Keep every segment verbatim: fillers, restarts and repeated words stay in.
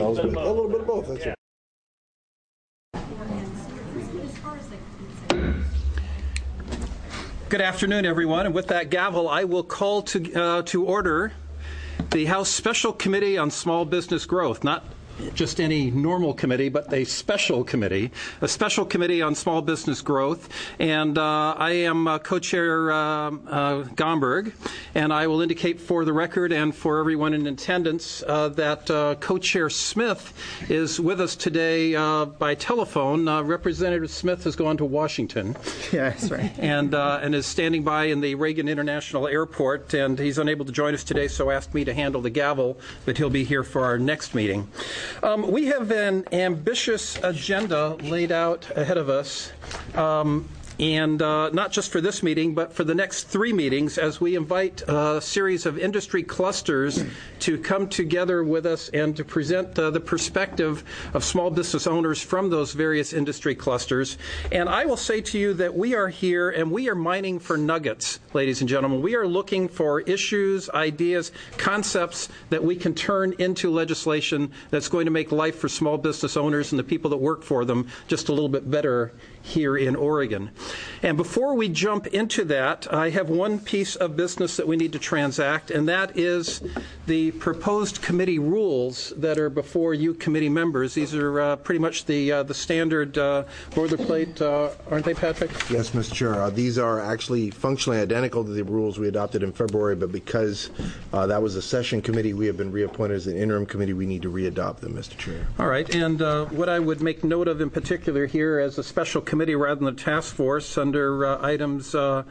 Smells good. A little bit of both. That's Yeah. it. Good afternoon, everyone. And with that gavel, I will call to uh, to order the House Special Committee on Small Business Growth. Not just any normal committee, but a special committee, a special committee on small business growth. And uh, I am uh, co-chair uh, uh, Gomberg, and I will indicate for the record and for everyone in attendance uh, that uh, co-chair Smith is with us today uh, by telephone. Uh, Representative Smith has gone to Washington. Yeah, that's right. And, uh, and is standing by in the Reagan International Airport, and he's unable to join us today, so asked me to handle the gavel, but he'll be here for our next meeting. Um, we have an ambitious agenda laid out ahead of us, um, and uh, not just for this meeting, but for the next three meetings, as we invite a series of industry clusters to come together with us and to present uh, the perspective of small business owners from those various industry clusters. And I will say to you that we are here and we are mining for nuggets, ladies and gentlemen. We are looking for issues, ideas, concepts that we can turn into legislation that's going to make life for small business owners and the people that work for them just a little bit better here in Oregon. And before we jump into that, I have one piece of business that we need to transact, and that is the proposed committee rules that are before you committee members. These are uh, pretty much the uh, the standard uh, boilerplate, uh, aren't they, Patrick? Yes, Mister Chair. Uh, these are actually functionally identical to the rules we adopted in February, but because uh, that was a session committee, we have been reappointed as an interim committee. We need to readopt them, Mister Chair. All right. And uh, what I would make note of in particular here as a special committee rather than a task force, under uh, items uh,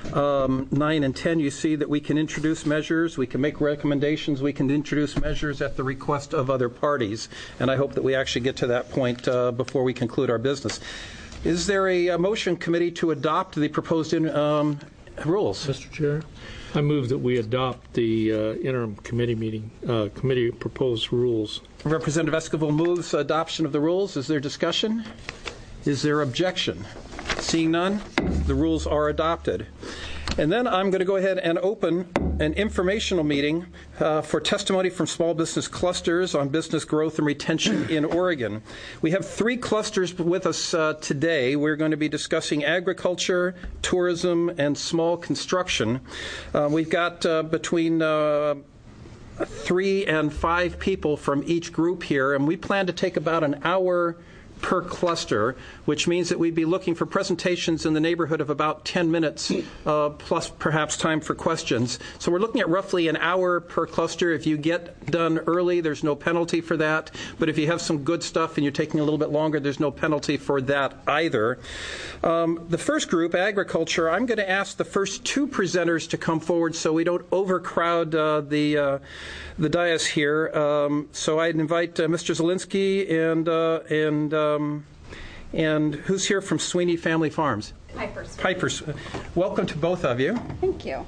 um, nine and ten, you see that we can introduce measures, we can make recommendations, we can introduce measures at the request of other parties. And I hope that we actually get to that point uh, before we conclude our business. Is there a, a motion committee to adopt the proposed in, um, rules? Mister Chair, I move that we adopt the uh, interim committee meeting, uh, committee proposed rules. Representative Esquivel moves adoption of the rules. Is there discussion? Is there objection? Seeing none, the rules are adopted. And then I'm going to go ahead and open an informational meeting uh, for testimony from small business clusters on business growth and retention in Oregon. We have three clusters with us uh, today. We're going to be discussing agriculture, tourism, and small construction. Uh, we've got uh, between uh, three and five people from each group here, and we plan to take about an hour per cluster, which means that we'd be looking for presentations in the neighborhood of about ten minutes, uh, plus perhaps time for questions. So we're looking at roughly an hour per cluster. If you get done early, there's no penalty for that. But if you have some good stuff and you're taking a little bit longer, there's no penalty for that either. Um, the first group, agriculture, I'm going to ask the first two presenters to come forward so we don't overcrowd uh, the uh, the dais here. Um, so I'd invite uh, Mister Zielinski and uh, and um, and who's here from Sweeney Family Farms? Piper. Piper. Welcome to both of you. Thank you.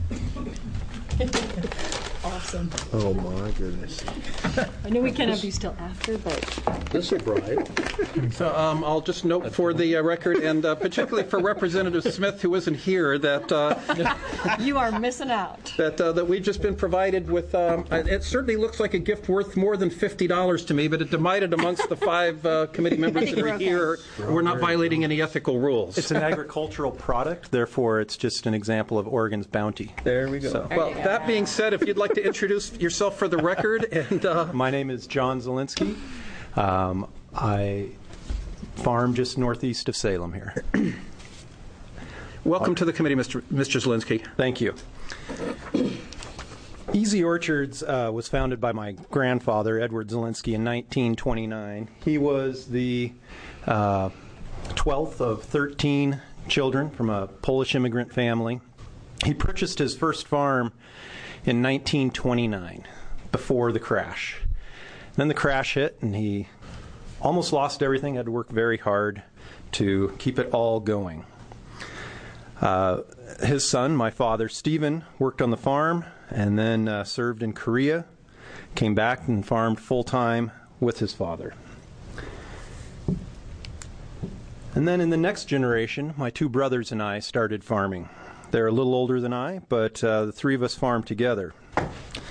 Awesome. Oh, my goodness. I know we can't have these till after, but This is right. So um, I'll just note for the uh, record, and uh, particularly for Representative Smith, who isn't here, that uh, you are missing out. that uh, that we've just been provided with. Um, it certainly looks like a gift worth more than fifty dollars to me, but it divided amongst the five uh, committee members that are here. We're not violating any ethical rules. It's an agricultural product, therefore it's just an example of Oregon's bounty. There we go. So, Well, that being said, if you'd like to introduce yourself for the record, and uh, my name is John Zielinski. Um, I farm just northeast of Salem here. welcome to the committee, Mister Mister Zielinski. Thank you. Easy Orchards uh, was founded by my grandfather, Edward Zielinski, in nineteen twenty-nine. He was the uh, twelfth of thirteen children from a Polish immigrant family. He purchased his first farm in nineteen twenty-nine, before the crash. Then the crash hit, and he almost lost everything, had to work very hard to keep it all going. Uh, his son, my father, Stephen, worked on the farm and then uh, served in Korea, came back and farmed full-time with his father. And then in the next generation, my two brothers and I started farming. They're a little older than I, but uh, the three of us farmed together.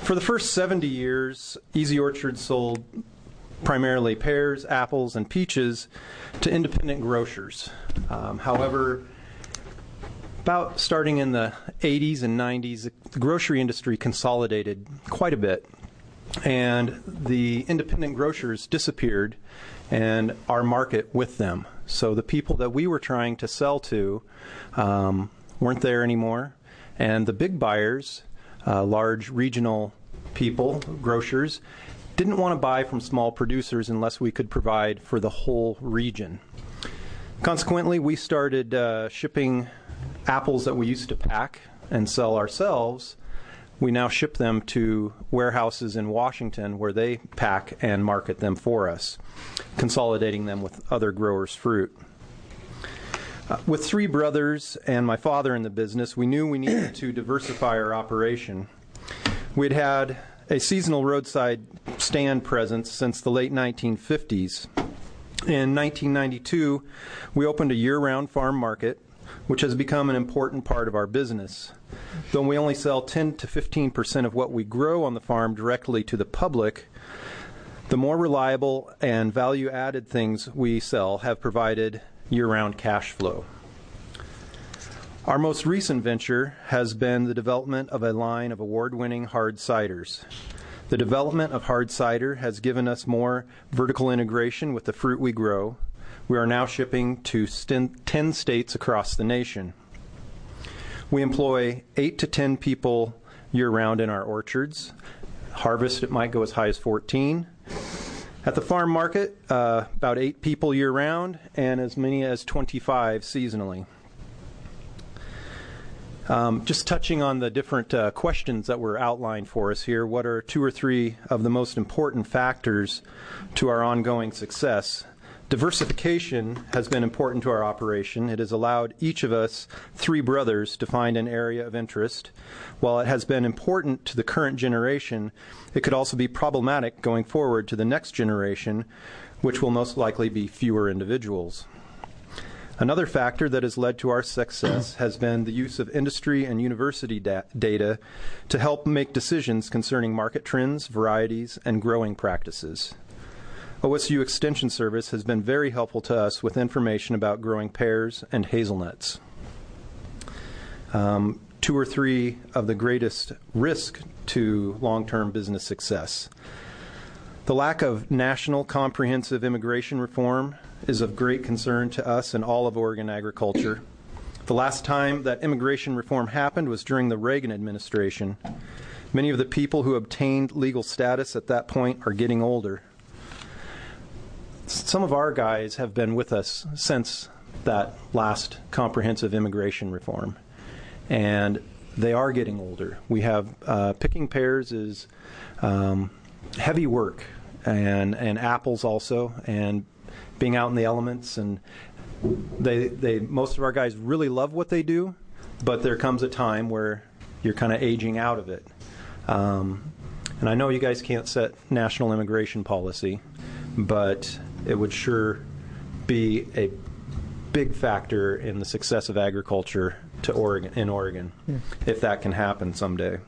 For the first seventy years, Easy Orchard sold primarily pears, apples, and peaches to independent grocers. Um, however, about starting in the eighties and nineties, the grocery industry consolidated quite a bit, and the independent grocers disappeared, and our market with them. So the people that we were trying to sell to um, weren't there anymore, and the big buyers, uh, large regional people, grocers, didn't want to buy from small producers unless we could provide for the whole region. Consequently, we started uh, shipping apples that we used to pack and sell ourselves. We now ship them to warehouses in Washington where they pack and market them for us, consolidating them with other growers' fruit. Uh, with three brothers and my father in the business, we knew we needed to diversify our operation. We'd had a seasonal roadside stand presence since the late nineteen fifties. In nineteen ninety-two, we opened a year-round farm market, which has become an important part of our business. Though we only sell ten to fifteen percent of what we grow on the farm directly to the public, the more reliable and value-added things we sell have provided year-round cash flow. Our most recent venture has been the development of a line of award-winning hard ciders. The development of hard cider has given us more vertical integration with the fruit we grow. We are now shipping to ten states across the nation. We employ eight to ten people year-round in our orchards. Harvest, it might go as high as fourteen. At the farm market, uh, about eight people year-round and as many as twenty-five seasonally. Um, just touching on the different uh, questions that were outlined for us here, what are two or three of the most important factors to our ongoing success? Diversification has been important to our operation. It has allowed each of us, three brothers, to find an area of interest. While it has been important to the current generation, it could also be problematic going forward to the next generation, which will most likely be fewer individuals. Another factor that has led to our success has been the use of industry and university da- data to help make decisions concerning market trends, varieties, and growing practices. O S U Extension Service has been very helpful to us with information about growing pears and hazelnuts. Um, two or three of the greatest risk to long-term business success. The lack of national comprehensive immigration reform is of great concern to us and all of Oregon agriculture. The last time that immigration reform happened was during the Reagan administration. Many of the people who obtained legal status at that point are getting older. Some of our guys have been with us since that last comprehensive immigration reform, and they are getting older. We have uh, picking pears is um, heavy work, and and apples also, and being out in the elements, and they they most of our guys really love what they do, but there comes a time where you're kind of aging out of it. Um, and I know you guys can't set national immigration policy, but it would sure be a big factor in the success of agriculture to Oregon in Oregon, yeah. if that can happen someday.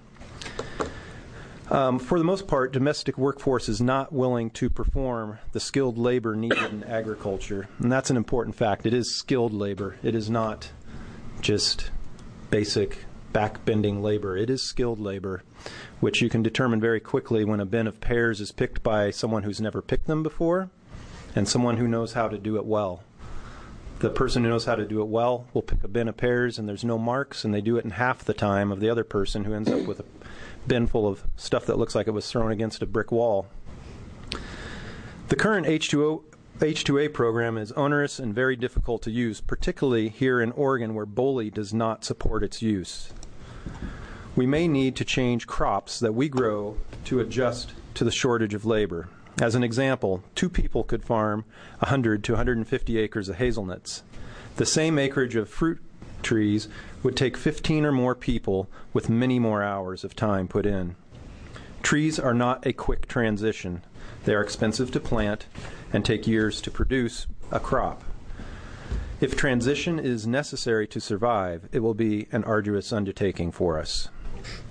Um, for the most part, domestic workforce is not willing to perform the skilled labor needed in agriculture, and that's an important fact. It is skilled labor. It is not just basic back-bending labor. It is skilled labor, which you can determine very quickly when a bin of pears is picked by someone who's never picked them before and someone who knows how to do it well. The person who knows how to do it well will pick a bin of pears and there's no marks, and they do it in half the time of the other person who ends up with a bin full of stuff that looks like it was thrown against a brick wall. The current H two O, H two A program is onerous and very difficult to use, particularly here in Oregon where B O L I does not support its use. We may need to change crops that we grow to adjust to the shortage of labor. As an example, two people could farm one hundred to one hundred fifty acres of hazelnuts. The same acreage of fruit trees would take fifteen or more people with many more hours of time put in. Trees are not a quick transition. They are expensive to plant and take years to produce a crop. If transition is necessary to survive, it will be an arduous undertaking for us.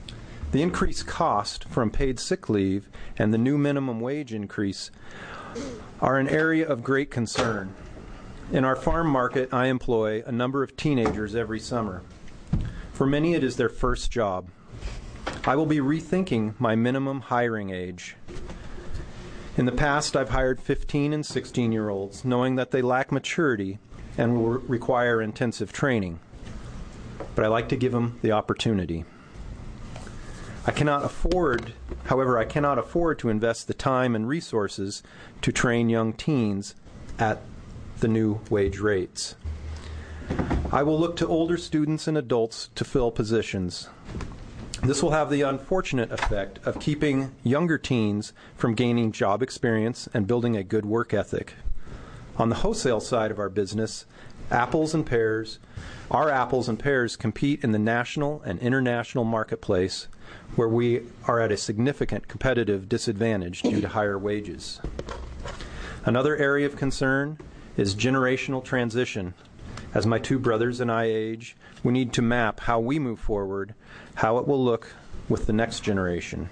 The increased cost from paid sick leave and the new minimum wage increase are an area of great concern. In our farm market, I employ a number of teenagers every summer. For many, it is their first job. I will be rethinking my minimum hiring age. In the past, I've hired fifteen and sixteen-year-olds, knowing that they lack maturity and will require intensive training. But I like to give them the opportunity. I cannot afford, however, I cannot afford to invest the time and resources to train young teens at the new wage rates. I will look to older students and adults to fill positions. This will have the unfortunate effect of keeping younger teens from gaining job experience and building a good work ethic. On the wholesale side of our business, apples and pears, our apples and pears compete in the national and international marketplace where we are at a significant competitive disadvantage due to higher wages. Another area of concern is generational transition. As my two brothers and I age, we need to map how we move forward, how it will look with the next generation.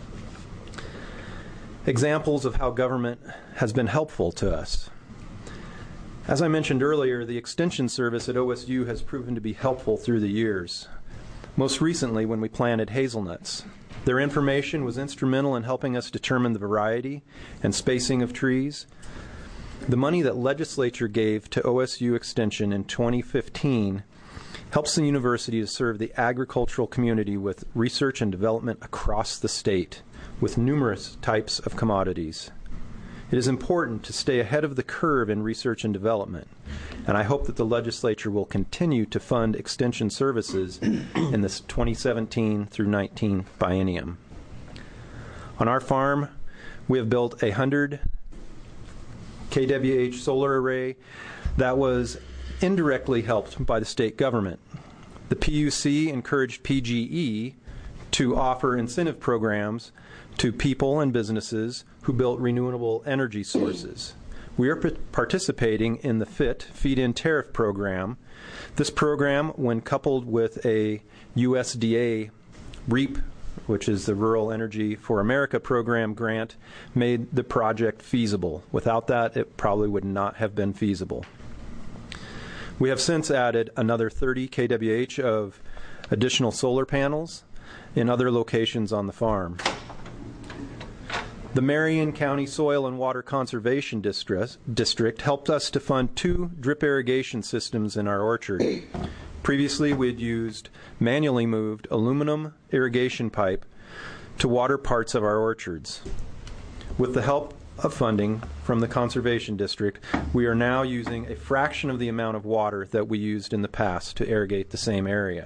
Examples of how government has been helpful to us. As I mentioned earlier, the Extension Service at O S U has proven to be helpful through the years. Most recently, when we planted hazelnuts. Their information was instrumental in helping us determine the variety and spacing of trees. The money that legislature gave to O S U Extension in twenty fifteen helps the university to serve the agricultural community with research and development across the state with numerous types of commodities. It is important to stay ahead of the curve in research and development, and I hope that the legislature will continue to fund extension services in this twenty seventeen through nineteen biennium. On our farm, we have built a one hundred K W H solar array that was indirectly helped by the state government. The P U C encouraged P G E to offer incentive programs to people and businesses who built renewable energy sources. We are participating in the F I T, Feed-In Tariff program. This program, when coupled with a U S D A REAP, which is the Rural Energy for America program grant, made the project feasible. Without that, it probably would not have been feasible. We have since added another thirty K W H of additional solar panels in other locations on the farm. The Marion County Soil and Water Conservation District, District helped us to fund two drip irrigation systems in our orchard. Previously, we had used manually moved aluminum irrigation pipe to water parts of our orchards. With the help of funding from the Conservation District, we are now using a fraction of the amount of water that we used in the past to irrigate the same area.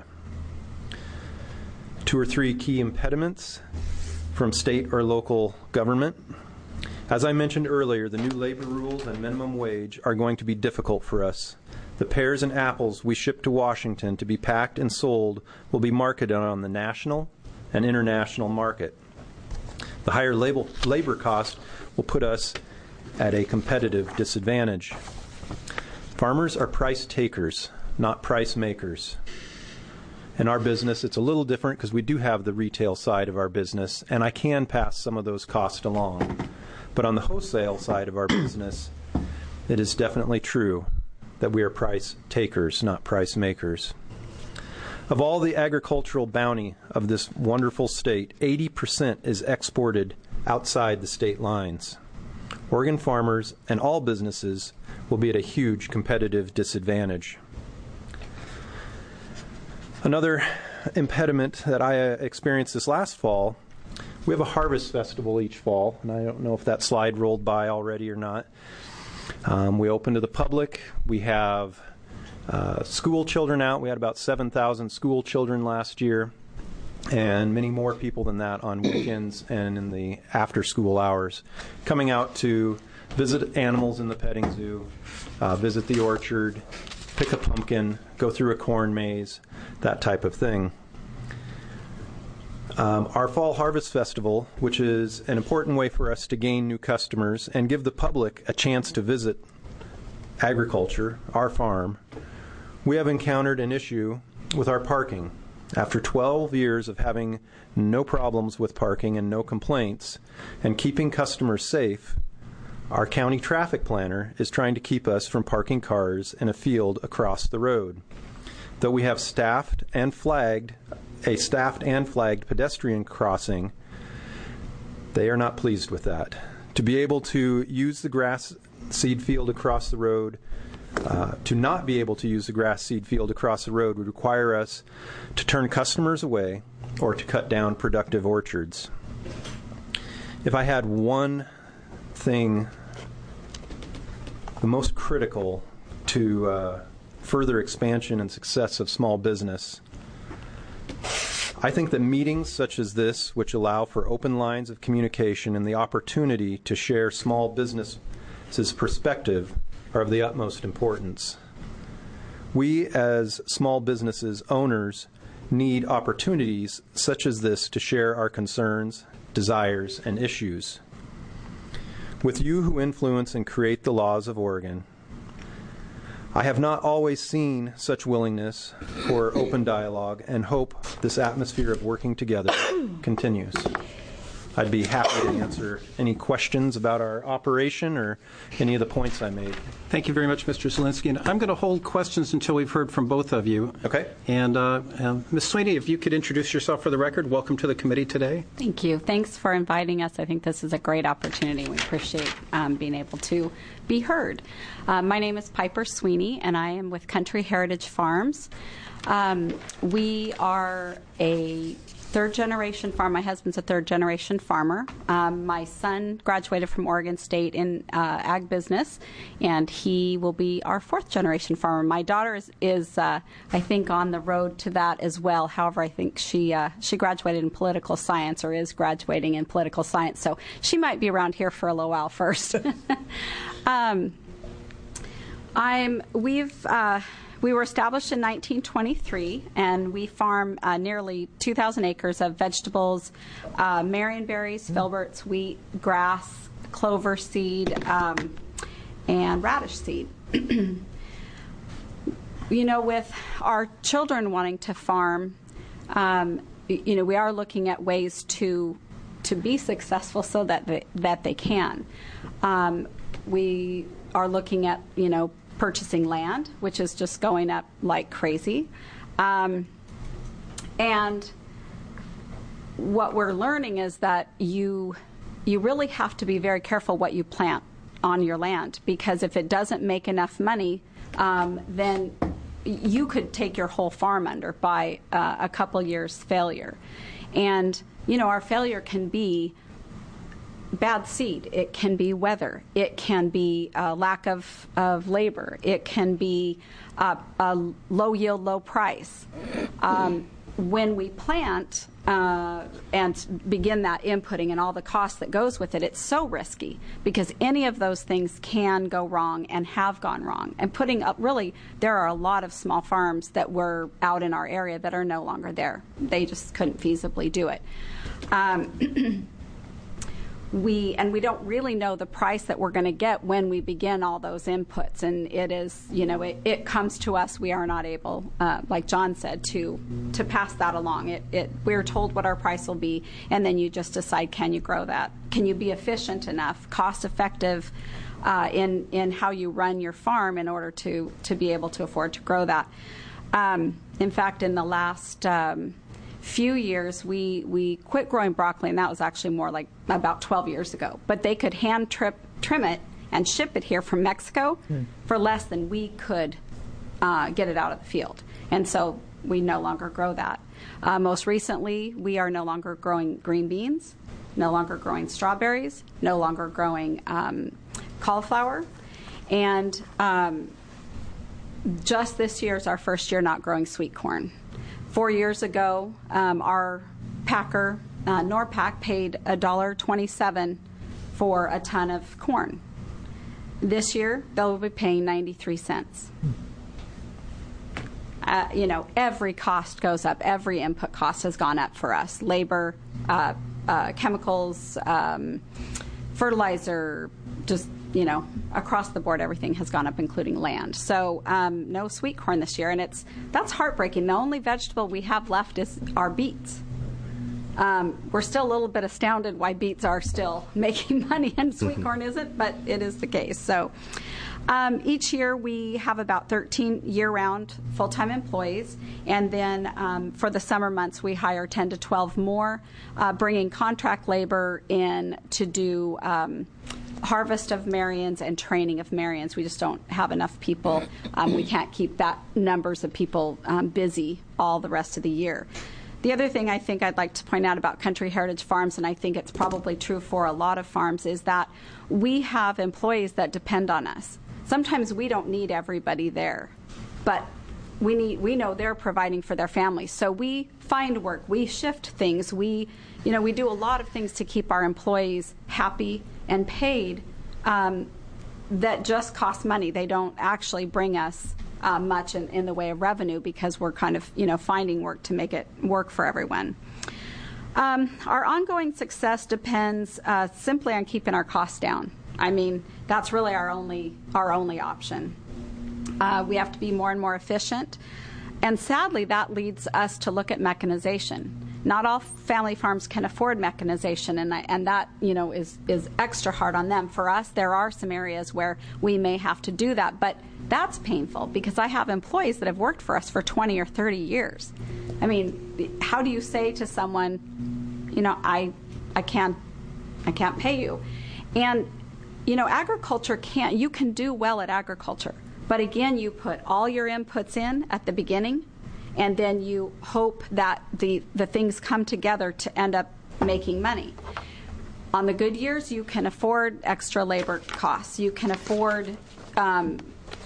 Two or three key impediments from state or local government. As I mentioned earlier, the new labor rules and minimum wage are going to be difficult for us. The pears and apples we ship to Washington to be packed and sold will be marketed on the national and international market. The higher label, labor cost will put us at a competitive disadvantage. Farmers are price takers, not price makers. In our business, it's a little different because we do have the retail side of our business, and I can pass some of those costs along. But on the wholesale side of our business, it is definitely true that we are price takers, not price makers. Of all the agricultural bounty of this wonderful state, eighty percent is exported outside the state lines. Oregon farmers and all businesses will be at a huge competitive disadvantage. Another impediment that I uh, experienced this last fall, we have a harvest festival each fall, and I don't know if that slide rolled by already or not. Um, we open to the public. We have uh, school children out. We had about seven thousand school children last year, and many more people than that on weekends and in the after-school hours, coming out to visit animals in the petting zoo, uh, visit the orchard, pick a pumpkin, go through a corn maze, that type of thing. Um, our Fall Harvest Festival, which is an important way for us to gain new customers and give the public a chance to visit agriculture, our farm, we have encountered an issue with our parking. After twelve years of having no problems with parking and no complaints and keeping customers safe, our county traffic planner is trying to keep us from parking cars in a field across the road. Though we have staffed and flagged, a staffed and flagged pedestrian crossing, they are not pleased with that. To be able to use the grass seed field across the road, uh, to not be able to use the grass seed field across the road would require us to turn customers away or to cut down productive orchards. If I had one thing, the most critical to uh, further expansion and success of small business, I think that meetings such as this, which allow for open lines of communication and the opportunity to share small businesses' perspective, are of the utmost importance. We, as small businesses owners, need opportunities such as this to share our concerns, desires, and issues. With you who influence and create the laws of Oregon, I have not always seen such willingness for open dialogue and hope this atmosphere of working together continues. I'd be happy to answer any questions about our operation or any of the points I made. Thank you very much, Mister Zielinski. And I'm going to hold questions until we've heard from both of you. Okay. And uh, uh, Miz Sweeney, if you could introduce yourself for the record. Welcome to the committee today. Thank you. Thanks for inviting us. I think this is a great opportunity. We appreciate um, being able to be heard. Uh, my name is Piper Sweeney, and I am with Country Heritage Farms. Um, we are a third-generation farm. My husband's a third-generation farmer. Um, my son graduated from Oregon State in uh, ag business, and he will be our fourth-generation farmer. My daughter is, is uh, I think, on the road to that as well. However, I think she uh, she graduated in political science or is graduating in political science, so she might be around here for a little while first. um, I'm we've. Uh, We were established in nineteen twenty-three, and we farm uh, nearly two thousand acres of vegetables, uh, marionberries, filberts, wheat, grass, clover seed, um, and radish seed. You know, with our children wanting to farm, um, you know, we are looking at ways to to be successful so that they, that they can. Um, we are looking at, you know, purchasing land, which is just going up like crazy. Um, and what we're learning is that you you really have to be very careful what you plant on your land, because if it doesn't make enough money, um, then you could take your whole farm under by uh, a couple years failure. And, you know, our failure can be bad seed, it can be weather, it can be uh, lack of, of labor, it can be uh, a low yield, low price. Um, when we plant uh, and begin that inputting and all the cost that goes with it, it's so risky, because any of those things can go wrong and have gone wrong. And putting up, really, there are a lot of small farms that were out in our area that are no longer there. They just couldn't feasibly do it. Um, We and we don't really know the price that we're going to get when we begin all those inputs, and it is, you know, it, it comes to us. We are not able, uh, like John said, to to pass that along. It, it we're told what our price will be, and then you just decide, can you grow that? Can you be efficient enough, cost effective uh, in in how you run your farm in order to to be able to afford to grow that? Um, in fact, in the last Um, few years, we, we quit growing broccoli, and that was actually more like about twelve years ago. But they could hand trip, trim it and ship it here from Mexico mm. for less than we could uh, get it out of the field. And so we no longer grow that. Uh, most recently, we are no longer growing green beans, no longer growing strawberries, no longer growing um, cauliflower. And um, just this year is our first year not growing sweet corn. Four years ago, um, our packer, uh, Norpac, paid one dollar twenty-seven for a ton of corn. This year, they'll be paying ninety-three cents. Uh, you know, every cost goes up. Every input cost has gone up for us. Labor, uh, uh, chemicals, um, fertilizer, just, you know, across the board, everything has gone up, including land. So um, no sweet corn this year, and it's that's heartbreaking. The only vegetable we have left is our beets. Um, we're still a little bit astounded why beets are still making money and sweet corn isn't, but it is the case. So um, each year we have about thirteen year-round full-time employees, and then um, for the summer months we hire ten to twelve more, uh, bringing contract labor in to do um, harvest of Marions and training of Marions. We just don't have enough people. Um, we can't keep that numbers of people um, busy all the rest of the year. The other thing I think I'd like to point out about Country Heritage Farms, and I think it's probably true for a lot of farms, is that we have employees that depend on us. Sometimes we don't need everybody there, but we need we know they're providing for their families. So we find work, we shift things, we you know we do a lot of things to keep our employees happy and paid um, that just cost money. They don't actually bring us Uh, much in, in the way of revenue because we're kind of, you know, finding work to make it work for everyone. Um, our ongoing success depends uh, simply on keeping our costs down. I mean, that's really our only our only option. Uh, we have to be more and more efficient, and sadly, that leads us to look at mechanization. Not all family farms can afford mechanization, and I, and that you know is is extra hard on them. For us, there are some areas where we may have to do that, but that's painful because I have employees that have worked for us for twenty or thirty years. I mean, how do you say to someone, you know, I I can't I can't pay you? And you know, agriculture can't. You can do well at agriculture, but again, you put all your inputs in at the beginning, and then you hope that the, the things come together to end up making money. On the good years, you can afford extra labor costs. You can afford um,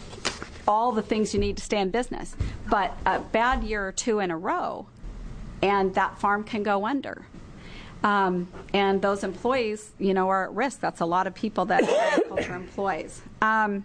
all the things you need to stay in business. But a bad year or two in a row, and that farm can go under. Um, and those employees, you know, are at risk. That's a lot of people that agriculture employs. Um,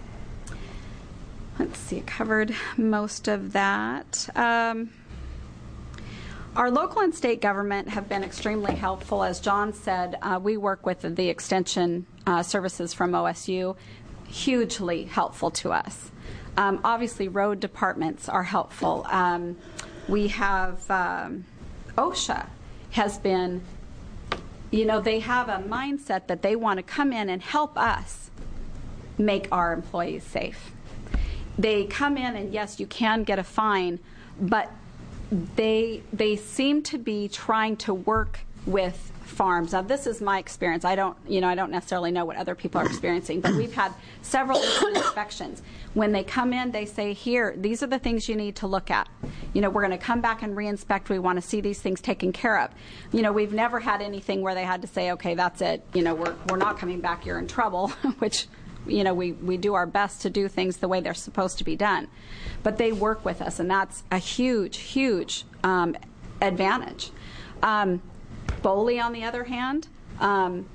Let's see, I covered most of that. Um, our local and state government have been extremely helpful. As John said, uh, we work with the extension uh, services from O S U, hugely helpful to us. Um, obviously, road departments are helpful. Um, we have um, OSHA has been, you know, they have a mindset that they want to come in and help us make our employees safe. They come in and yes, you can get a fine, but they they seem to be trying to work with farms. Now, this is my experience. I don't, you know, I don't necessarily know what other people are experiencing, but we've had several inspections. When they come in, they say, "Here, these are the things you need to look at. You know, we're going to come back and re-inspect. We want to see these things taken care of." You know, we've never had anything where they had to say, "Okay, that's it. You know, we're we're not coming back. You're in trouble," which. You know, we, we do our best to do things the way they're supposed to be done. But they work with us, and that's a huge, huge um, advantage. Um, Boley, on the other hand, um,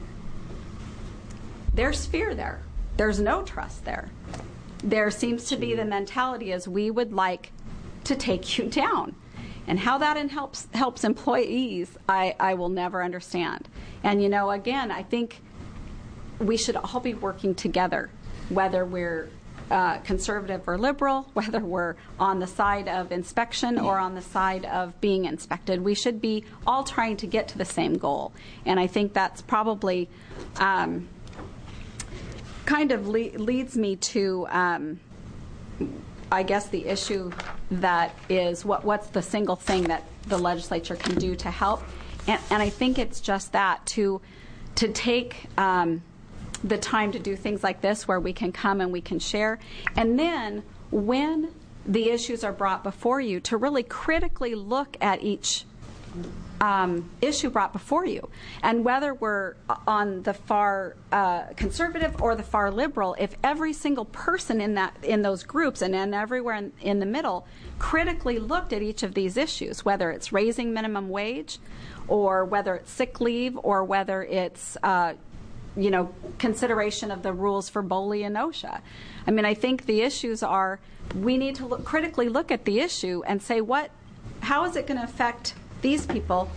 there's fear there. There's no trust there. There seems to be the mentality as we would like to take you down. And how that in helps, helps employees, I, I will never understand. And, you know, again, I think we should all be working together, whether we're uh, conservative or liberal, whether we're on the side of inspection or on the side of being inspected. We should be all trying to get to the same goal. And I think that's probably um, kind of le- leads me to, um, I guess, the issue that is what what's the single thing that the legislature can do to help. And, and I think it's just that, to, to take um, the time to do things like this where we can come and we can share. And then when the issues are brought before you, to really critically look at each um, issue brought before you. And whether we're on the far uh, conservative or the far liberal, if every single person in that in those groups and, and everywhere in, in the middle critically looked at each of these issues, whether it's raising minimum wage or whether it's sick leave or whether it's uh, you know, consideration of the rules for Boley and OSHA. I mean, I think the issues are, we need to look, critically look at the issue and say, what, how is it going to affect these people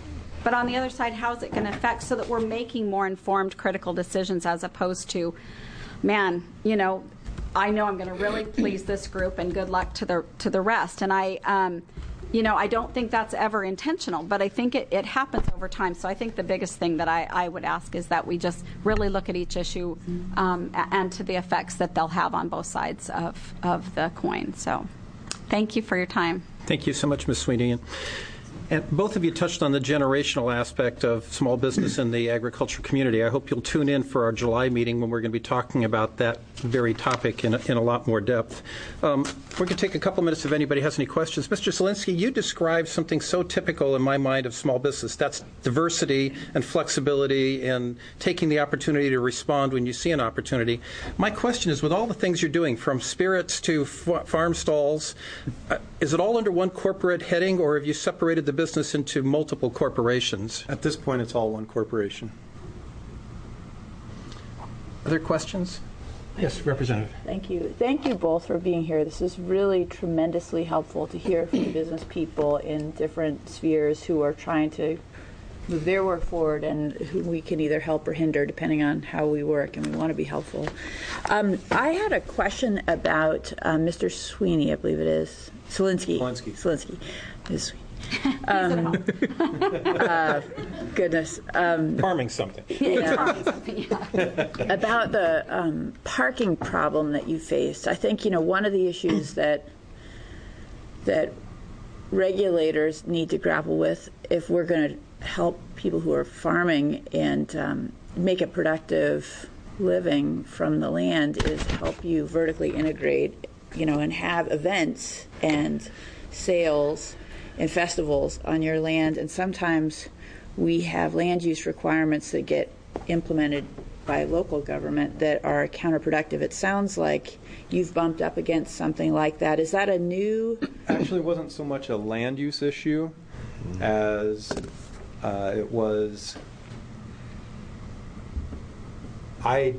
But on the other side, how is it going to affect so that we're making more informed, critical decisions as opposed to, man, you know, I know I'm going to really please this group, and good luck to the to the rest. And I, um, you know, I don't think that's ever intentional, but I think it, it happens over time. So I think the biggest thing that I, I would ask is that we just really look at each issue um, and to the effects that they'll have on both sides of, of the coin. So thank you for your time. Thank you so much, Miz Sweeney. And, and both of you touched on the generational aspect of small business in the agriculture community. I hope you'll tune in for our July meeting when we're going to be talking about that very topic in a, in a lot more depth. Um, we can take a couple minutes if anybody has any questions. Mister Zielinski, you described something so typical in my mind of small business. That's diversity and flexibility and taking the opportunity to respond when you see an opportunity. My question is, with all the things you're doing, from spirits to f- farm stalls, uh, is it all under one corporate heading, or have you separated the business into multiple corporations? At this point, it's all one corporation. Other questions? Yes, Representative. Thank you. Thank you both for being here. This is really tremendously helpful to hear from business people in different spheres who are trying to move their work forward and who we can either help or hinder depending on how we work, and we want to be helpful. Um, I had a question about uh, Mister Sweeney, I believe it is. Zielinski. Zielinski. Zielinski. Miz Sweeney. Um, uh, goodness. Um, Farming something. yeah. About the um, parking problem that you faced. I think, you know, one of the issues that that regulators need to grapple with if we're going to help people who are farming and um, make a productive living from the land is help you vertically integrate, you know, and have events and sales and festivals on your land. And sometimes we have land use requirements that get implemented by local government that are counterproductive. It sounds like you've bumped up against something like that. Is that a new? Actually, it wasn't so much a land use issue as uh, it was. I,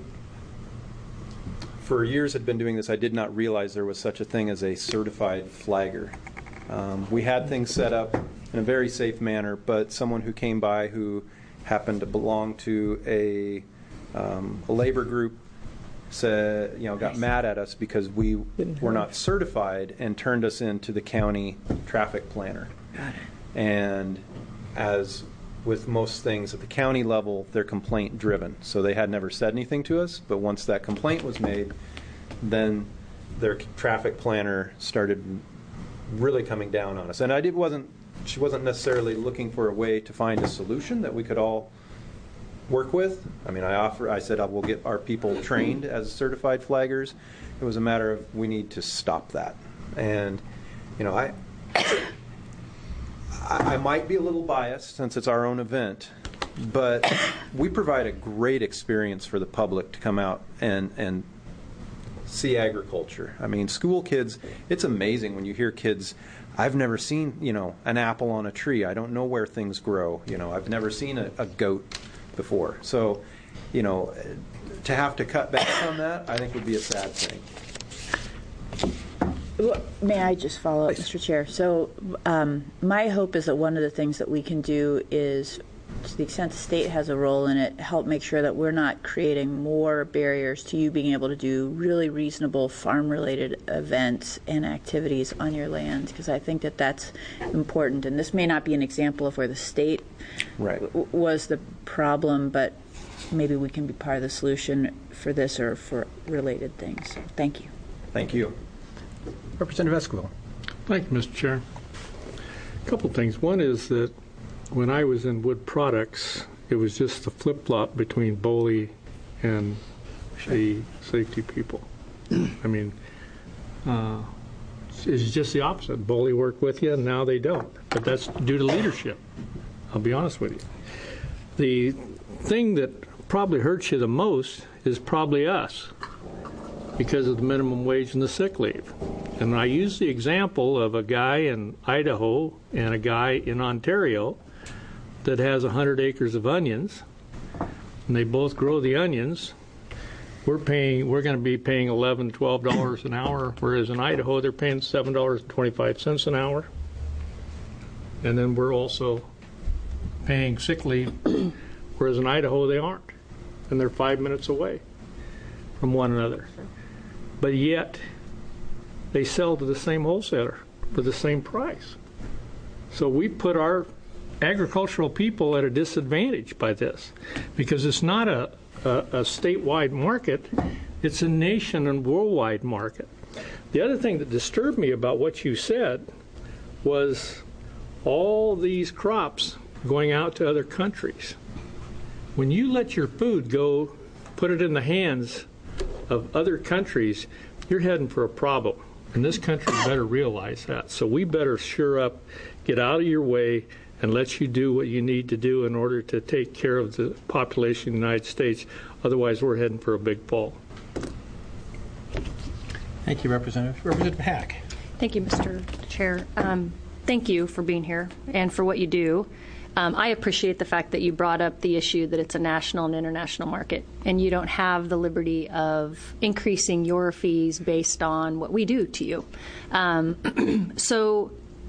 for years, had been doing this. I did not realize there was such a thing as a certified flagger. Um, we had things set up in a very safe manner, but someone who came by who happened to belong to a, um, a labor group said, you know, got mad at us because we were not certified and turned us into the county traffic planner. And as with most things at the county level, they're complaint driven. So they had never said anything to us, but once that complaint was made, then their traffic planner started really coming down on us. And I did wasn't she wasn't necessarily looking for a way to find a solution that we could all work with. I mean, I offer I said I will get our people trained as certified flaggers. It was a matter of we need to stop that. And you know, I I might be a little biased since it's our own event, but we provide a great experience for the public to come out and and see agriculture. I mean, school kids, it's amazing when you hear kids, I've never seen, you know, an apple on a tree. I don't know where things grow. You know, I've never seen a, a goat before. So, you know, to have to cut back on that, I think would be a sad thing. Well, may I just follow up, Mister Chair? So um, my hope is that one of the things that we can do is, to the extent the state has a role in it, help make sure that we're not creating more barriers to you being able to do really reasonable farm-related events and activities on your land, because I think that that's important. And this may not be an example of where the state right. w- was the problem, but maybe we can be part of the solution for this or for related things. So thank you. Thank you. Representative Esquivel. Thank you, Mister Chair. A couple things. One is that when I was in Wood Products, it was just the flip-flop between Boley and the safety people. I mean, uh, it's just the opposite. Boley worked with you, and now they don't. But that's due to leadership. I'll be honest with you. The thing that probably hurts you the most is probably us, because of the minimum wage and the sick leave. And I use the example of a guy in Idaho and a guy in Ontario that has one hundred acres of onions, and they both grow the onions. We're paying, we're going to be paying eleven dollars, twelve dollars an hour, whereas in Idaho they're paying seven dollars and twenty-five cents an hour. And then we're also paying sick leave, whereas in Idaho they aren't, and they're five minutes away from one another. But yet, they sell to the same wholesaler for the same price. So we put our agricultural people at a disadvantage by this, because it's not a, a, a statewide market, it's a nation and worldwide market. The other thing that disturbed me about what you said was all these crops going out to other countries. When you let your food go, put it in the hands of other countries, you're heading for a problem. And this country better realize that. So we better sure up, get out of your way, and let you do what you need to do in order to take care of the population of the United States. Otherwise, we're heading for a big fall. Thank you, Representative. Representative Hack. Thank you, Mister Chair. Um, thank you for being here and for what you do. Um, I appreciate the fact that you brought up the issue that it's a national and international market, and you don't have the liberty of increasing your fees based on what we do to you. Um, so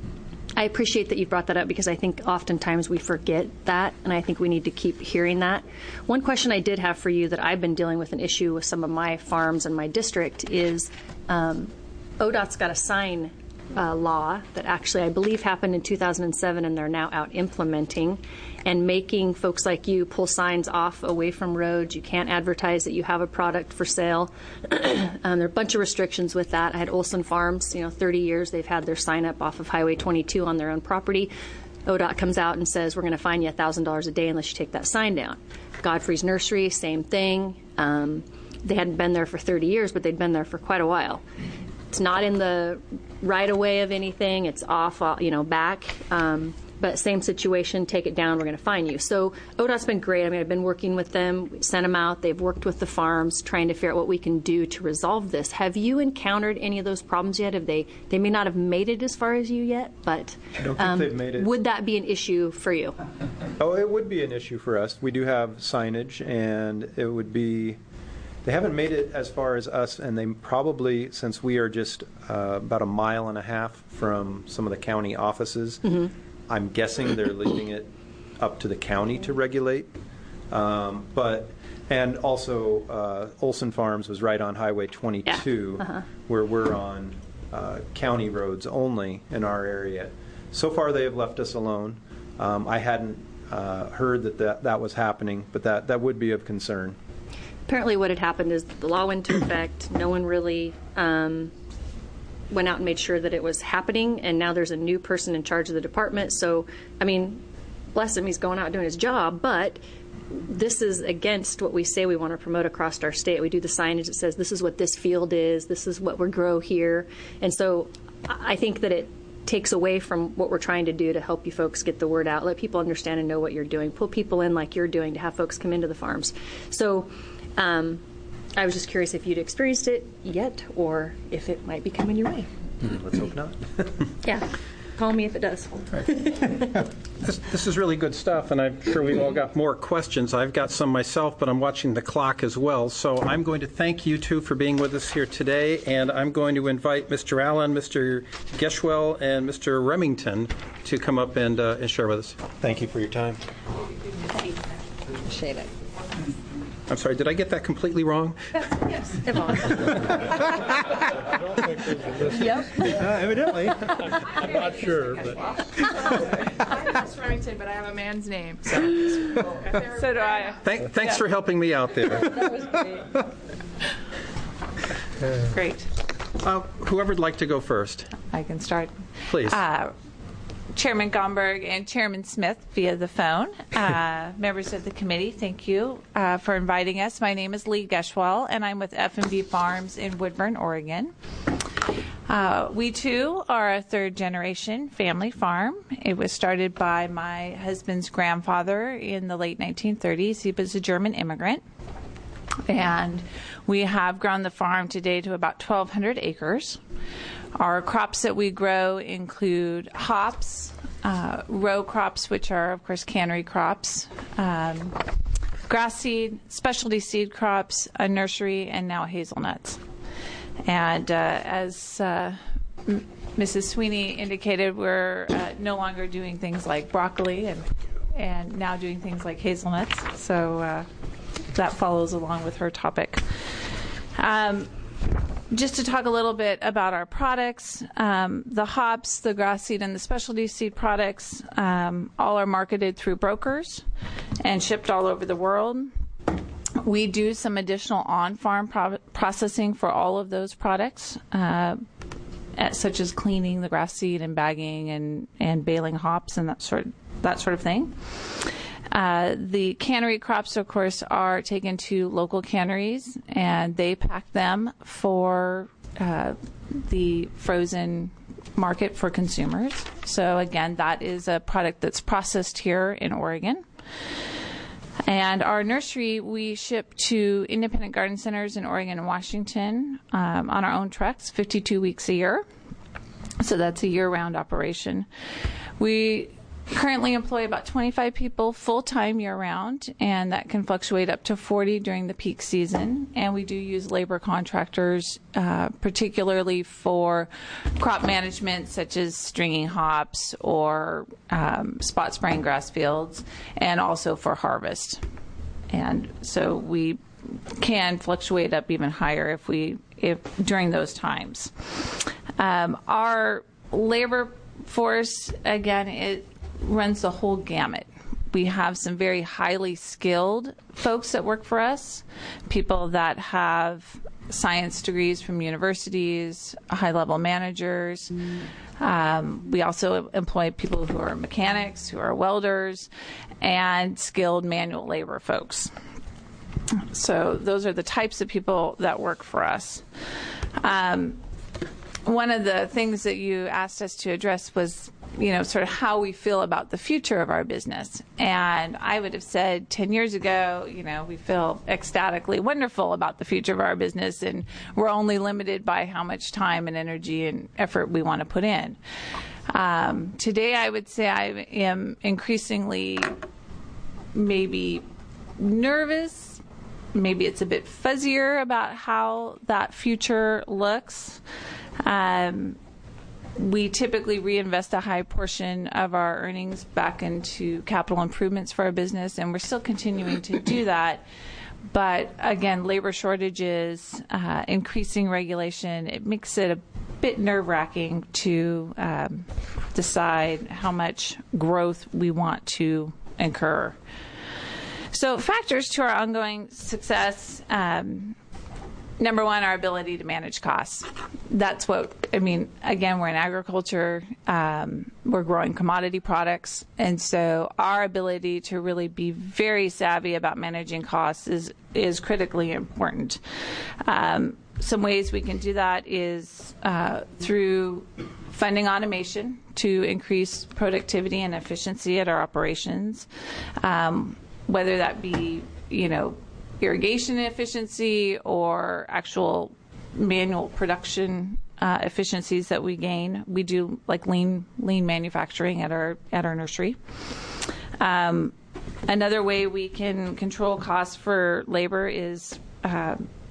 I appreciate that you brought that up, because I think oftentimes we forget that, and I think we need to keep hearing that. One question I did have for you that I've been dealing with an issue with some of my farms in my district is um, O D O T's got a sign Uh, law that actually I believe happened in two thousand seven, and they're now out implementing and making folks like you pull signs off away from roads. You can't advertise that you have a product for sale. um, there are a bunch of restrictions with that. I had Olson Farms, you know, thirty years they've had their sign up off of Highway twenty-two on their own property. O D O T comes out and says, we're going to fine you one thousand dollars a day unless you take that sign down. Godfrey's Nursery, same thing. Um, they hadn't been there for thirty years, but they'd been there for quite a while. It's not in the right of way of anything. It's off, you know, back. Um, but same situation, take it down, we're going to fine you. So O D O T's been great. I mean, I've been working with them, we sent them out. They've worked with the farms, trying to figure out what we can do to resolve this. Have you encountered any of those problems yet? Have they, they may not have made it as far as you yet, but I don't think um, they've made it. Would that be an issue for you? Oh, it would be an issue for us. We do have signage, and it would be. They haven't made it as far as us, and they probably, since we are just uh, about a mile and a half from some of the county offices, mm-hmm. I'm guessing they're leaving it up to the county to regulate. Um, but and also, uh, Olson Farms was right on Highway twenty-two, yeah. uh-huh. where we're on uh, county roads only in our area. So far, they have left us alone. Um, I hadn't uh, heard that, that that was happening, but that, that would be of concern. Apparently what had happened is the law went into effect. No one really um, went out and made sure that it was happening, and now there's a new person in charge of the department. So, I mean, bless him, he's going out doing his job, but this is against what we say we want to promote across our state. We do the signage that says this is what this field is, this is what we grow here. And so I think that it takes away from what we're trying to do to help you folks get the word out, let people understand and know what you're doing, pull people in like you're doing to have folks come into the farms. So Um, I was just curious if you'd experienced it yet, or if it might be coming your way. Let's hope not. Yeah, call me if it does. This, this is really good stuff, and I'm sure we've all got more questions. I've got some myself, but I'm watching the clock as well. So I'm going to thank you two for being with us here today, and I'm going to invite Mister Allen, Mister Geschwell, and Mister Remington to come up and, uh, and share with us. Thank you for your time. Appreciate it. I'm sorry, did I get that completely wrong? Yes, Yvonne. Yep. Uh, evidently. I'm not sure, but I'm Miss Remington, but I have a man's name. So, so do I. Thank, thanks yeah. for helping me out there. That was great. Great. Uh, whoever'd like to go first. I can start. Please. Uh, Chairman Gomberg and Chairman Smith via the phone. Uh, members of the committee, thank you uh, for inviting us. My name is Lee Geschwell, and I'm with F and B Farms in Woodburn, Oregon. Uh, we, too, are a third-generation family farm. It was started by my husband's grandfather in the late nineteen thirties. He was a German immigrant. And we have grown the farm today to about twelve hundred acres. Our crops that we grow include hops, uh, row crops, which are, of course, cannery crops, um, grass seed, specialty seed crops, a nursery, and now hazelnuts. And uh, as uh, M- Missus Sweeney indicated, we're uh, no longer doing things like broccoli and and now doing things like hazelnuts. So uh, that follows along with her topic. Um, just to talk a little bit about our products, um, the hops, the grass seed, and the specialty seed products um, all are marketed through brokers and shipped all over the world. We do some additional on-farm pro- processing for all of those products, uh, such as cleaning the grass seed and bagging and, and baling hops and that sort that sort of thing. Uh, the cannery crops, of course, are taken to local canneries, and they pack them for uh, the frozen market for consumers. So, again, that is a product that's processed here in Oregon. And our nursery, we ship to independent garden centers in Oregon and Washington um, on our own trucks, fifty-two weeks a year. So that's a year-round operation. We currently employ about twenty-five people full-time year-round, and that can fluctuate up to forty during the peak season. And we do use labor contractors, uh, particularly for crop management, such as stringing hops or um, spot spraying grass fields, and also for harvest. And so we can fluctuate up even higher if we if during those times. Um, our labor force, again, it runs the whole gamut. We have some very highly skilled folks that work for us, people that have science degrees from universities, high-level managers. Um, we also employ people who are mechanics, who are welders, and skilled manual labor folks. So those are the types of people that work for us. Um, one of the things that you asked us to address was, you know, sort of how we feel about the future of our business. And I would have said ten years ago, you know, we feel ecstatically wonderful about the future of our business, and we're only limited by how much time and energy and effort we want to put in. Um, today, I would say I am increasingly maybe nervous. Maybe it's a bit fuzzier about how that future looks. Um, we typically reinvest a high portion of our earnings back into capital improvements for our business, and we're still continuing to do that. But again, labor shortages, uh, increasing regulation, it makes it a bit nerve-wracking to um, decide how much growth we want to incur. So factors to our ongoing success, um, number one, our ability to manage costs. That's what, I mean, again, we're in agriculture, um, we're growing commodity products, and so our ability to really be very savvy about managing costs is, is critically important. Um, some ways we can do that is uh, through funding automation to increase productivity and efficiency at our operations, um, whether that be, you know, irrigation efficiency or actual manual production uh, efficiencies that we gain. We do like lean lean manufacturing at our at our nursery. Um, another way we can control costs for labor is uh,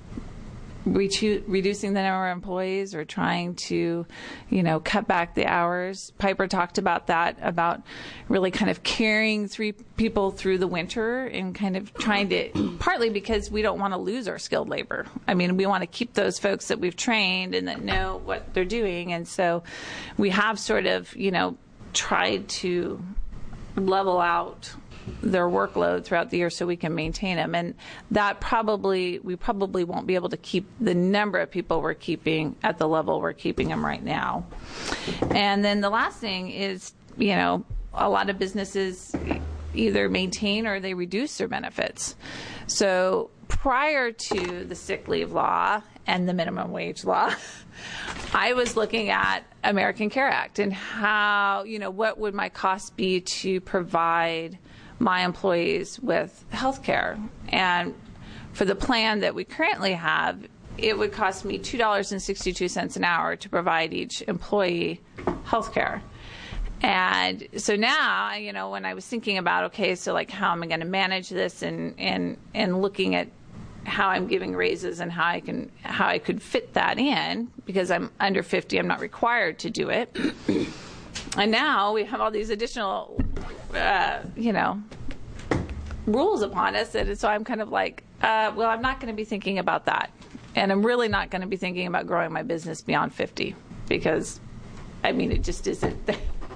Retu- reducing the number of employees or trying to, you know, cut back the hours. Piper talked about that, about really kind of carrying three people through the winter and kind of trying to, partly because we don't want to lose our skilled labor. I mean, we want to keep those folks that we've trained and that know what they're doing. And so we have sort of, you know, tried to level out their workload throughout the year so we can maintain them. And that probably, we probably won't be able to keep the number of people we're keeping at the level we're keeping them right now. And then the last thing is, you know, a lot of businesses either maintain or they reduce their benefits. So prior to the sick leave law and the minimum wage law, I was looking at American Care Act and how, you know, what would my cost be to provide my employees with health care. And for the plan that we currently have, it would cost me two dollars and sixty-two cents an hour to provide each employee health care. And so now, you know, when I was thinking about, okay, so like how am I going to manage this, and, and, and looking at how I'm giving raises and how I can how I could fit that in, because I'm under fifty, I'm not required to do it. And now we have all these additional uh, you know, rules upon us. And so I'm kind of like, uh, well, I'm not going to be thinking about that. And I'm really not going to be thinking about growing my business beyond fifty because, I mean, it just isn't,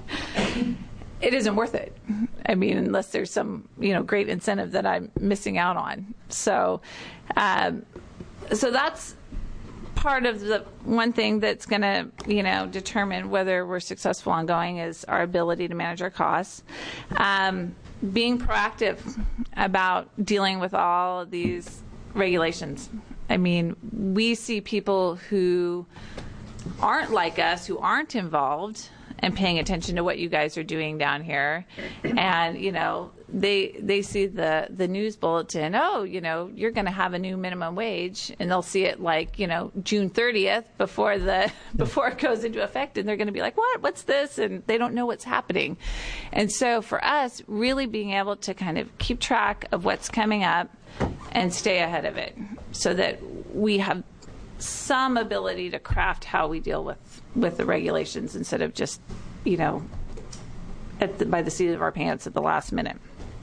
it isn't worth it. I mean, unless there's some, you know, great incentive that I'm missing out on. So, um, so that's part of the one thing that's going to, you know, determine whether we're successful ongoing is our ability to manage our costs. Um, being proactive about dealing with all of these regulations. I mean, we see people who aren't like us, who aren't involved and paying attention to what you guys are doing down here. And, you know, they they see the, the news bulletin, oh, you know, you're going to have a new minimum wage, and they'll see it like, you know, June thirtieth before the before it goes into effect, and they're going to be like, what? What's this? And they don't know what's happening. And so for us, really being able to kind of keep track of what's coming up and stay ahead of it so that we have some ability to craft how we deal with, with the regulations instead of just, you know, at the, by the seat of our pants at the last minute.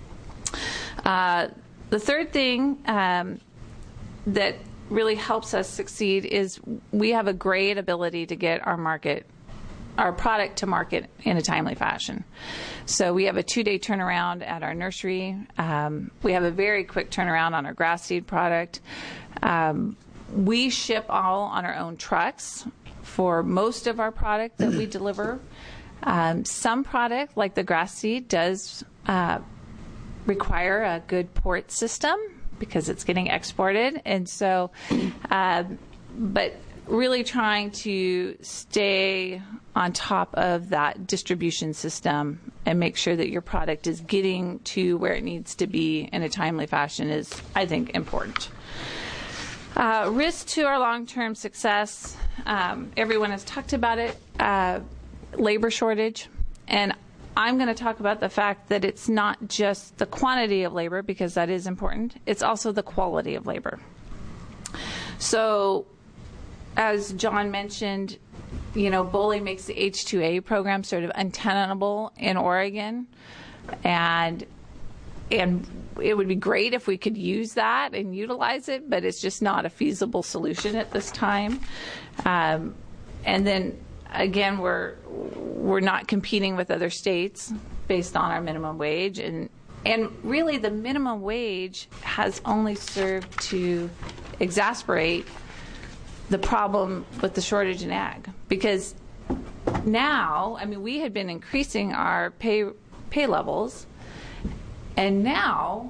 Uh, the third thing um, that really helps us succeed is we have a great ability to get our market, our product to market in a timely fashion. So we have a two-day turnaround at our nursery. Um, we have a very quick turnaround on our grass seed product. Um, we ship all on our own trucks for most of our product that we deliver. Um, some product, like the grass seed, does uh, require a good port system because it's getting exported. And so, uh, but really trying to stay on top of that distribution system and make sure that your product is getting to where it needs to be in a timely fashion is, I think, important. Uh, risk to our long-term success, um, everyone has talked about it, uh, labor shortage. And I'm going to talk about the fact that it's not just the quantity of labor, because that is important, it's also the quality of labor. So, as John mentioned, you know, BOLI makes the H two A program sort of untenable in Oregon, and and it would be great if we could use that and utilize it, but it's just not a feasible solution at this time. Um, and then again, we're we're not competing with other states based on our minimum wage, and and really the minimum wage has only served to exacerbate the problem with the shortage in ag, because now, I mean, we had been increasing our pay pay levels, and now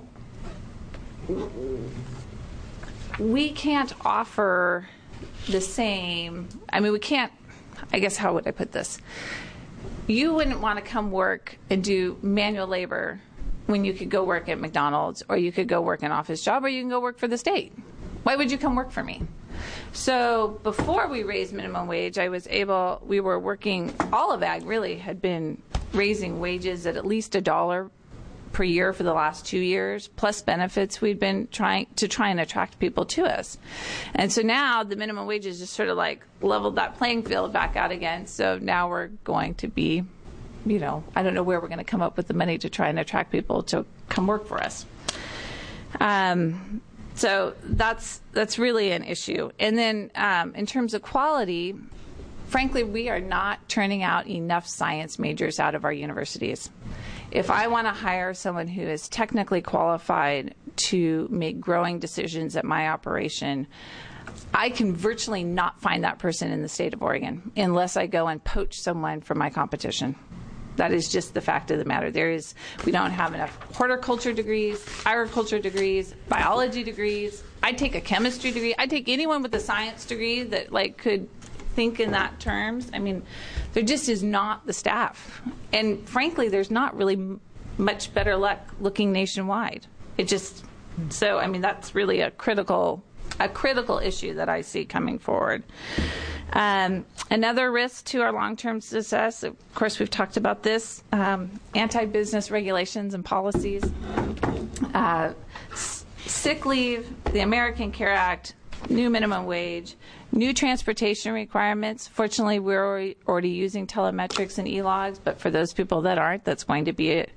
we can't offer the same. I mean, we can't. I guess, how would I put this? You wouldn't want to come work and do manual labor when you could go work at McDonald's, or you could go work an office job, or you can go work for the state. Why would you come work for me? So before we raised minimum wage, I was able, we were working, all of ag really had been raising wages at at least a dollar per year for the last two years, plus benefits. We'd been trying to try and attract people to us. And so now the minimum wage is just sort of like leveled that playing field back out again. So now we're going to be, you know, I don't know where we're going to come up with the money to try and attract people to come work for us. Um, so that's that's really an issue. And then um, in terms of quality, frankly, we are not turning out enough science majors out of our universities. If I want to hire someone who is technically qualified to make growing decisions at my operation, I can virtually not find that person in the state of Oregon unless I go and poach someone from my competition. That is just the fact of the matter. There is, we don't have enough horticulture degrees, agriculture degrees, biology degrees. I'd take a chemistry degree. I'd take anyone with a science degree that like could think in that terms. I mean, there just is not the staff. And frankly, there's not really m- much better luck looking nationwide. It just, so I mean, that's really a critical, a critical issue that I see coming forward. Um, another risk to our long-term success, of course, we've talked about this, um, anti-business regulations and policies, uh, s- sick leave, the American Care Act, new minimum wage, new transportation requirements. Fortunately, we're already using telemetrics and e-logs, but for those people that aren't, that's going to be a,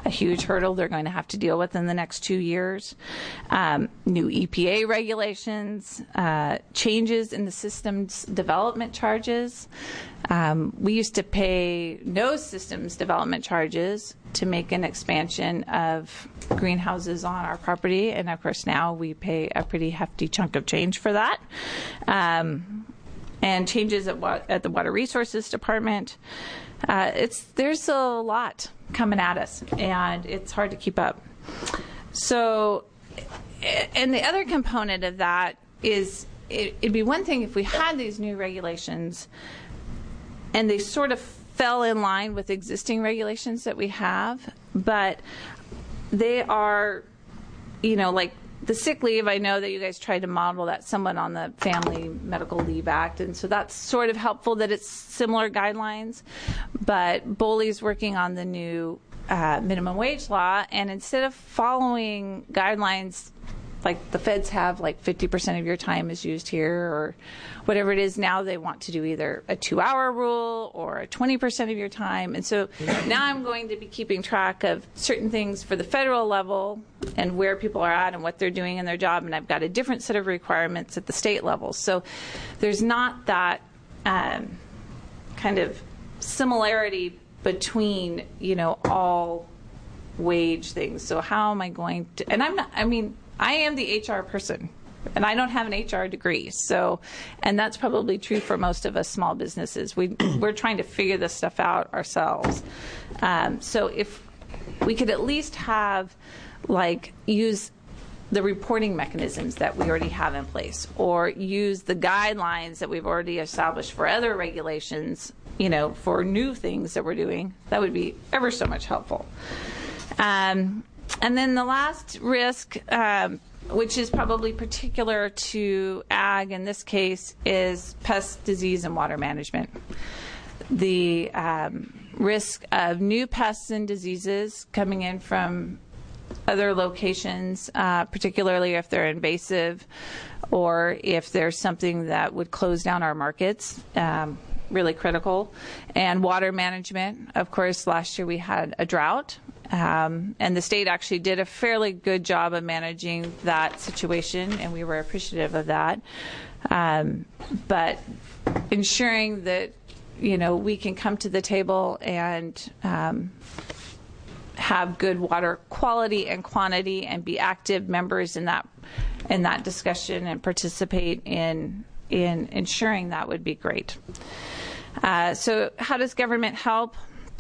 a huge hurdle they're going to have to deal with in the next two years. Um, new E P A regulations, uh, changes in the systems development charges. Um, we used to pay no systems development charges to make an expansion of greenhouses on our property, and of course now we pay a pretty hefty chunk of change for that. Um, and changes at, wa- at the Water Resources Department. Uh, it's there's a lot coming at us, and it's hard to keep up. So, and the other component of that is it, it'd be one thing if we had these new regulations and they sort of fell in line with existing regulations that we have, but they are, you know, like the sick leave, I know that you guys tried to model that somewhat on the Family Medical Leave Act, and so that's sort of helpful that it's similar guidelines. But BOLI's working on the new uh, minimum wage law, and instead of following guidelines like the feds have, like fifty percent of your time is used here or whatever it is, now they want to do either a two-hour rule or twenty percent of your time. And so now I'm going to be keeping track of certain things for the federal level and where people are at and what they're doing in their job, and I've got a different set of requirements at the state level. So there's not that um, kind of similarity between, you know, all wage things. So how am I going to, and I'm not, I mean, I am the H R person, and I don't have an H R degree. So, and that's probably true for most of us small businesses. We, we're trying to figure this stuff out ourselves. Um, so if we could at least have, like, use the reporting mechanisms that we already have in place, or use the guidelines that we've already established for other regulations, you know, for new things that we're doing, that would be ever so much helpful. Um, And then the last risk, um, which is probably particular to ag in this case, is pest, disease, and water management. The um, risk of new pests and diseases coming in from other locations, uh, particularly if they're invasive or if there's something that would close down our markets, um, really critical. And water management, of course, last year we had a drought. Um, and the state actually did a fairly good job of managing that situation, and we were appreciative of that. Um, but ensuring that, you know, we can come to the table and um, have good water quality and quantity, and be active members in that in that discussion and participate in in ensuring that would be great. Uh, so, how does government help?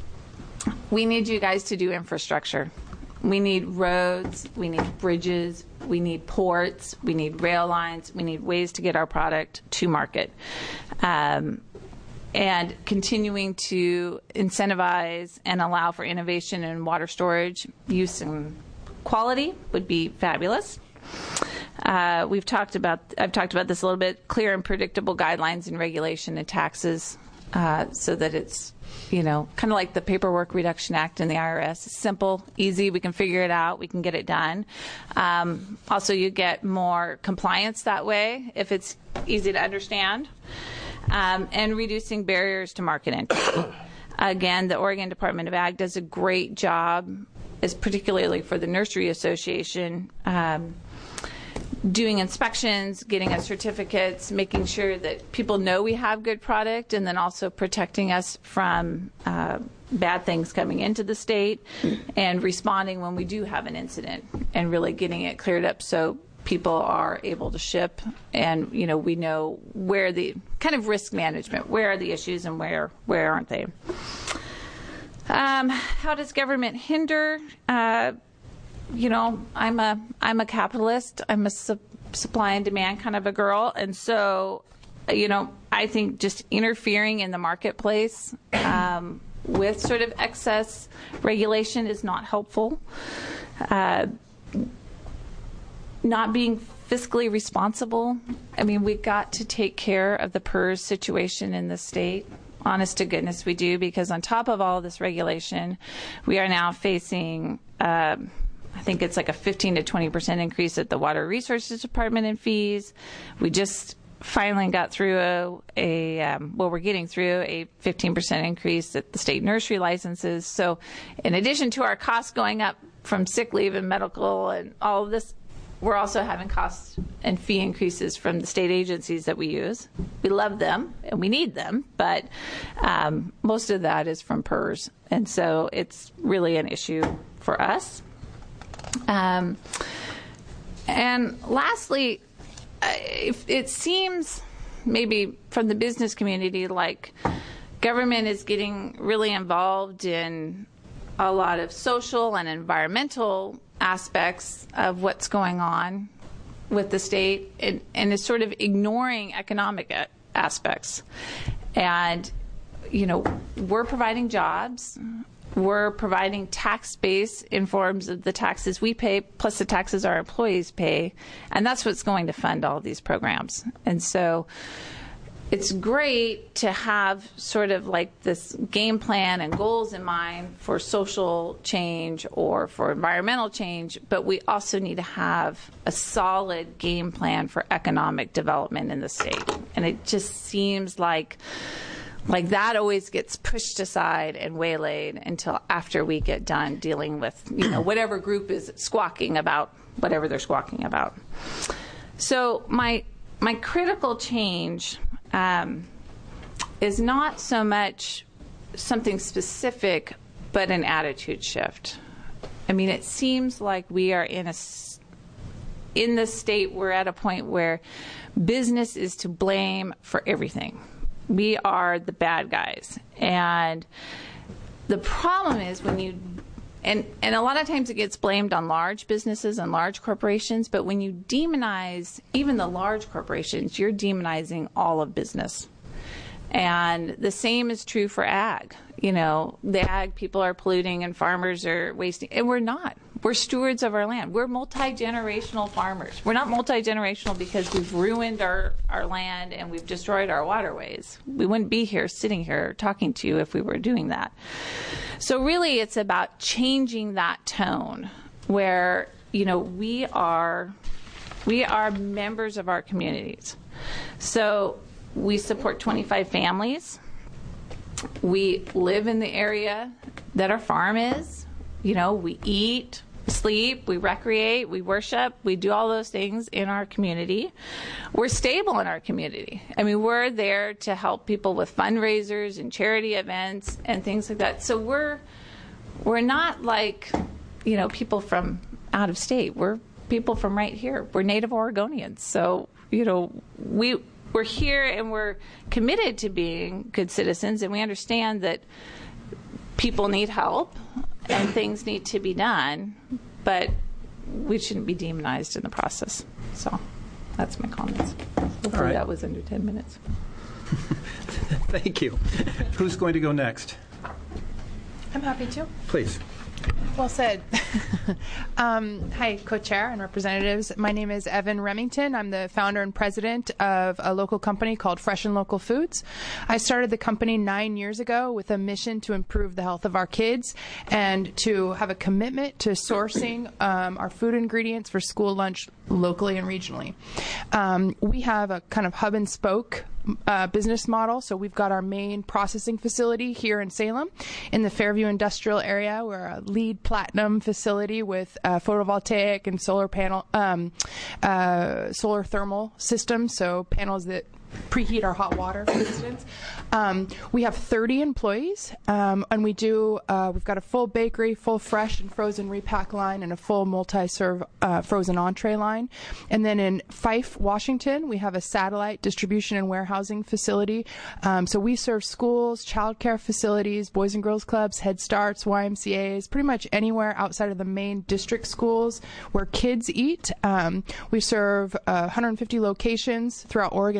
We need you guys to do infrastructure. We need roads, we need bridges, we need ports, we need rail lines, we need ways to get our product to market. Um, and continuing to incentivize and allow for innovation in water storage, use, and quality would be fabulous. Uh, we've talked about, I've talked about this a little bit, clear and predictable guidelines and regulation and taxes, uh, so that it's, you know, kind of like the Paperwork Reduction Act in the I R S. It's simple, easy, we can figure it out, we can get it done. Um, also, you get more compliance that way if it's easy to understand. Um, and reducing barriers to market entry. Again, the Oregon Department of Ag does a great job, is particularly for the Nursery Association, um, doing inspections, getting us certificates, making sure that people know we have good product, and then also protecting us from uh, bad things coming into the state, and responding when we do have an incident, and really getting it cleared up so people are able to ship, and, you know, we know where the kind of risk management, where are the issues and where where aren't they. Um, how does government hinder? Uh, You know, I'm a I'm a capitalist. I'm a su- supply and demand kind of a girl, and so, you know, I think just interfering in the marketplace um, with sort of excess regulation is not helpful. Uh, not being fiscally responsible. I mean, we've got to take care of the P E R S situation in the state. Honest to goodness, we do, because on top of all of this regulation, we are now facing. Uh, I think it's like a fifteen to twenty percent increase at the Water Resources Department in fees. We just finally got through a, a um, well, we're getting through a fifteen percent increase at the state nursery licenses. So in addition to our costs going up from sick leave and medical and all of this, we're also having costs and fee increases from the state agencies that we use. We love them and we need them, but um, most of that is from P E R S. And so it's really an issue for us. Um, and lastly, it seems maybe from the business community like government is getting really involved in a lot of social and environmental aspects of what's going on with the state, and, and is sort of ignoring economic a- aspects. And, you know, we're providing jobs. We're providing tax base in forms of the taxes we pay, plus the taxes our employees pay, and that's what's going to fund all these programs. And so it's great to have sort of like this game plan and goals in mind for social change or for environmental change, but we also need to have a solid game plan for economic development in the state. And it just seems like Like that always gets pushed aside and waylaid until after we get done dealing with, you know, whatever group is squawking about whatever they're squawking about. So my my critical change um, is not so much something specific, but an attitude shift. I mean, it seems like we are in a in this state. We're at a point where business is to blame for everything. We are the bad guys. And the problem is when you, and, and a lot of times it gets blamed on large businesses and large corporations, but when you demonize even the large corporations, you're demonizing all of business. And the same is true for ag. You know, the ag people are polluting and farmers are wasting, and we're not. We're stewards of our land. We're multi-generational farmers. We're not multi-generational because we've ruined our, our land and we've destroyed our waterways. We wouldn't be here sitting here talking to you if we were doing that. So really it's about changing that tone where, you know, we are we are members of our communities. So we support twenty-five families. We live in the area that our farm is. You know, we eat, sleep, we recreate, we worship, we do all those things in our community. We're stable in our community. I mean, we're there to help people with fundraisers and charity events and things like that. So we're we're not like, you know, people from out of state. We're people from right here. We're Native Oregonians. So, you know, we we're here and we're committed to being good citizens, and we understand that people need help and things need to be done, but we shouldn't be demonized in the process. So that's my comments. Hopefully right. That was under ten minutes. Thank you. Who's going to go next? I'm happy to. Please. Well said. um, hi, co-chair and representatives. My name is Evan Remington. I'm the founder and president of a local company called Fresh and Local Foods. I started the company nine years ago with a mission to improve the health of our kids and to have a commitment to sourcing um, our food ingredients for school lunch locally and regionally. Um, we have a kind of hub and spoke Uh, business model. So we've got our main processing facility here in Salem in the Fairview industrial area. We're a LEED platinum facility with uh, photovoltaic and solar panel, um, uh, solar thermal systems. So panels that preheat our hot water, for instance. Um, we have thirty employees, um, and we do, uh, we've got a full bakery, full fresh and frozen repack line, and a full multi-serve uh, frozen entree line. And then in Fife, Washington, we have a satellite distribution and warehousing facility. Um, so we serve schools, childcare facilities, boys and girls clubs, Head Starts, Y M C As, pretty much anywhere outside of the main district schools where kids eat. Um, we serve uh, one hundred fifty locations throughout Oregon and Washington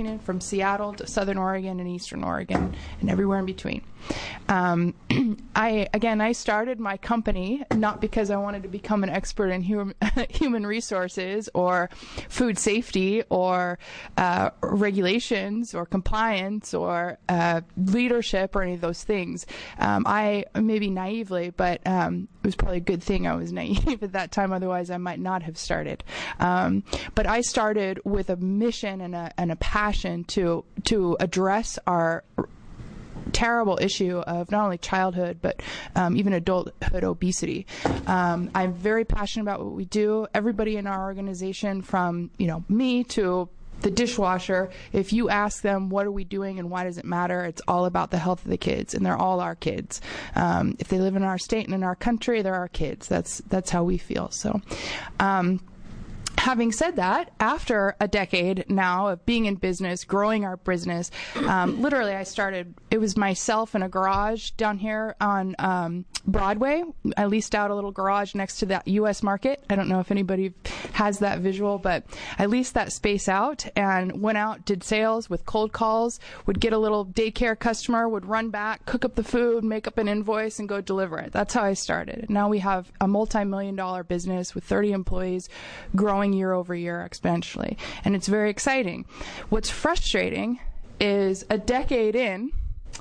Canyon, from Seattle to Southern Oregon and Eastern Oregon, and everywhere in between. Um, I again, I started my company not because I wanted to become an expert in human human resources or food safety or uh, regulations or compliance or uh, leadership or any of those things. Um, I maybe naively, but um, it was probably a good thing I was naive at that time. Otherwise, I might not have started. Um, but I started with a mission and a and a passion to to address our terrible issue of not only childhood but um, even adulthood obesity. Um, I'm very passionate about what we do. Everybody in our organization, from you know me to the dishwasher, if you ask them what are we doing and why does it matter, it's all about the health of the kids, and they're all our kids. Um, if they live in our state and in our country, they're our kids. That's that's how we feel. So. Um, Having said that, after a decade now of being in business, growing our business, um, literally I started, it was myself in a garage down here on um, Broadway. I leased out a little garage next to that U S Market. I don't know if anybody has that visual, but I leased that space out and went out, did sales with cold calls, would get a little daycare customer, would run back, cook up the food, make up an invoice, and go deliver it. That's how I started. Now we have a multi-million dollar business with thirty employees, growing year over year exponentially, and it's very exciting. What's frustrating is a decade in,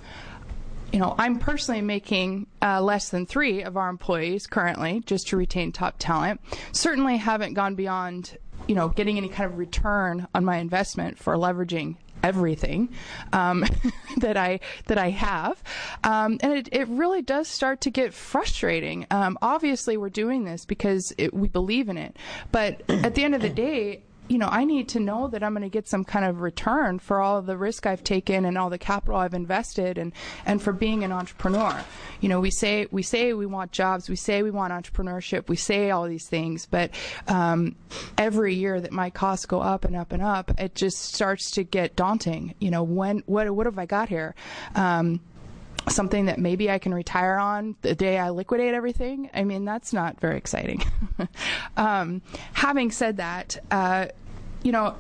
you know, I'm personally making uh, less than three of our employees currently just to retain top talent. Certainly haven't gone beyond, you know, getting any kind of return on my investment for leveraging everything um, that I that I have, um, and it, it really does start to get frustrating. Um, obviously, we're doing this because it, we believe in it, but at the end of the day, you know, I need to know that I'm going to get some kind of return for all of the risk I've taken and all the capital I've invested, and, and for being an entrepreneur. You know, we say we say we want jobs, we say we want entrepreneurship, we say all these things, but um, every year that my costs go up and up and up, it just starts to get daunting. You know, when what what have I got here? Um, something that maybe I can retire on the day I liquidate everything. I mean, that's not very exciting. um, having said that, uh, you know,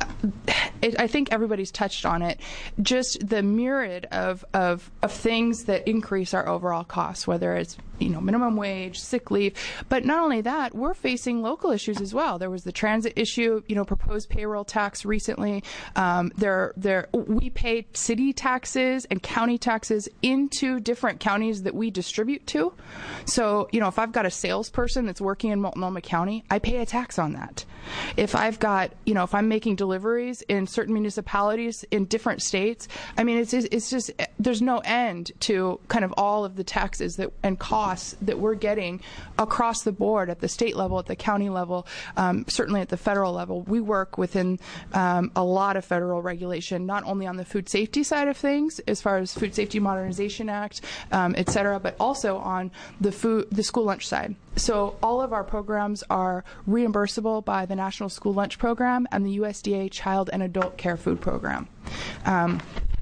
it, I think everybody's touched on it. Just the myriad of, of of things that increase our overall costs, whether it's you know minimum wage, sick leave, but not only that, we're facing local issues as well. There was the transit issue, you know, proposed payroll tax recently. Um, there, there, we pay city taxes and county taxes into different counties that we distribute to. So, you know, if I've got a salesperson that's working in Multnomah County, I pay a tax on that. If I've got, you know, if I'm making deliveries in certain municipalities in different states, I mean, it's just, it's just there's no end to kind of all of the taxes that and costs that we're getting across the board at the state level, at the county level, um, certainly at the federal level. We work within um, a lot of federal regulation, not only on the food safety side of things, as far as Food Safety Modernization Act, um, et cetera, but also on the food, the school lunch side. So all of our programs are reimbursable by the National School Lunch Program and the U S D A Child and Adult Care Food Program. Um,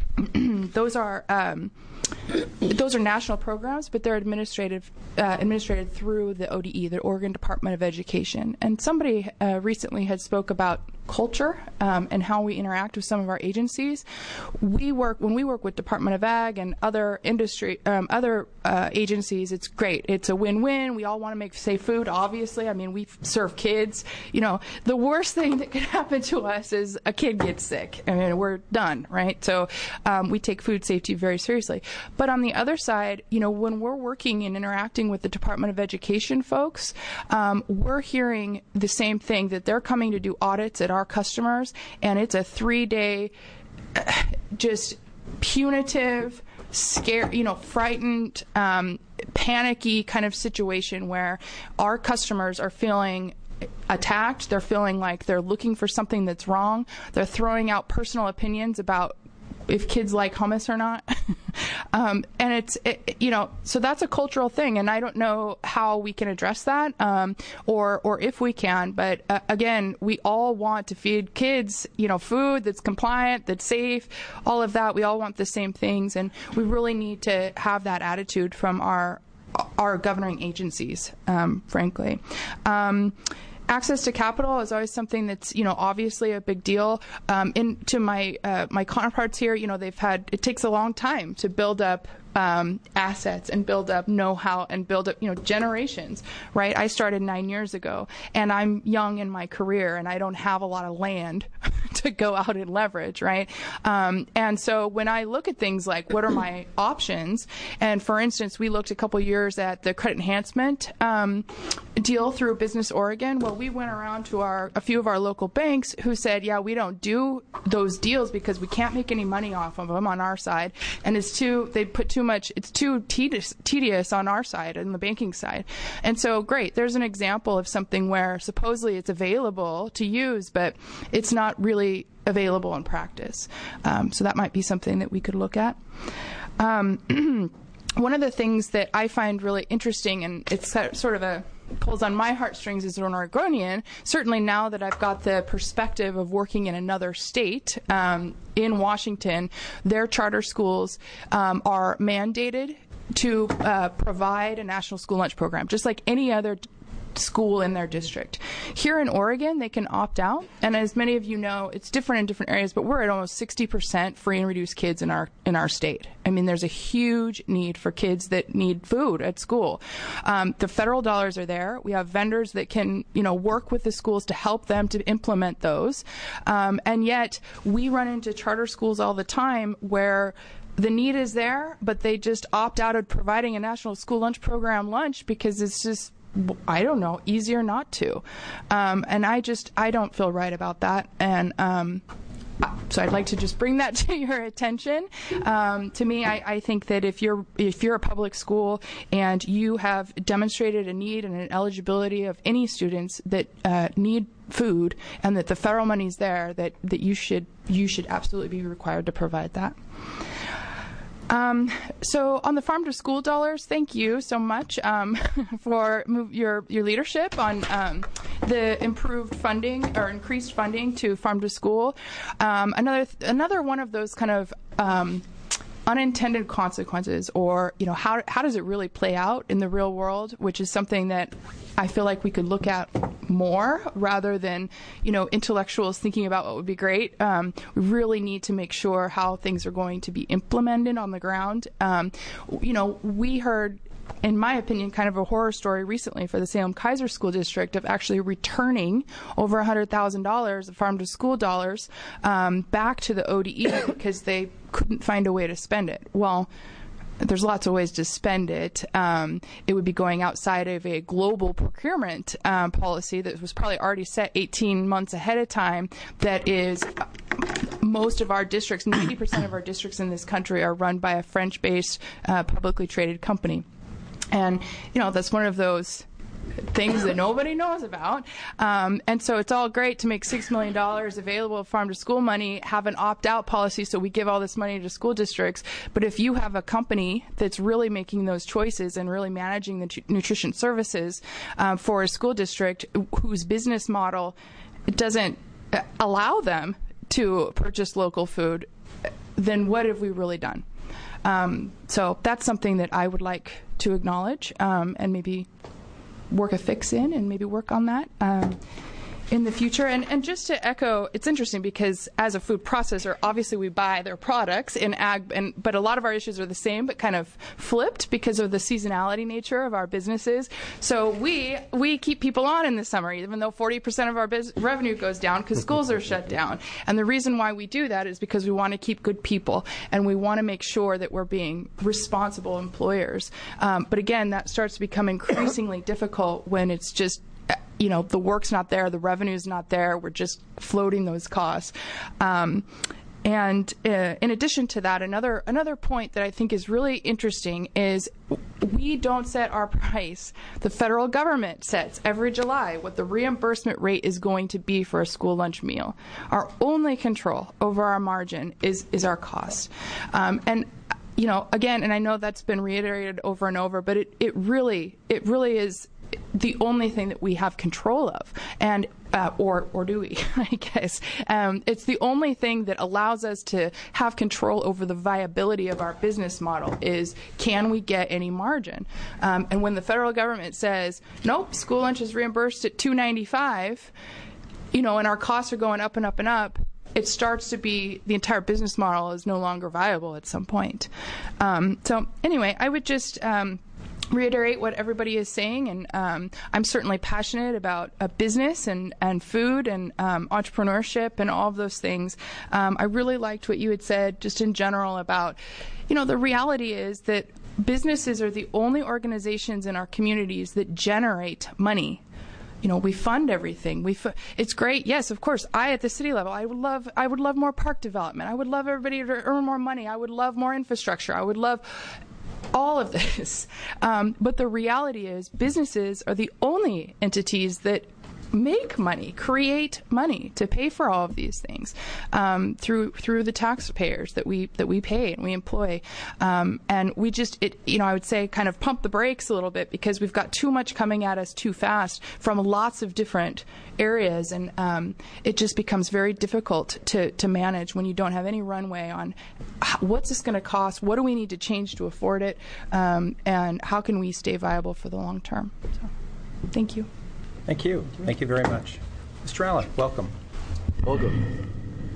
those are um, those are national programs, but they're administrative uh, administrated through the O D E, the Oregon Department of Education. And somebody uh, recently had spoke about culture um, and how we interact with some of our agencies. We work when we work with Department of Ag and other industry, um, other uh, agencies. It's great. It's a win-win. We all want to make safe food. Obviously, I mean, we serve kids. You know, the worst thing that could happen to us is a kid gets sick. I mean, we're done, right? So um, we take food safety very seriously. But on the other side, you know, when we're working and interacting with the Department of Education folks, um, we're hearing the same thing, that they're coming to do audits at our customers, and it's a three-day uh, just punitive, scare, you know, frightened, um, panicky kind of situation where our customers are feeling attacked. They're feeling like they're looking for something that's wrong. They're throwing out personal opinions about if kids like hummus or not. um, and it's, it, you know, so that's a cultural thing, and I don't know how we can address that, um, or or if we can, but uh, again, we all want to feed kids, you know, food that's compliant, that's safe, all of that. We all want the same things, and we really need to have that attitude from our our governing agencies, um, frankly. Um, access to capital is always something that's, you know, obviously a big deal. Um, in to my uh, my counterparts here, you know, they've had, it takes a long time to build up Um, assets and build up know-how and build up, you know, generations, right? I started nine years ago, and I'm young in my career, and I don't have a lot of land to go out and leverage, right? Um, and so when I look at things like what are my options, and for instance, we looked a couple years at the credit enhancement um, deal through Business Oregon. Well, we went around to our a few of our local banks who said, yeah, we don't do those deals because we can't make any money off of them on our side, and it's too they put too much it's too tedious, tedious on our side and the banking side. And so great, there's an example of something where supposedly it's available to use, but it's not really available in practice. Um, so that might be something that we could look at. Um, one of the things that I find really interesting, and it's sort of a pulls on my heartstrings as an Oregonian, certainly now that I've got the perspective of working in another state, um, in Washington, their charter schools um, are mandated to uh, provide a national school lunch program, just like any other school in their district. Here in Oregon, they can opt out, and as many of you know, it's different in different areas, but we're at almost sixty percent free and reduced kids in our in our state. I mean, there's a huge need for kids that need food at school. Um, the federal dollars are there. We have vendors that can, you know, work with the schools to help them to implement those, um, and yet we run into charter schools all the time where the need is there, but they just opt out of providing a national school lunch program lunch because it's just, I don't know, easier not to. Um, and I just, I don't feel right about that. And um, so I'd like to just bring that to your attention. Um, to me, I, I think that if you're if you're a public school and you have demonstrated a need and an eligibility of any students that uh, need food, and that the federal money's there, that, that you should you should absolutely be required to provide that. Um, so on the farm to school dollars, thank you so much um, for move your your leadership on um, the improved funding or increased funding to farm to school. Um, another another one of those kind of um, unintended consequences, or you know, how how does it really play out in the real world, which is something that I feel like we could look at more rather than, you know, intellectuals thinking about what would be great. Um, we really need to make sure how things are going to be implemented on the ground. Um, you know, we heard, in my opinion, kind of a horror story recently for the Salem-Keizer School District of actually returning over one hundred thousand dollars of farm-to-school dollars um, back to the O D E because they couldn't find a way to spend it. Well, there's lots of ways to spend it. Um, it would be going outside of a global procurement um, policy that was probably already set eighteen months ahead of time. That is, most of our districts, ninety percent of our districts in this country are run by a French-based uh, publicly traded company. And, you know, that's one of those things that nobody knows about. Um, and so it's all great to make six million dollars available of farm-to-school money, have an opt-out policy so we give all this money to school districts. But if you have a company that's really making those choices and really managing the t- nutrition services um, for a school district whose business model doesn't allow them to purchase local food, then what have we really done? Um, so that's something that I would like to acknowledge um, and maybe work a fix in and maybe work on that um, in the future. And, and just to echo, it's interesting because as a food processor, obviously we buy their products in ag, and but a lot of our issues are the same but kind of flipped because of the seasonality nature of our businesses. So we we keep people on in the summer, even though forty percent of our biz- revenue goes down because schools are shut down. And the reason why we do that is because we want to keep good people and we want to make sure that we're being responsible employers. Um, but again, that starts to become increasingly difficult when it's just, you know, the work's not there, the revenue's not there, we're just floating those costs. Um, and uh, in addition to that, another another point that I think is really interesting is we don't set our price. The federal government sets every July what the reimbursement rate is going to be for a school lunch meal. Our only control over our margin is, is our cost. Um, and you know, again, and I know that's been reiterated over and over, but it, it really it really is the only thing that we have control of. And uh, or or do we, I guess. Um, it's the only thing that allows us to have control over the viability of our business model is, can we get any margin? Um, and when the federal government says, nope, school lunch is reimbursed at two ninety-five, you know, and our costs are going up and up and up, it starts to be, the entire business model is no longer viable at some point. Um, so anyway, I would just um, reiterate what everybody is saying, and um, I'm certainly passionate about uh, business and, and food and um, entrepreneurship and all of those things. Um, I really liked what you had said just in general about, you know, the reality is that businesses are the only organizations in our communities that generate money. You know, we fund everything. We fu- it's great. Yes, of course. I, at the city level, I would love, I would love more park development. I would love everybody to earn more money. I would love more infrastructure. I would love all of this. Um, but the reality is, businesses are the only entities that make money, create money to pay for all of these things um, through through the taxpayers that we that we pay and we employ, um, and we just it you know I would say kind of pump the brakes a little bit, because we've got too much coming at us too fast from lots of different areas, and um, it just becomes very difficult to to manage when you don't have any runway on what's this going to cost, what do we need to change to afford it, um, and how can we stay viable for the long term. So, thank you. Thank you. Thank you very much. Mister Allen, welcome. Welcome.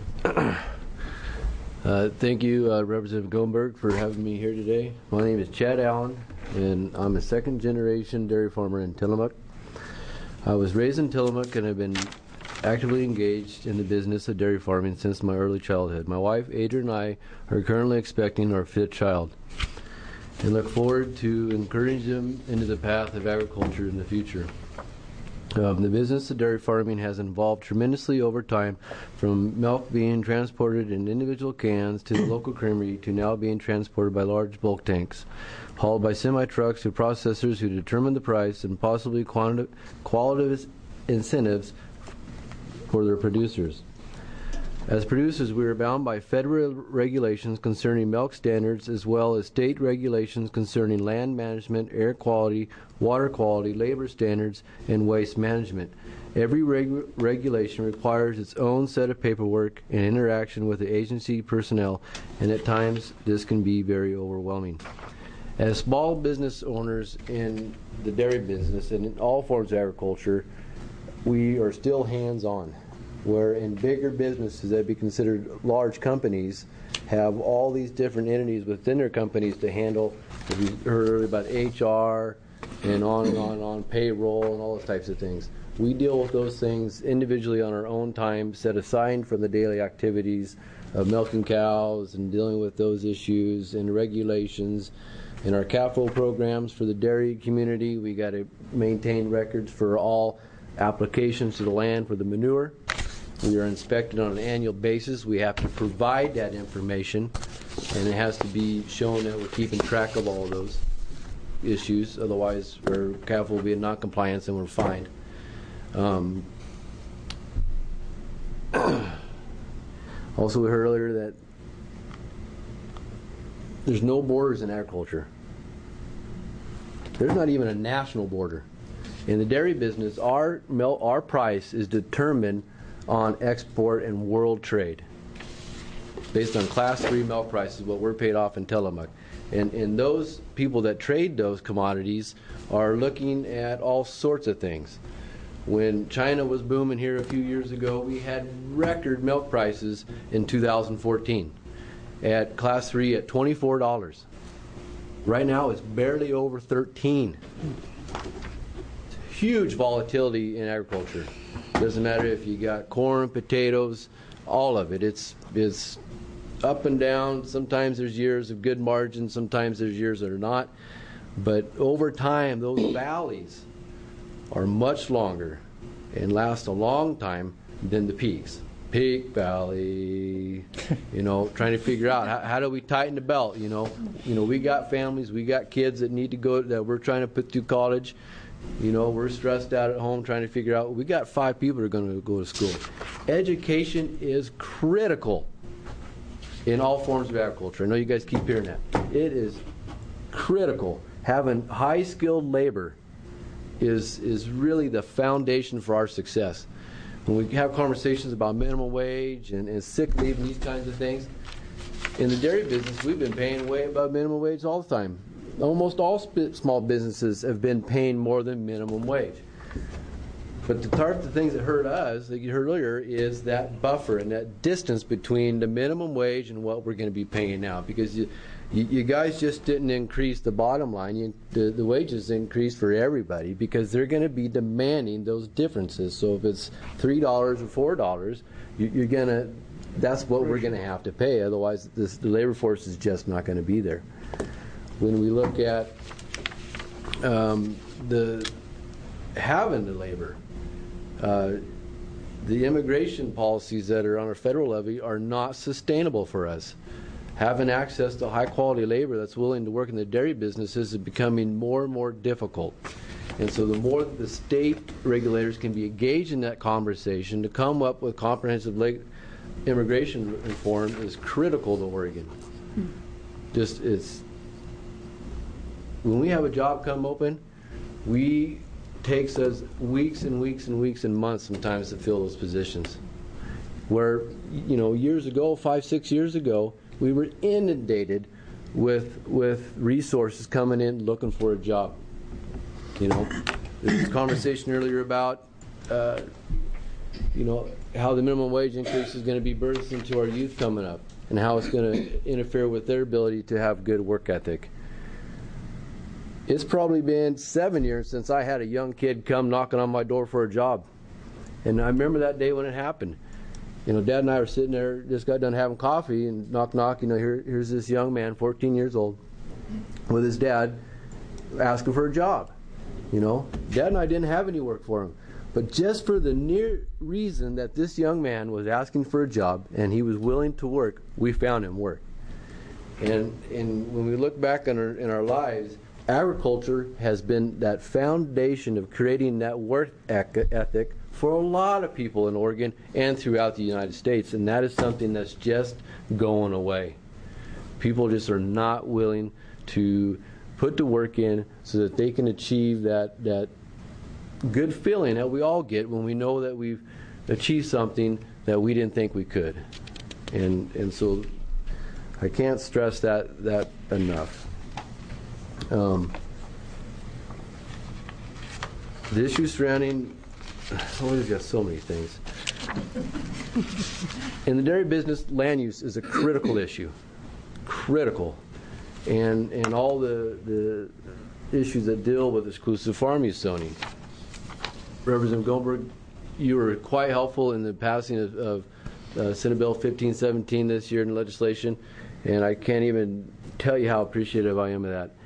uh, thank you, uh, Representative Gomberg, for having me here today. My name is Chad Allen, and I'm a second-generation dairy farmer in Tillamook. I was raised in Tillamook, and I've been actively engaged in the business of dairy farming since my early childhood. My wife, Adrian, and I are currently expecting our fifth child, and look forward to encouraging them into the path of agriculture in the future. Um, the business of dairy farming has evolved tremendously over time, from milk being transported in individual cans to the local creamery to now being transported by large bulk tanks, hauled by semi-trucks to processors who determine the price and possibly quanti- qualitative incentives for their producers. As producers, we are bound by federal regulations concerning milk standards, as well as state regulations concerning land management, air quality, water quality, labor standards, and waste management. Every reg- regulation requires its own set of paperwork and interaction with the agency personnel, and at times this can be very overwhelming. As small business owners in the dairy business and in all forms of agriculture, we are still hands-on, where in bigger businesses that be considered large companies have all these different entities within their companies to handle. We heard earlier about H R and on and on and on, payroll and all those types of things. We deal with those things individually on our own time, set aside from the daily activities of milking cows and dealing with those issues and regulations. In our capital programs for the dairy community, we got to maintain records for all applications to the land for the manure. We are inspected on an annual basis. We have to provide that information, and it has to be shown that we're keeping track of all of those issues. Otherwise, our C A F will be in non-compliance and we're fined. Um, also, we heard earlier that there's no borders in agriculture. There's not even a national border. In the dairy business, our milk, our price is determined on export and world trade, based on class three milk prices, what we're paid off in Tillamook. And, and those people that trade those commodities are looking at all sorts of things. When China was booming here a few years ago, we had record milk prices in two thousand fourteen at class three at twenty-four dollars. Right now it's barely over thirteen. Huge volatility in agriculture. Doesn't matter if you got corn, potatoes, all of it. It's it's up and down. Sometimes there's years of good margins, sometimes there's years that are not. But over time, those valleys are much longer and last a long time than the peaks. Peak, valley, you know, trying to figure out how, how do we tighten the belt, you know. You know, we got families, we got kids that need to go, that we're trying to put through college. You know, we're stressed out at home trying to figure out, we got five people that are going to go to school. Education is critical in all forms of agriculture. I know you guys keep hearing that. It is critical. Having high-skilled labor is is really the foundation for our success. When we have conversations about minimum wage and, and sick leave and these kinds of things, in the dairy business, we've been paying way above minimum wage all the time. Almost all sp- small businesses have been paying more than minimum wage. But the type of things that hurt us, like you heard earlier, is that buffer and that distance between the minimum wage and what we're going to be paying now. Because you, you, you guys just didn't increase the bottom line. You, the, the wages increased for everybody because they're going to be demanding those differences. So if it's three dollars or four dollars, you, you're going to, that's what we're going to have to pay. Otherwise, this, the labor force is just not going to be there. When we look at um, the having the labor, Uh, the immigration policies that are on our federal levy are not sustainable for us. Having access to high quality labor that's willing to work in the dairy businesses is becoming more and more difficult. And so the more that the state regulators can be engaged in that conversation to come up with comprehensive leg- immigration reform is critical to Oregon. Hmm. Just it's when we have a job come open, we takes us weeks and weeks and weeks and months sometimes to fill those positions. Where, you know, years ago, five, six years ago, we were inundated with with resources coming in looking for a job. You know, there was a conversation earlier about, uh, you know, how the minimum wage increase is going to be burdensome to our youth coming up and how it's going to interfere with their ability to have good work ethic. It's probably been seven years since I had a young kid come knocking on my door for a job. And I remember that day when it happened. You know, Dad and I were sitting there, just got done having coffee, and knock, knock, you know, here, here's this young man, fourteen years old, with his dad, asking for a job. You know, Dad and I didn't have any work for him. But just for the near reason that this young man was asking for a job and he was willing to work, we found him work. And, and when we look back in our, in our lives, agriculture has been that foundation of creating that work ethic for a lot of people in Oregon and throughout the United States, and that is something that's just going away. People just are not willing to put the work in so that they can achieve that that good feeling that we all get when we know that we've achieved something that we didn't think we could. And and so I can't stress that that enough. Um, the issue surrounding, oh, we've got so many things. In the dairy business, land use is a critical issue, critical, and and all the the issues that deal with exclusive farm use zoning. Representative Goldberg, you were quite helpful in the passing of, of uh, Senate Bill fifteen seventeen this year in legislation, and I can't even tell you how appreciative I am of that.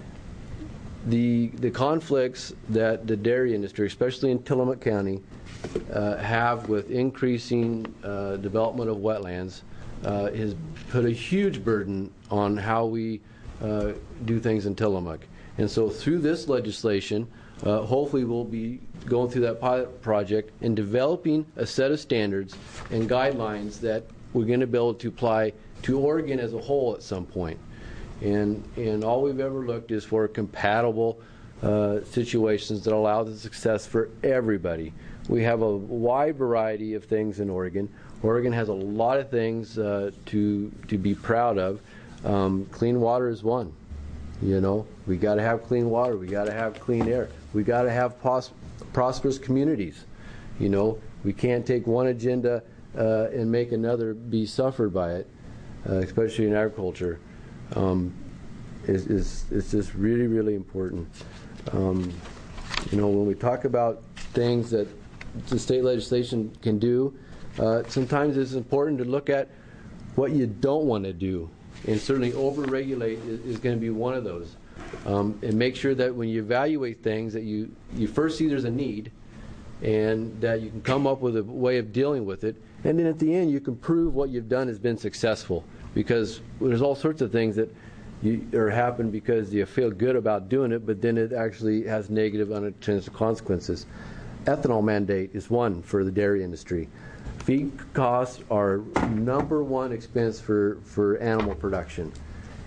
The the conflicts that the dairy industry, especially in Tillamook County, uh, have with increasing uh, development of wetlands uh, has put a huge burden on how we uh, do things in Tillamook. And so through this legislation, uh, hopefully we'll be going through that pilot project and developing a set of standards and guidelines that we're going to be able to apply to Oregon as a whole at some point. And, and all we've ever looked is for compatible uh, situations that allow the success for everybody. We have a wide variety of things in Oregon. Oregon has a lot of things uh, to to be proud of. Um, clean water is one. You know, we got to have clean water. We got to have clean air. We got to have pros- prosperous communities. You know, we can't take one agenda uh, and make another be suffered by it, uh, especially in agriculture. Um, is, is it's just really, really important. Um, you know, when we talk about things that the state legislation can do, uh, sometimes it's important to look at what you don't want to do, and certainly over-regulate is, is going to be one of those. Um, and make sure that when you evaluate things that you, you first see there's a need, and that you can come up with a way of dealing with it, and then at the end you can prove what you've done has been successful. Because there's all sorts of things that you, or happen because you feel good about doing it, but then it actually has negative unintended consequences. Ethanol mandate is one for the dairy industry. Feed costs are number one expense for, for animal production.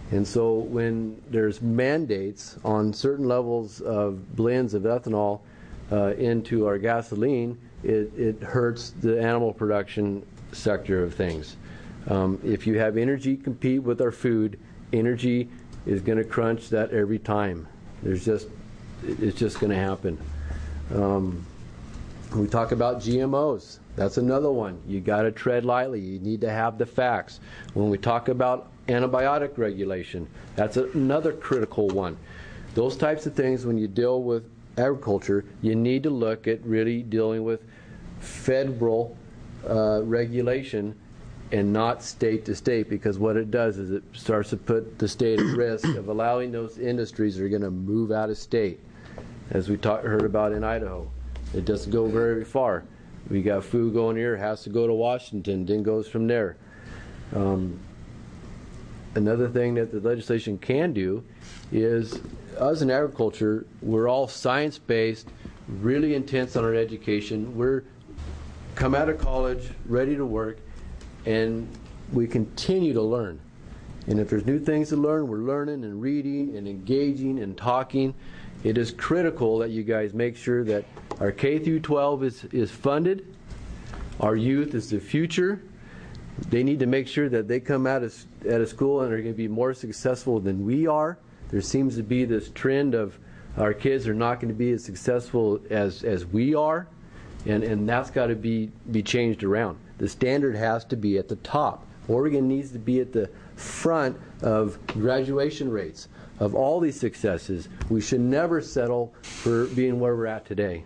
And so when there's mandates on certain levels of blends of ethanol uh, into our gasoline, it, it hurts the animal production sector of things. Um, if you have energy compete with our food, energy is going to crunch that every time. There's just, it's just going to happen. Um, we talk about G M Os. That's another one. You got to tread lightly. You need to have the facts. When we talk about antibiotic regulation, that's another critical one. Those types of things, when you deal with agriculture, you need to look at really dealing with federal uh, regulation and not state to state, because what it does is it starts to put the state at risk of allowing those industries that are going to move out of state, as we talk, heard about in Idaho. It doesn't go very far. We got food going here, has to go to Washington, then goes from there. Um, another thing that the legislation can do is, us in agriculture, we're all science-based, really intense on our education. We're come out of college, ready to work, and we continue to learn. And if there's new things to learn, we're learning and reading and engaging and talking. It is critical that you guys make sure that our K through twelve is, is funded. Our youth is the future. They need to make sure that they come out of, out of school and are going to be more successful than we are. There seems to be this trend of our kids are not going to be as successful as, as we are, and, and that's got to be, be changed around. The standard has to be at the top. Oregon needs to be at the front of graduation rates, of all these successes. We should never settle for being where we're at today.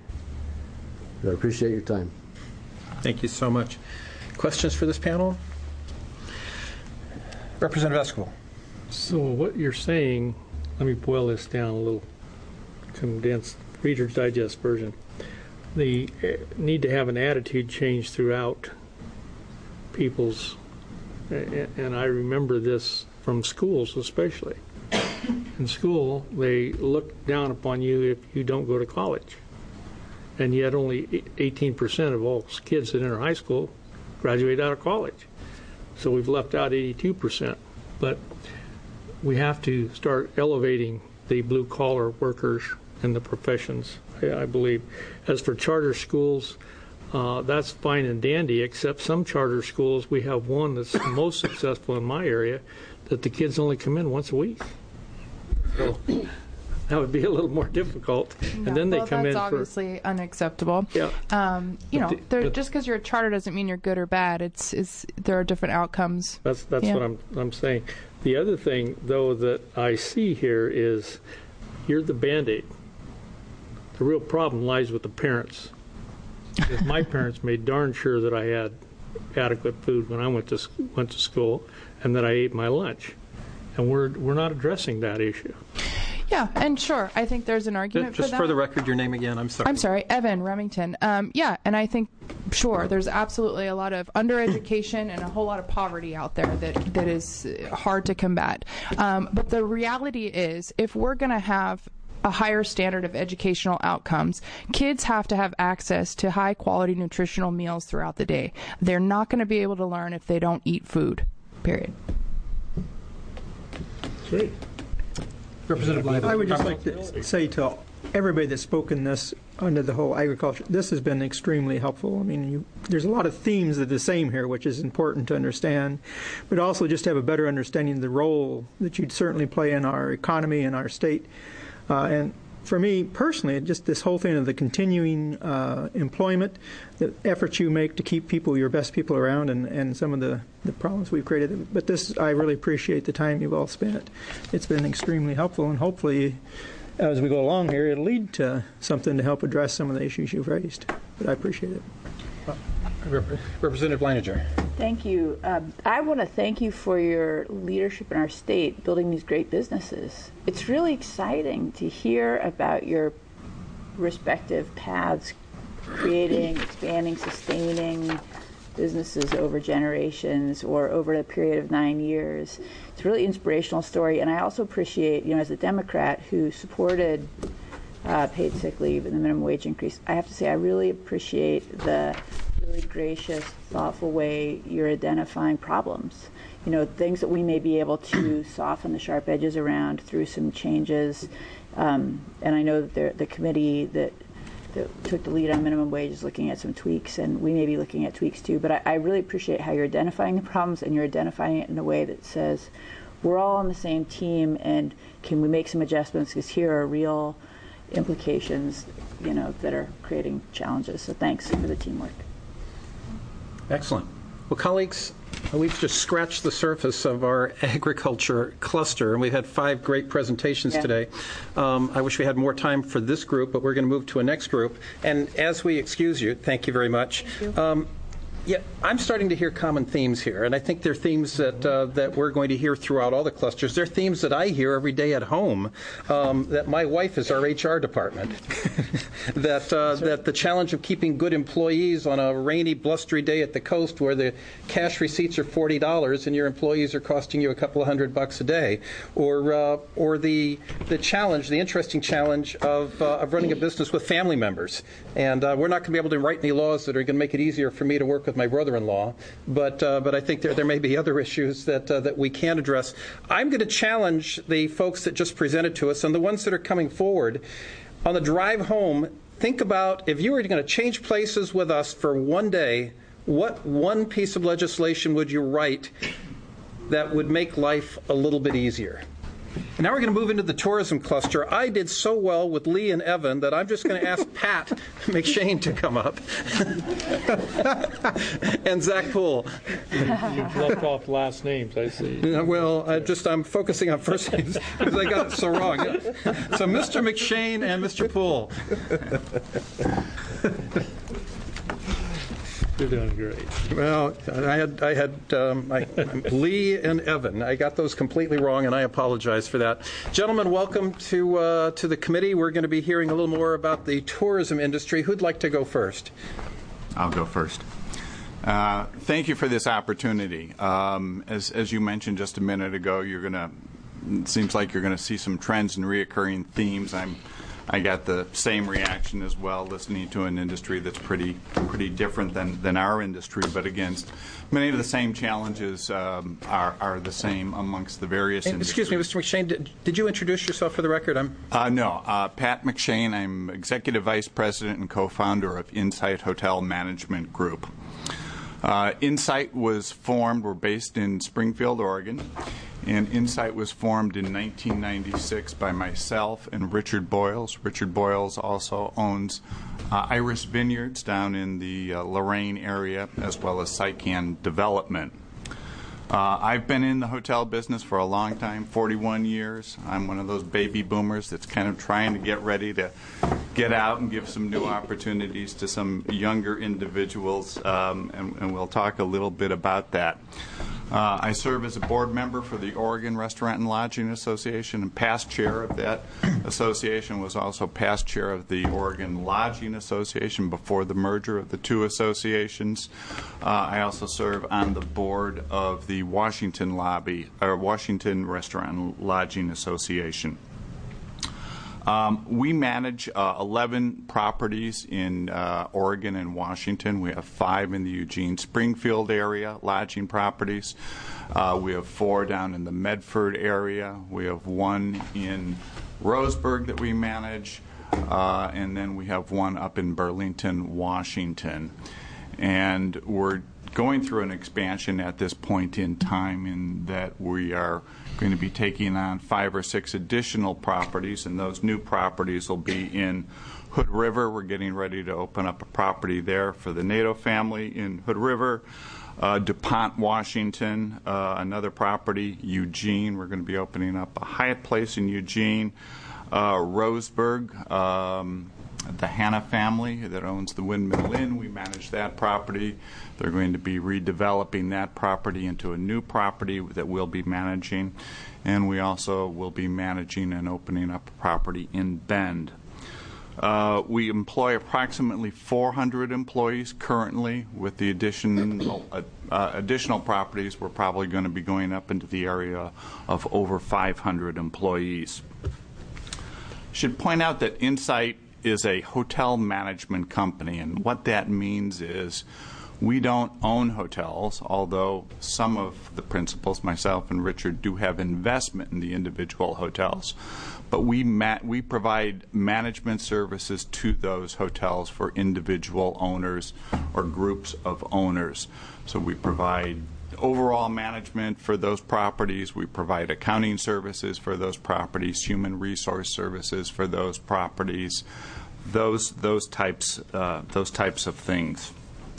I appreciate your time. Thank you so much. Questions for this panel? Representative Esquivel. So what you're saying, let me boil this down a little, condensed Reader's Digest version. The uh, need to have an attitude change throughout people's, and I remember this from schools especially. In school, they look down upon you if you don't go to college. And yet only eighteen percent of all kids that enter high school graduate out of college. So we've left out eighty-two percent. But we have to start elevating the blue-collar workers and the professions, I believe. As for charter schools, uh, that's fine and dandy, except some charter schools, we have one that's the most successful in my area, that the kids only come in once a week. So that would be a little more difficult. And Yeah, then they well, come in that's for... obviously unacceptable. Yeah. Um, you But know, the- there, but- just because you're a charter doesn't mean you're good or bad. It's, it's there are different outcomes. That's that's Yeah. what I'm I'm saying. The other thing, though, that I see here is you're the Band-Aid. The real problem lies with the parents. Because my parents made darn sure that I had adequate food when I went to sc- went to school, and that I ate my lunch. And we're we're not addressing that issue. Yeah, and sure, I think there's an argument Just for that. for the record, your name again. I'm sorry. I'm sorry, Evan Remington. Um, yeah, and I think, sure, there's absolutely a lot of undereducation and a whole lot of poverty out there that, that is hard to combat. Um, but the reality is, if we're going to have a higher standard of educational outcomes, kids have to have access to high quality nutritional meals throughout the day. They're not going to be able to learn if they don't eat food, period. Great. Representative Blythe. I would just like to say to everybody that's spoken this under the whole agriculture, this has been extremely helpful. I mean, you, there's a lot of themes that are the same here, which is important to understand, but also just have a better understanding of the role that you'd certainly play in our economy and our state. Uh, and for me personally, just this whole thing of the continuing uh, employment, the efforts you make to keep people, your best people around, and, and some of the, the problems we've created. But this, I really appreciate the time you've all spent. It's been extremely helpful, and hopefully, as we go along here, it'll lead to something to help address some of the issues you've raised. But I appreciate it. Representative Leininger. Thank you. Um, I want to thank you for your leadership in our state, building these great businesses. It's really exciting to hear about your respective paths, creating, expanding, sustaining businesses over generations or over a period of nine years. It's a really inspirational story, and I also appreciate, you know, as a Democrat who supported uh, paid sick leave and the minimum wage increase, I have to say I really appreciate the really gracious, thoughtful way you're identifying problems. You know, things that we may be able to soften the sharp edges around through some changes. Um, and I know that there, the committee that, that took the lead on minimum wage is looking at some tweaks, and we may be looking at tweaks too. But I, I really appreciate how you're identifying the problems, and you're identifying it in a way that says, we're all on the same team, and can we make some adjustments, because here are real implications, you know, that are creating challenges. So thanks for the teamwork. Excellent. Well, colleagues, we've just scratched the surface of our agriculture cluster, and we've had five great presentations Yeah. today. Um, I wish we had more time for this group, but we're going to move to a next group. And as we excuse you, thank you very much. Thank you. Um, Yeah, I'm starting to hear common themes here, and I think they're themes that uh, that we're going to hear throughout all the clusters. They're themes that I hear every day at home. Um, that my wife is our H R department. that uh, that the challenge of keeping good employees on a rainy, blustery day at the coast, where the cash receipts are forty dollars and your employees are costing you a couple of hundred bucks a day, or uh, or the the challenge, the interesting challenge of uh, of running a business with family members. And uh, we're not going to be able to write any laws that are going to make it easier for me to work with my brother-in-law, but uh, but I think there there may be other issues that uh, that we can address. I'm going to challenge the folks that just presented to us and the ones that are coming forward. On the drive home, think about if you were going to change places with us for one day, what one piece of legislation would you write that would make life a little bit easier? And now we're going to move into the tourism cluster. I did so well with Lee and Evan that I'm just going to ask Pat McShane to come up. And Zach Poole. You've left off last names, I see. Yeah, well, I just I'm focusing on first names because I got it so wrong. So Mister McShane and Mister Poole. You're doing great. Well, I had I had um, I, Lee and Evan. I got those completely wrong, and I apologize for that. Gentlemen, welcome to uh, to the committee. We're going to be hearing a little more about the tourism industry. Who'd like to go first? I'll go first. Uh, thank you for this opportunity. Um, as as you mentioned just a minute ago, you're going to. It seems like you're going to see some trends and reoccurring themes. I'm. I got the same reaction as well, listening to an industry that's pretty pretty different than, than our industry, but again, many of the same challenges um, are, are the same amongst the various And, industries. excuse me, Mister McShane, did, did you introduce yourself for the record? I'm uh, no, uh, Pat McShane. I'm Executive Vice President and co-founder of Insight Hotel Management Group. Uh, Insight was formed, we're based in Springfield, Oregon, and Insight was formed in nineteen ninety-six by myself and Richard Boyles. Richard Boyles also owns uh, Iris Vineyards down in the uh, Lorain area, as well as Sycan Development. Uh, I've been in the hotel business for a long time, forty-one years. I'm one of those baby boomers that's kind of trying to get ready to get out and give some new opportunities to some younger individuals, um, and, and we'll talk a little bit about that. Uh, I serve as a board member for the Oregon Restaurant and Lodging Association, and past chair of that association, was also past chair of the Oregon Lodging Association before the merger of the two associations. Uh, I also serve on the board of the Washington Lobby, or Washington Restaurant and Lodging Association. Um, we manage uh, eleven properties in uh, Oregon and Washington. We have five in the Eugene-Springfield area, lodging properties. Uh, we have four down in the Medford area. We have one in Roseburg that we manage. Uh, and then we have one up in Burlington, Washington. And we're going through an expansion at this point in time, in that we are going to be taking on five or six additional properties, and those new properties will be in Hood River. We're getting ready to open up a property there for the NATO family in Hood River. Uh, DuPont, Washington, uh, another property. Eugene, we're going to be opening up a Hyatt Place in Eugene. Uh, Roseburg, um, the Hanna family that owns the Windmill Inn, we manage that property. They're going to be redeveloping that property into a new property that we'll be managing. And we also will be managing and opening up a property in Bend. Uh, we employ approximately four hundred employees currently. With the addition, uh, uh, additional properties, we're probably going to be going up into the area of over five hundred employees. Should point out that Insight is a hotel management company, and what that means is we don't own hotels, although some of the principals, myself and Richard, do have investment in the individual hotels. But we ma- we provide management services to those hotels for individual owners or groups of owners. So we provide overall management for those properties. We provide accounting services for those properties, human resource services for those properties, those those types uh, those types of things.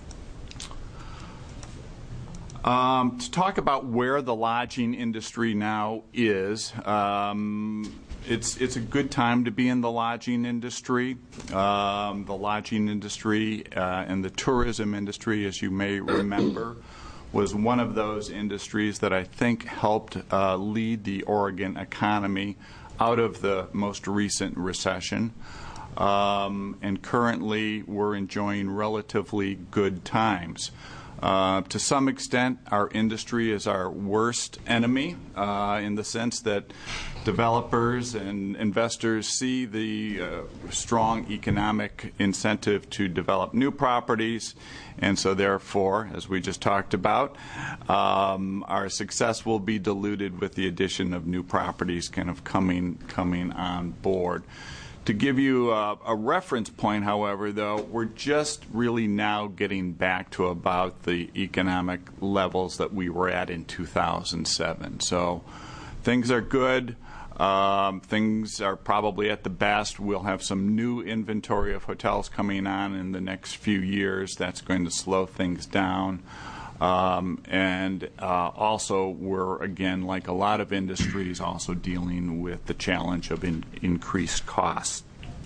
Um, to talk about where the lodging industry now is, um, it's it's a good time to be in the lodging industry. Um, the lodging industry uh, and the tourism industry, as you may remember, was one of those industries that I think helped uh, lead the Oregon economy out of the most recent recession. Um, and currently, we're enjoying relatively good times. Uh, to some extent, our industry is our worst enemy uh, in the sense that developers and investors see the uh, strong economic incentive to develop new properties, and so therefore, as we just talked about, um, our success will be diluted with the addition of new properties kind of coming coming on board. To give you a, a reference point, however, though, we're just really now getting back to about the economic levels that we were at in two thousand seven. So things are good. Um, things are probably at the best. We'll have some new inventory of hotels coming on in the next few years. That's going to slow things down. Um, and uh, also, we're, again, like a lot of industries, also dealing with the challenge of in, increased costs.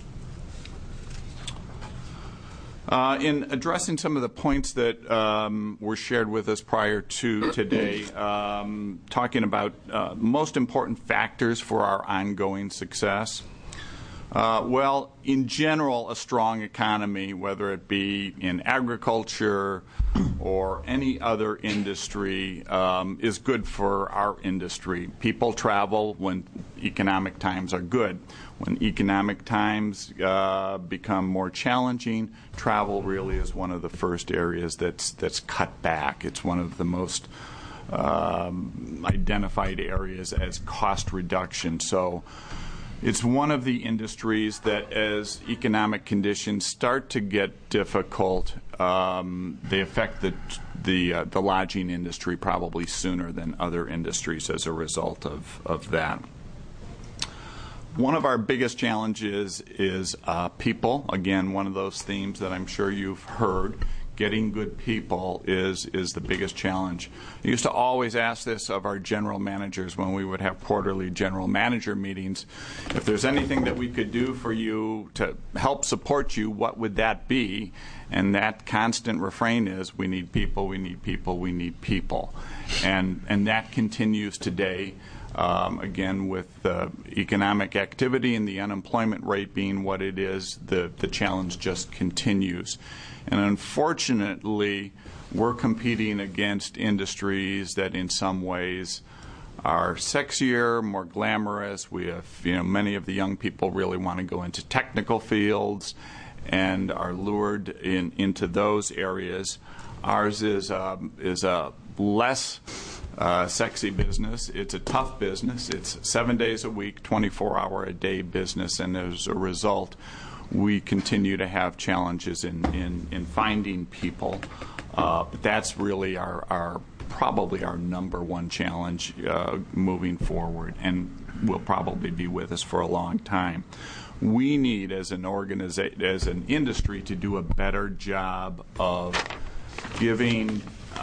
Uh, in addressing some of the points that um, were shared with us prior to today, um, talking about uh, most important factors for our ongoing success. Uh, well, in general, a strong economy, whether it be in agriculture or any other industry, um, is good for our industry. People travel when economic times are good. When economic times uh, become more challenging, travel really is one of the first areas that's that's cut back. It's one of the most um, identified areas as cost reduction. So it's one of the industries that, as economic conditions start to get difficult, um, they affect the the, uh, the lodging industry probably sooner than other industries as a result of, of that. One of our biggest challenges is uh, people. Again, one of those themes that I'm sure you've heard. Getting good people is is the biggest challenge. I used to always ask this of our general managers when we would have quarterly general manager meetings. If there's anything that we could do for you to help support you, what would that be? And that constant refrain is, we need people, we need people, we need people. And, and that continues today. Um, again, with uh, economic activity and the unemployment rate being what it is, the, the challenge just continues. And unfortunately, we're competing against industries that in some ways are sexier, more glamorous. We have, you know, many of the young people really want to go into technical fields and are lured in, into those areas. Ours is, uh, is a less uh, sexy business. It's a tough business. It's seven days a week, twenty-four hour a day business, and as a result, we continue to have challenges in, in, in finding people. Uh, but that's really our, our probably our number one challenge uh, moving forward, and will probably be with us for a long time. We need, as an organization, as an industry, to do a better job of giving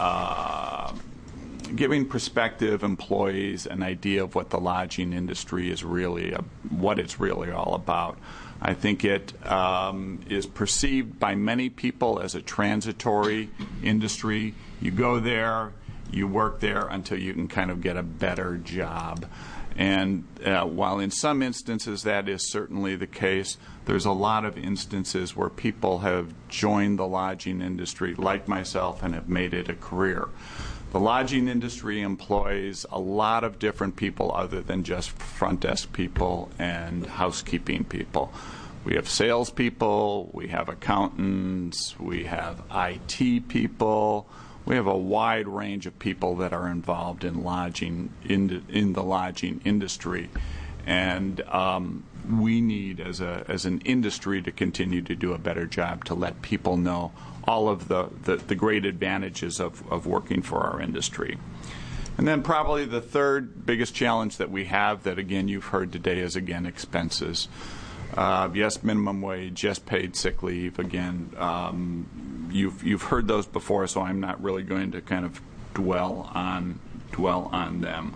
uh, giving prospective employees an idea of what the lodging industry is really, uh, what it's really all about. I think it um, is perceived by many people as a transitory industry. You go there, you work there until you can kind of get a better job. And uh, while in some instances that is certainly the case, there's a lot of instances where people have joined the lodging industry, like myself, and have made it a career. The lodging industry employs a lot of different people other than just front desk people and housekeeping people. We have salespeople, we have accountants, we have I T people. We have a wide range of people that are involved in lodging, in, in the lodging industry. And um, we need, as a as an industry, to continue to do a better job to let people know all of the, the, the great advantages of, of working for our industry. And then probably the third biggest challenge that we have that, again, you've heard today is, again, expenses. Uh, yes, minimum wage, yes, paid sick leave. Again, um, you've you've heard those before, so I'm not really going to kind of dwell on dwell on them.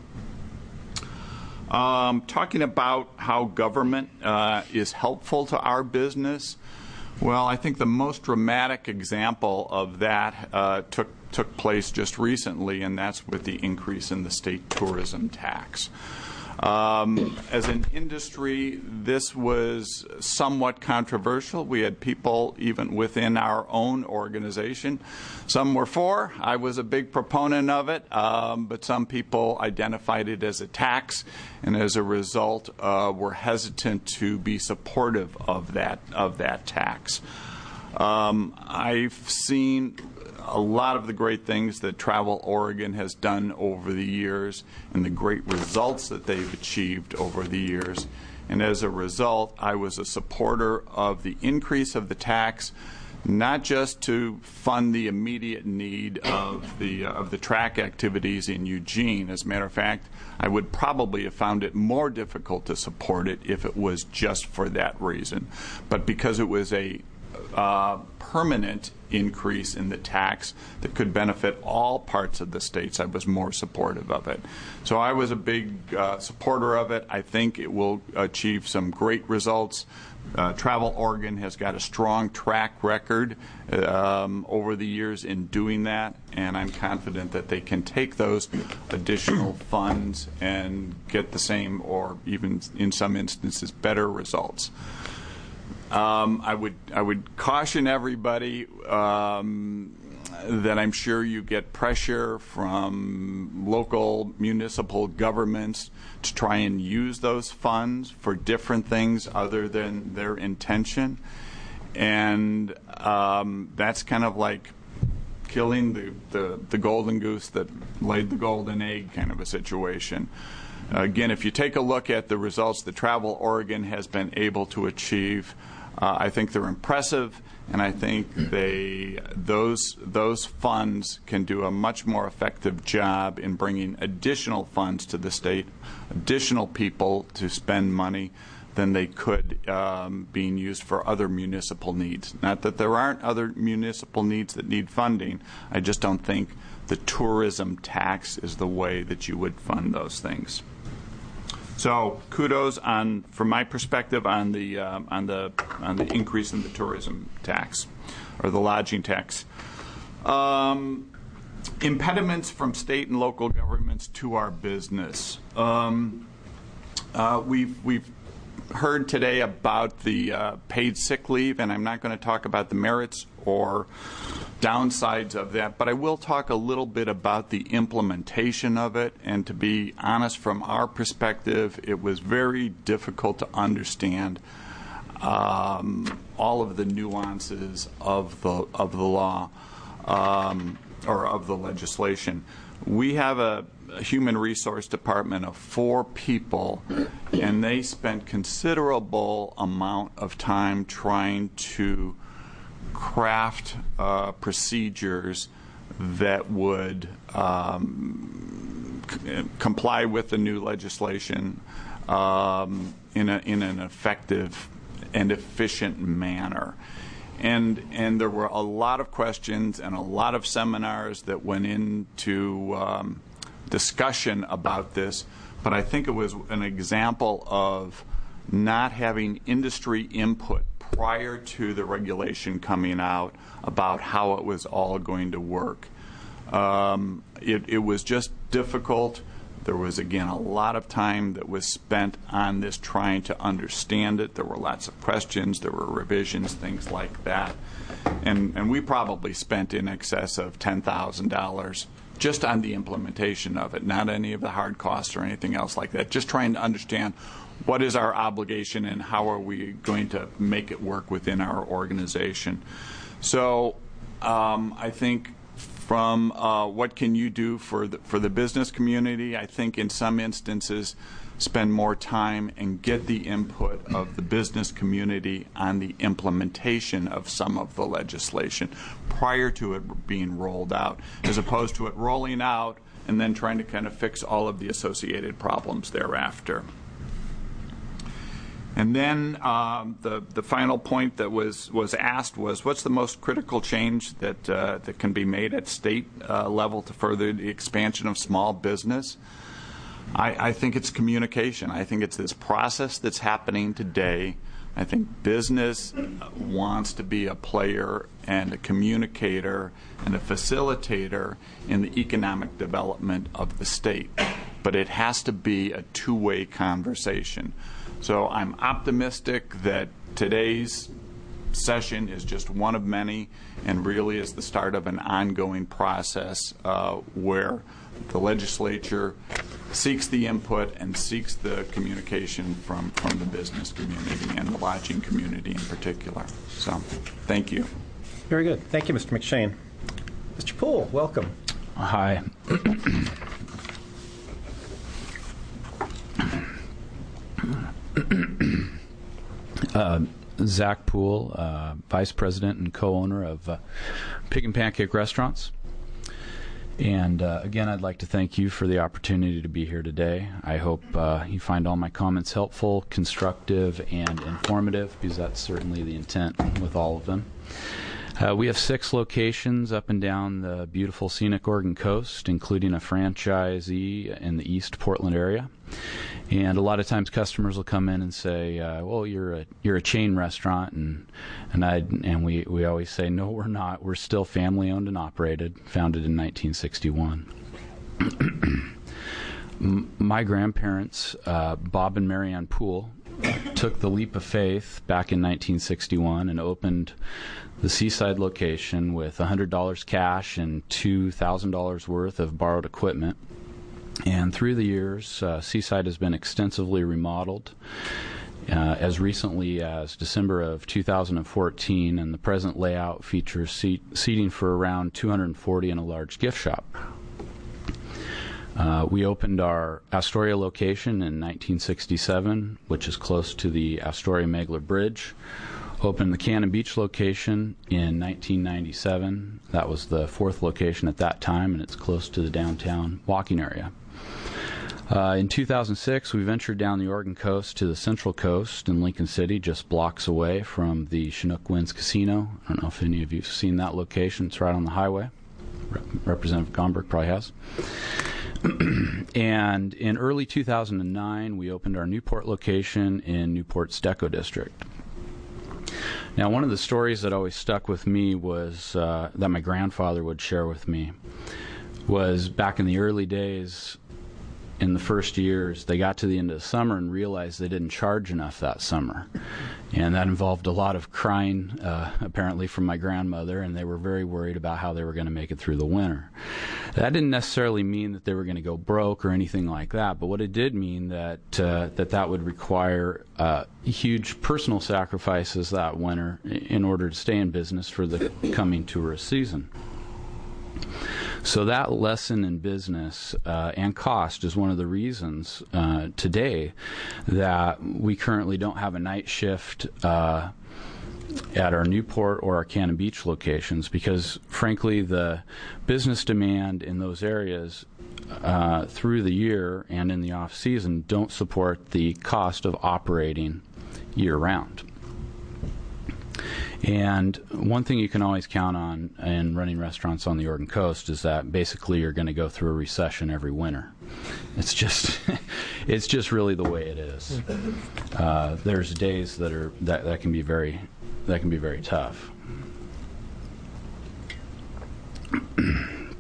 Um, talking about how government uh, is helpful to our business. Well, I think the most dramatic example of that uh, took took place just recently, and that's with the increase in the state tourism tax. Um, as an industry, this was somewhat controversial. We had people even within our own organization. Some were for. I was a big proponent of it, um, but some people identified it as a tax, and as a result, uh, were hesitant to be supportive of that of that tax. Um, I've seen a lot of the great things that Travel Oregon has done over the years and the great results that they've achieved over the years. And as a result, I was a supporter of the increase of the tax, not just to fund the immediate need of the uh, of the track activities in Eugene. As a matter of fact, I would probably have found it more difficult to support it if it was just for that reason. But because it was a uh, permanent increase in the tax that could benefit all parts of the states, I was more supportive of it. So I was a big uh, supporter of it. I think it will achieve some great results. Uh, Travel Oregon has got a strong track record um, over the years in doing that, and I'm confident that they can take those additional funds and get the same, or even in some instances, better results. Um, I would I would caution everybody um, that I'm sure you get pressure from local municipal governments to try and use those funds for different things other than their intention, and um, that's kind of like killing the, the, the golden goose that laid the golden egg kind of a situation. Again, if you take a look at the results that Travel Oregon has been able to achieve, Uh, I think they're impressive, and I think they those those funds can do a much more effective job in bringing additional funds to the state, additional people to spend money than they could um, being used for other municipal needs. Not that there aren't other municipal needs that need funding. I just don't think the tourism tax is the way that you would fund those things. So kudos on, from my perspective, on the um, on the on the increase in the tourism tax, or the lodging tax. Um, impediments from state and local governments to our business. Um, uh, we've we've heard today about the uh, paid sick leave, and I'm not going to talk about the merits or downsides of that, but I will talk a little bit about the implementation of it. And to be honest, from our perspective, it was very difficult to understand um, all of the nuances of the of the law um, or of the legislation. We have a, a human resource department of four people, and they spent considerable amount of time trying to craft uh, procedures that would um, c- comply with the new legislation um, in a in an effective and efficient manner. And and there were a lot of questions and a lot of seminars that went into um, discussion about this, but I think it was an example of not having industry input prior to the regulation coming out about how it was all going to work. Um, it, it was just difficult. There was, again, a lot of time that was spent on this trying to understand it. There were lots of questions. There were revisions, things like that. And, and we probably spent in excess of ten thousand dollars just on the implementation of it, not any of the hard costs or anything else like that, just trying to understand what is our obligation and how are we going to make it work within our organization. So um, I think from uh, what can you do for the, for the business community, I think in some instances spend more time and get the input of the business community on the implementation of some of the legislation prior to it being rolled out, as opposed to it rolling out and then trying to kind of fix all of the associated problems thereafter. And then um, the the final point that was was asked was, what's the most critical change that uh, that can be made at state uh, level to further the expansion of small business? I, I think it's communication. I think it's this process that's happening today. I think business wants to be a player and a communicator and a facilitator in the economic development of the state. But it has to be a two-way conversation. So I'm optimistic that today's session is just one of many and really is the start of an ongoing process uh, where the legislature seeks the input and seeks the communication from, from the business community and the lodging community in particular. So, thank you. Very good. Thank you, Mister McShane. Mister Poole, welcome. Hi. uh, Zach Poole, uh, Vice President and co-owner of uh, Pig and Pancake Restaurants. And uh, again, I'd like to thank you for the opportunity to be here today. I hope uh, you find all my comments helpful, constructive, and informative, because that's certainly the intent with all of them. Uh, we have six locations up and down the beautiful scenic Oregon coast, including a franchisee in the East Portland area. And a lot of times customers will come in and say, uh, well, you're a you're a chain restaurant, and and I and we, we always say, no, we're not. We're still family owned and operated, founded in nineteen sixty-one. My grandparents, uh, Bob and Mary Ann Poole, took the leap of faith back in nineteen sixty-one and opened the Seaside location with one hundred dollars cash and two thousand dollars worth of borrowed equipment. And through the years, uh, Seaside has been extensively remodeled. Uh, as recently as December of two thousand fourteen, and the present layout features seat, seating for around two hundred forty in a large gift shop. Uh, we opened our Astoria location in nineteen sixty-seven, which is close to the Astoria-Megler Bridge. Opened the Cannon Beach location in nineteen ninety-seven. That was the fourth location at that time, and it's close to the downtown walking area. Uh, in two thousand six, we ventured down the Oregon coast to the Central Coast in Lincoln City, just blocks away from the Chinook Winds Casino. I don't know if any of you have seen that location. It's right on the highway. Rep- Representative Gomberg probably has. And in early two thousand nine, we opened our Newport location in Newport's Deco District. Now, one of the stories that always stuck with me was uh, that my grandfather would share with me was back in the early days, in the first years, they got to the end of the summer and realized they didn't charge enough that summer. And that involved a lot of crying, uh, apparently, from my grandmother, and they were very worried about how they were going to make it through the winter. That didn't necessarily mean that they were going to go broke or anything like that, but what it did mean that uh, that, that would require uh, huge personal sacrifices that winter in order to stay in business for the coming tourist season. So that lesson in business uh, and cost is one of the reasons uh, today that we currently don't have a night shift uh, at our Newport or our Cannon Beach locations, because frankly the business demand in those areas uh, through the year and in the off season don't support the cost of operating year round. And one thing you can always count on in running restaurants on the Oregon coast is that basically you're going to go through a recession every winter. It's just, it's just really the way it is. Uh, there's days that are that, that can be very, that can be very tough.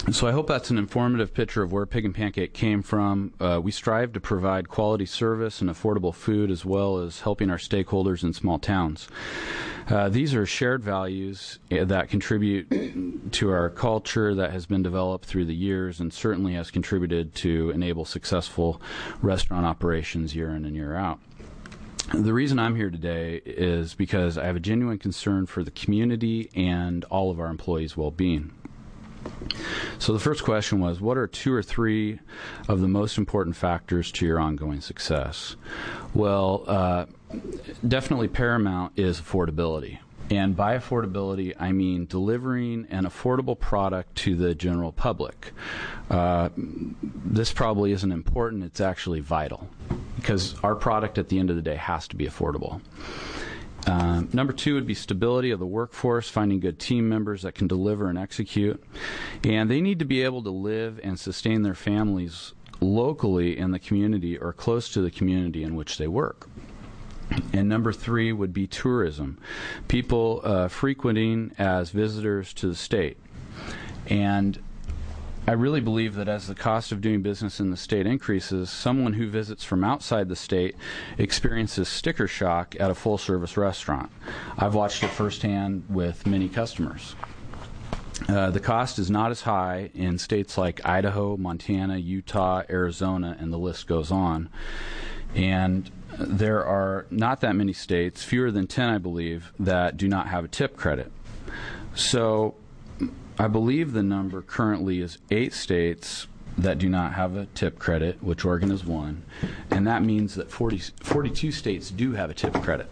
So I hope that's an informative picture of where Pig and Pancake came from. Uh, we strive to provide quality service and affordable food, as well as helping our stakeholders in small towns. Uh, these are shared values that contribute to our culture that has been developed through the years, and certainly has contributed to enable successful restaurant operations year in and year out. The reason I'm here today is because I have a genuine concern for the community and all of our employees' well-being. So the first question was, what are two or three of the most important factors to your ongoing success? Well, uh, definitely paramount is affordability. And by affordability, I mean delivering an affordable product to the general public. Uh, this probably isn't important, it's actually vital, because our product at the end of the day has to be affordable. Um, number two would be stability of the workforce, finding good team members that can deliver and execute. And they need to be able to live and sustain their families locally in the community or close to the community in which they work. And number three would be tourism, people uh, frequenting as visitors to the state. And I really believe that as the cost of doing business in the state increases, someone who visits from outside the state experiences sticker shock at a full-service restaurant. I've watched it firsthand with many customers. Uh, the cost is not as high in states like Idaho, Montana, Utah, Arizona, and the list goes on. And there are not that many states, fewer than ten, I believe, that do not have a tip credit. So I believe the number currently is eight states that do not have a tip credit, which Oregon is one, and that means that forty, forty-two states do have a tip credit.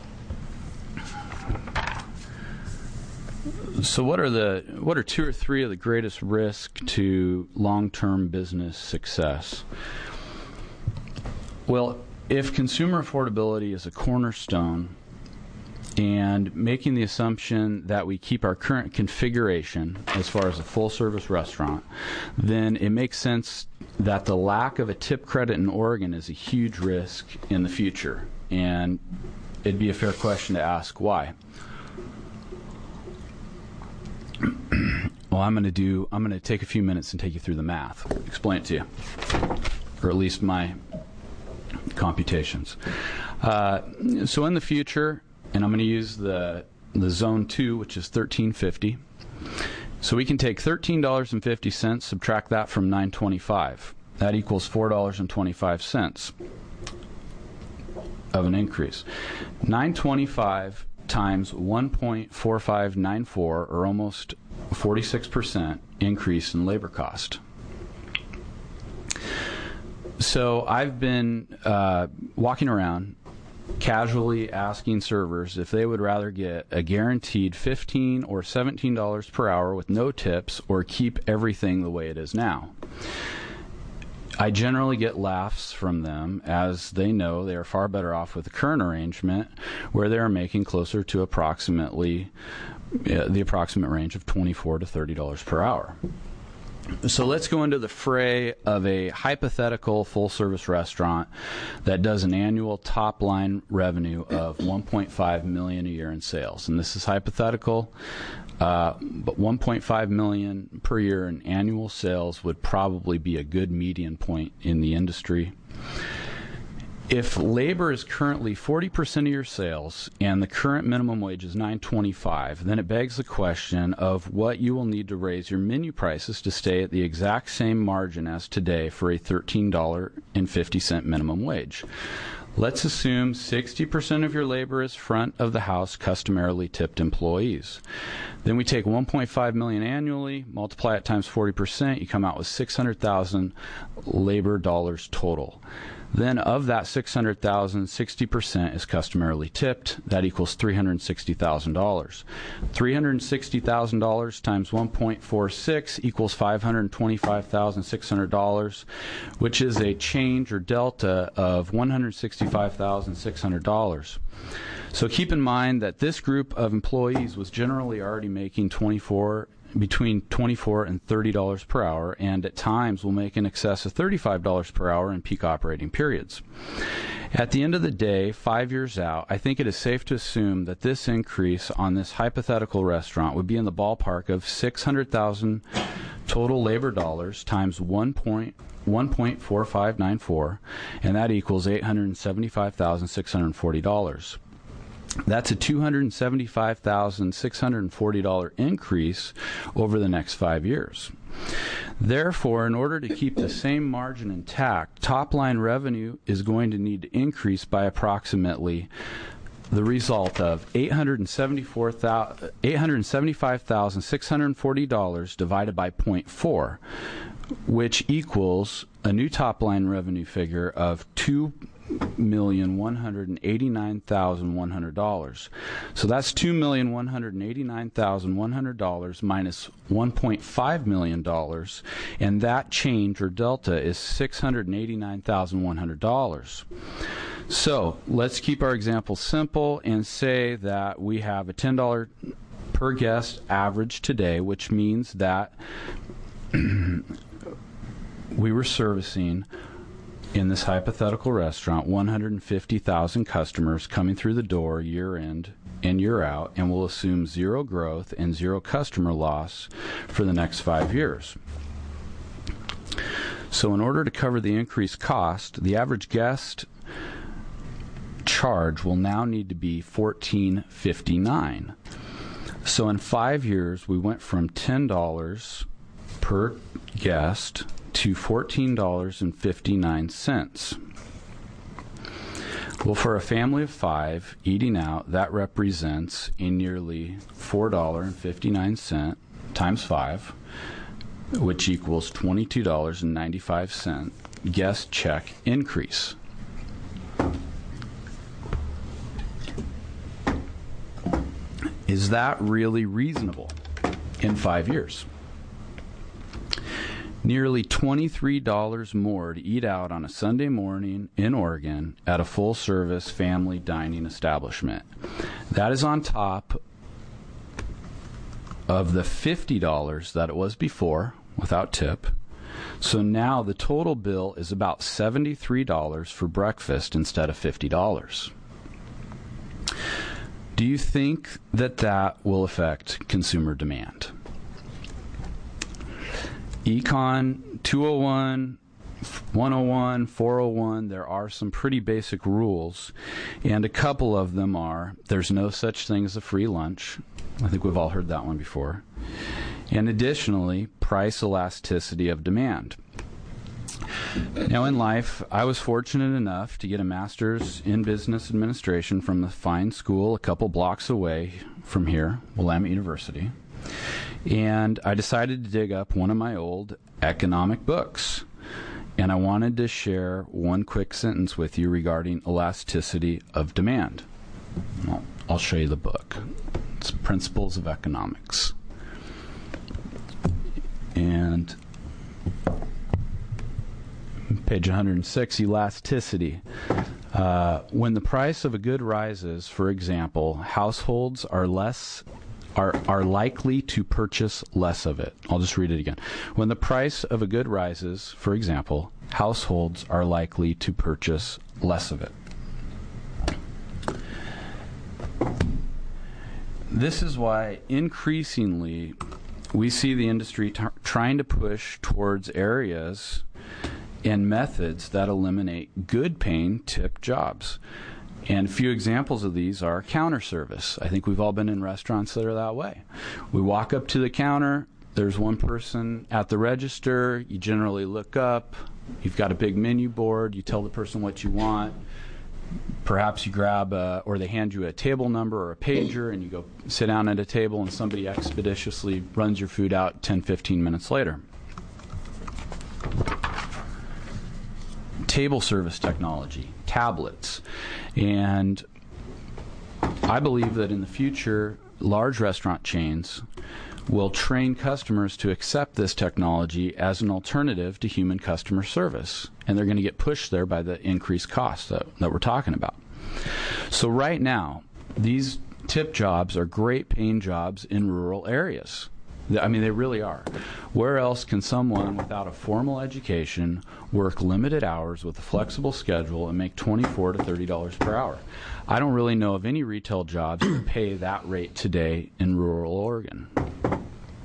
So what are the what are two or three of the greatest risks to long-term business success? Well, if consumer affordability is a cornerstone, and making the assumption that we keep our current configuration as far as a full-service restaurant, then it makes sense that the lack of a tip credit in Oregon is a huge risk in the future. And it'd be a fair question to ask why. Well, I'm going to do. I'm going to take a few minutes and take you through the math, explain it to you, or at least my computations. Uh, so in the future, and I'm going to use the the zone two, which is thirteen fifty. So we can take thirteen dollars and fifty cents, subtract that from nine twenty-five. That equals four dollars and twenty-five cents of an increase. nine twenty-five times one point four five nine four, or almost forty-six percent increase in labor cost. So I've been uh, walking around casually asking servers if they would rather get a guaranteed fifteen or seventeen dollars per hour with no tips, or keep everything the way it is now. I generally get laughs from them, as they know they are far better off with the current arrangement, where they are making closer to approximately uh, the approximate range of twenty-four to thirty dollars per hour. So let's go into the fray of a hypothetical full-service restaurant that does an annual top-line revenue of one point five million dollars a year in sales. And this is hypothetical, uh, but one point five million dollars per year in annual sales would probably be a good median point in the industry. If labor is currently forty percent of your sales and the current minimum wage is nine twenty-five, then it begs the question of what you will need to raise your menu prices to stay at the exact same margin as today for a thirteen dollars and fifty cents minimum wage. Let's assume sixty percent of your labor is front of the house, customarily tipped employees. Then we take one point five million dollars annually, multiply it times forty percent, you come out with six hundred thousand labor dollars total. Then of that six hundred thousand, sixty percent is customarily tipped. That equals three hundred sixty thousand dollars. three hundred sixty thousand dollars times one point four six equals five hundred twenty-five thousand six hundred dollars, which is a change or delta of one hundred sixty-five thousand six hundred dollars. So keep in mind that this group of employees was generally already making twenty-four between twenty-four and thirty dollars per hour, and at times will make in excess of thirty-five dollars per hour in peak operating periods. At the end of the day, five years out, I think it is safe to assume that this increase on this hypothetical restaurant would be in the ballpark of six hundred thousand total labor dollars times one point four five nine four, and that equals eight hundred seventy-five thousand six hundred forty dollars. That's a two hundred seventy-five thousand six hundred forty dollars increase over the next five years. Therefore, in order to keep the same margin intact, top-line revenue is going to need to increase by approximately the result of eight hundred seventy-five thousand six hundred forty dollars divided by zero point four, which equals a new top-line revenue figure of two million one hundred eighty-nine thousand one hundred dollars. So that's two million one hundred eighty-nine thousand one hundred dollars minus one point five million dollars, and that change or delta is six hundred eighty-nine thousand one hundred dollars. So let's keep our example simple and say that we have a ten dollars per guest average today, which means that we were servicing, in this hypothetical restaurant, one hundred fifty thousand customers coming through the door year in and year out, and we'll assume zero growth and zero customer loss for the next five years. So in order to cover the increased cost, the average guest charge will now need to be fourteen fifty-nine. So in five years, we went from ten dollars per guest to fourteen dollars and fifty-nine cents. Well, for a family of five eating out, that represents a nearly four dollars and fifty-nine cents times five, which equals twenty-two dollars and ninety-five cents guest check increase. Is that really reasonable in five years? Nearly twenty-three dollars more to eat out on a Sunday morning in Oregon at a full-service family dining establishment. That is on top of the fifty dollars that it was before without tip. So now the total bill is about seventy-three dollars for breakfast instead of fifty dollars. Do you think that that will affect consumer demand? Econ two oh one, one oh one, four oh one, there are some pretty basic rules, and a couple of them are there's no such thing as a free lunch. I think we've all heard that one before. And additionally, price elasticity of demand. Now in life, I was fortunate enough to get a master's in business administration from a fine school a couple blocks away from here, Willamette University. And I decided to dig up one of my old economic books. And I wanted to share one quick sentence with you regarding elasticity of demand. Well, I'll show you the book. It's Principles of Economics. And page one hundred six, elasticity. Uh, when the price of a good rises, for example, households are less are are likely to purchase less of it. I'll just read it again. When the price of a good rises, for example, households are likely to purchase less of it. This is why increasingly we see the industry t- trying to push towards areas and methods that eliminate good-paying tip jobs. And a few examples of these are counter service. I think we've all been in restaurants that are that way. We walk up to the counter, there's one person at the register, you generally look up, you've got a big menu board, you tell the person what you want, perhaps you grab a, or they hand you a table number or a pager and you go sit down at a table and somebody expeditiously runs your food out ten, fifteen minutes later. Table service technology, tablets. And I believe that in the future, large restaurant chains will train customers to accept this technology as an alternative to human customer service. And they're going to get pushed there by the increased costs that, that we're talking about. So right now, these tip jobs are great paying jobs in rural areas. I mean, they really are. Where else can someone without a formal education work limited hours with a flexible schedule and make twenty-four to thirty dollars per hour? I don't really know of any retail jobs that pay that rate today in rural Oregon.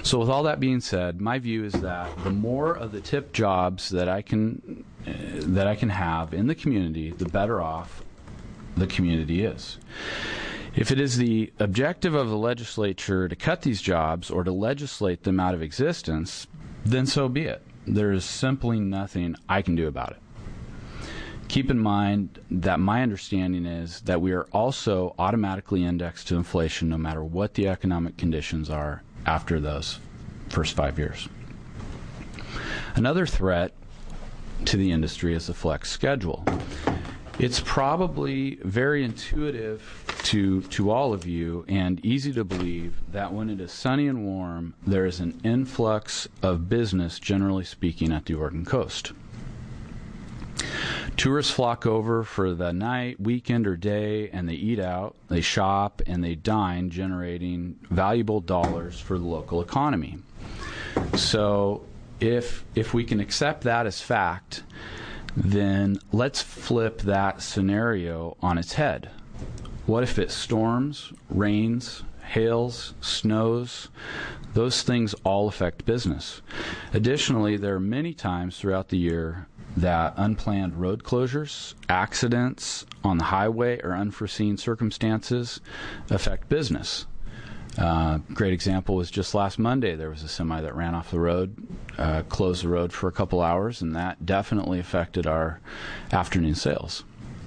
So with all that being said, my view is that the more of the tip jobs that I can uh, that I can have in the community, the better off the community is. If it is the objective of the legislature to cut these jobs or to legislate them out of existence, then so be it. There is simply nothing I can do about it. Keep in mind that my understanding is that we are also automatically indexed to inflation no matter what the economic conditions are after those first five years. Another threat to the industry is the flex schedule. It's probably very intuitive to to all of you and easy to believe that when it is sunny and warm, there is an influx of business, generally speaking, at the Oregon coast. Tourists flock over for the night, weekend, or day, and they eat out, they shop, and they dine, generating valuable dollars for the local economy. So if if we can accept that as fact, then let's flip that scenario on its head. What if it storms, rains, hails, snows? Those things all affect business. Additionally, there are many times throughout the year that unplanned road closures, accidents on the highway, or unforeseen circumstances affect business. Uh, great example was just last Monday. There was a semi that ran off the road, uh, closed the road for a couple hours, and that definitely affected our afternoon sales.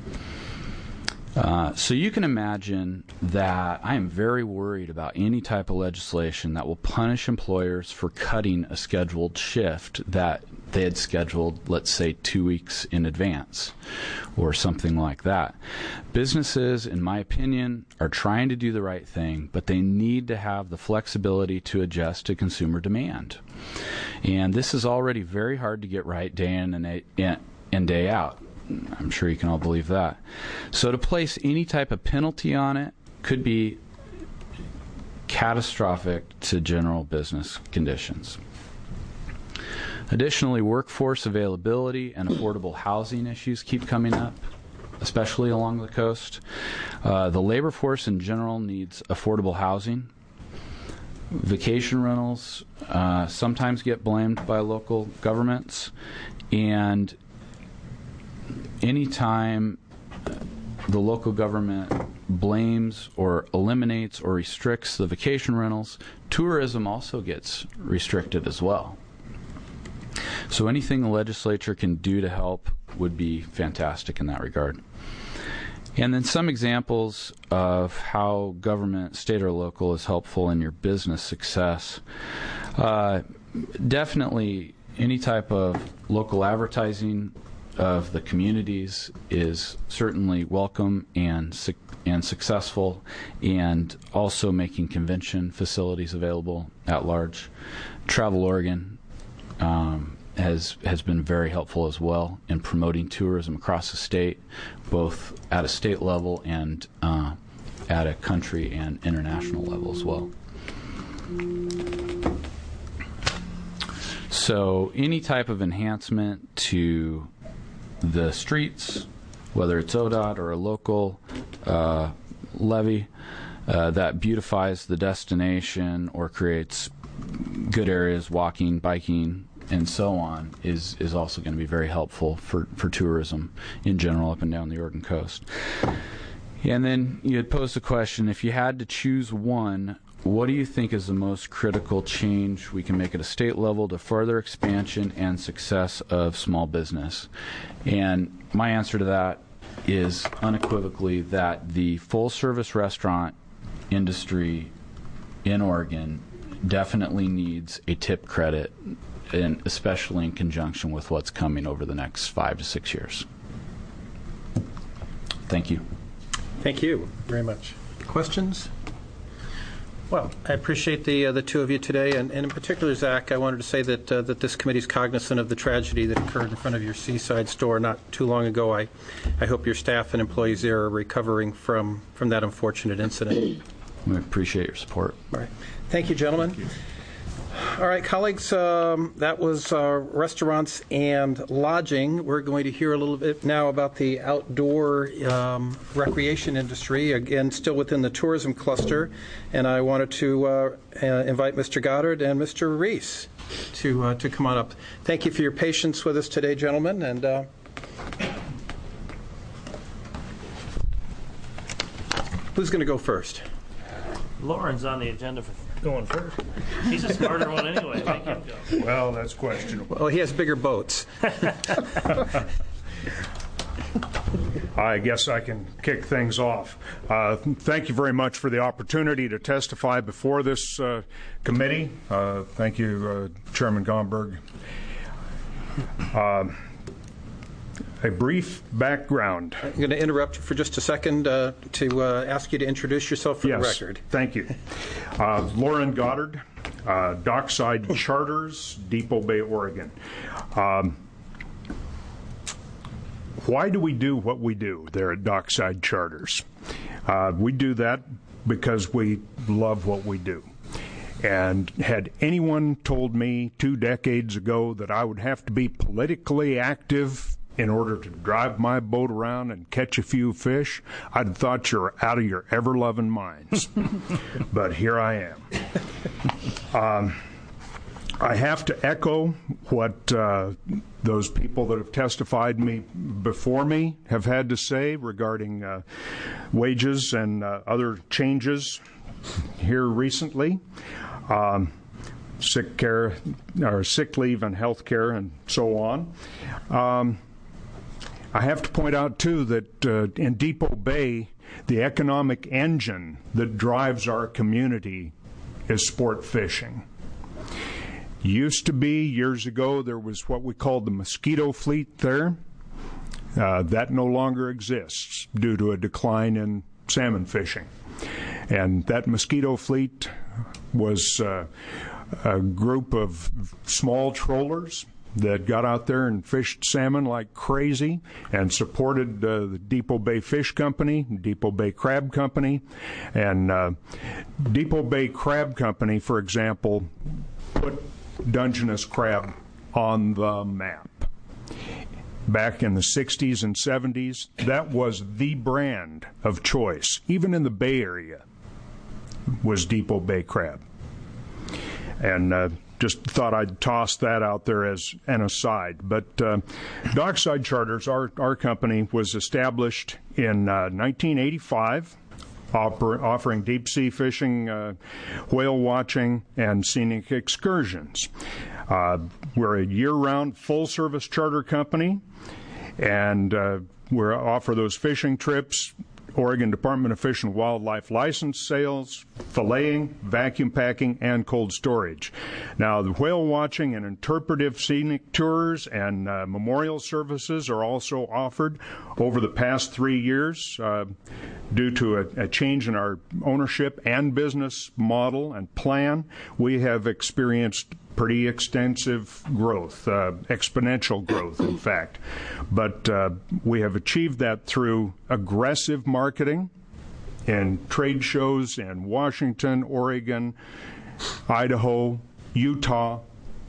Uh, so you can imagine that I am very worried about any type of legislation that will punish employers for cutting a scheduled shift that they had scheduled, let's say, two weeks in advance or something like that. Businesses, in my opinion, are trying to do the right thing, but they need to have the flexibility to adjust to consumer demand. And this is already very hard to get right day in and, and day out. I'm sure you can all believe that. So to place any type of penalty on it could be catastrophic to general business conditions. Additionally, workforce availability and affordable housing issues keep coming up, especially along the coast. Uh, the labor force in general needs affordable housing. Vacation rentals uh, sometimes get blamed by local governments, and anytime the local government blames or eliminates or restricts the vacation rentals, tourism also gets restricted as well. So anything the legislature can do to help would be fantastic in that regard. And then some examples of how government, state or local, is helpful in your business success. Uh, definitely any type of local advertising of the communities is certainly welcome and su- and successful, and also making convention facilities available at large. Travel Oregon um, has has been very helpful as well in promoting tourism across the state, both at a state level and uh, at a country and international level as well. So any type of enhancement to the streets, whether it's O D O T or a local uh, levy uh, that beautifies the destination or creates good areas, walking, biking, and so on, is is also going to be very helpful for, for tourism in general up and down the Oregon coast. And then you had posed the question, if you had to choose one, what do you think is the most critical change we can make at a state level to further expansion and success of small business? And my answer to that is unequivocally that the full-service restaurant industry in Oregon definitely needs a tip credit, and especially in conjunction with what's coming over the next five to six years. Thank you. Thank you very much. Questions? Well, I appreciate the uh, the two of you today, and, and in particular, Zach, I wanted to say that uh, that this committee is cognizant of the tragedy that occurred in front of your Seaside store not too long ago. I, I hope your staff and employees there are recovering from, from that unfortunate incident. We appreciate your support. All right. Thank you, gentlemen. Thank you. All right, colleagues, um, that was uh, restaurants and lodging. We're going to hear a little bit now about the outdoor um, recreation industry, again, still within the tourism cluster. And I wanted to uh, uh, invite Mister Goddard and Mister Reese to, uh, to come on up. Thank you for your patience with us today, gentlemen. And uh, who's going to go first? Lauren's on the agenda for going first. He's a smarter one anyway. Make him go. Well, that's questionable. Well, he has bigger boats. I guess I can kick things off. Uh, thank you very much for the opportunity to testify before this uh, committee. Uh, thank you, uh, Chairman Gomberg. Uh, A brief background. I'm going to interrupt you for just a second uh, to uh, ask you to introduce yourself for yes, the record. Thank you. Uh, Lauren Goddard, uh, Dockside Charters, Depot Bay, Oregon. Um, why do we do what we do there at Dockside Charters? Uh, we do that because we love what we do. And had anyone told me two decades ago that I would have to be politically active in order to drive my boat around and catch a few fish, I'd have thought you were out of your ever-loving minds. But here I am. Um, I have to echo what uh, those people that have testified me before me have had to say regarding uh, wages and uh, other changes here recently. Um, sick care, or sick leave and health care and so on. Um, I have to point out, too, that uh, in Depot Bay, the economic engine that drives our community is sport fishing. Used to be, years ago, there was what we called the mosquito fleet there. Uh, that no longer exists due to a decline in salmon fishing. And that mosquito fleet was uh, a group of small trollers that got out there and fished salmon like crazy and supported uh, the Depot Bay Fish Company, Depot Bay Crab Company. And uh, Depot Bay Crab Company, for example, put Dungeness crab on the map. Back in the sixties and seventies, that was the brand of choice, even in the Bay Area, was Depot Bay crab. And uh, just thought I'd toss that out there as an aside. But uh, Dockside Charters, our, our company, was established in uh, nineteen eighty-five, offer, offering deep-sea fishing, uh, whale watching, and scenic excursions. Uh, we're a year-round, full-service charter company, and uh, we offer those fishing trips, Oregon Department of Fish and Wildlife license sales, filleting, vacuum packing, and cold storage. Now, the whale watching and interpretive scenic tours and uh, memorial services are also offered. Over the past three years, uh, due to a, a change in our ownership and business model and plan, we have experienced pretty extensive growth, uh, exponential growth, in fact. But uh, we have achieved that through aggressive marketing in trade shows in Washington, Oregon, Idaho, Utah.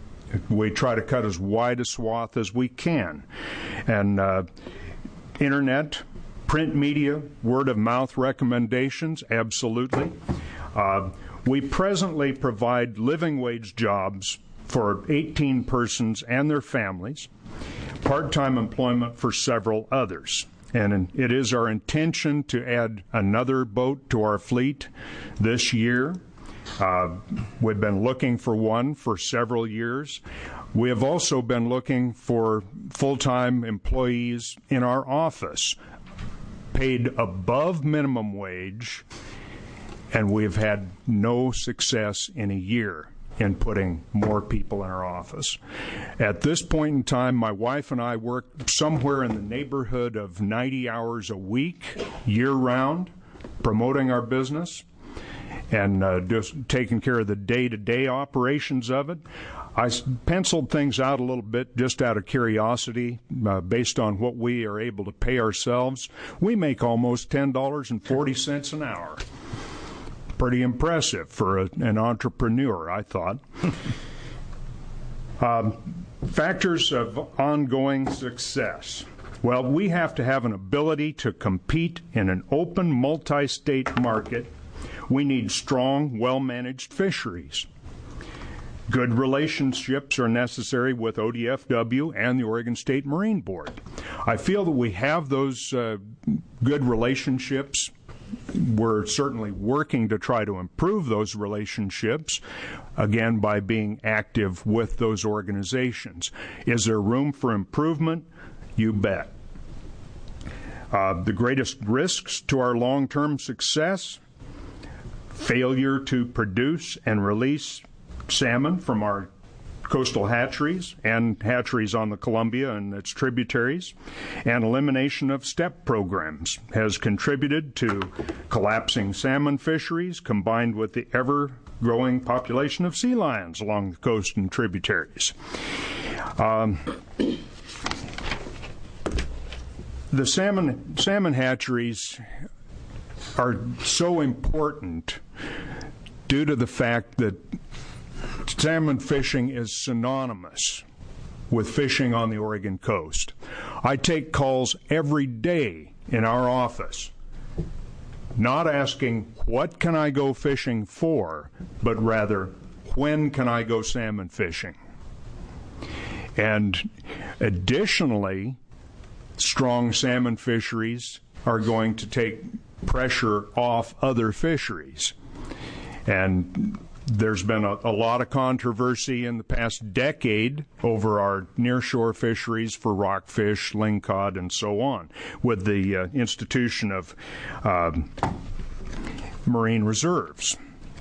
We try to cut as wide a swath as we can. And uh, internet, print media, word of mouth recommendations, absolutely. Uh, We presently provide living wage jobs for eighteen persons and their families, part-time employment for several others. And it is our intention to add another boat to our fleet this year. Uh, we've been looking for one for several years. We have also been looking for full-time employees in our office, paid above minimum wage, and we've had no success in a year in putting more people in our office. At this point in time, my wife and I work somewhere in the neighborhood of ninety hours a week, year-round, promoting our business and uh, just taking care of the day-to-day operations of it. I penciled things out a little bit just out of curiosity, uh, based on what we are able to pay ourselves. We make almost ten dollars and forty cents an hour. pretty impressive for a, an entrepreneur, I thought. um, factors of ongoing success. Well, we have to have an ability to compete in an open, multi-state market. We need strong, well-managed fisheries. Good relationships are necessary with O D F W and the Oregon State Marine Board. I feel that we have those uh, good relationships. We're certainly working to try to improve those relationships, again, by being active with those organizations. Is there room for improvement? You bet. Uh, the greatest risks to our long-term success: failure to produce and release salmon from our coastal hatcheries and hatcheries on the Columbia and its tributaries, and elimination of STEP programs has contributed to collapsing salmon fisheries combined with the ever-growing population of sea lions along the coast and tributaries. Um, the salmon, salmon hatcheries are so important due to the fact that salmon fishing is synonymous with fishing on the Oregon coast. I take calls every day in our office, not asking, what can I go fishing for, but rather, when can I go salmon fishing? And additionally, strong salmon fisheries are going to take pressure off other fisheries. And there's been a, a lot of controversy in the past decade over our nearshore fisheries for rockfish, lingcod, and so on, with the uh, institution of uh, marine reserves.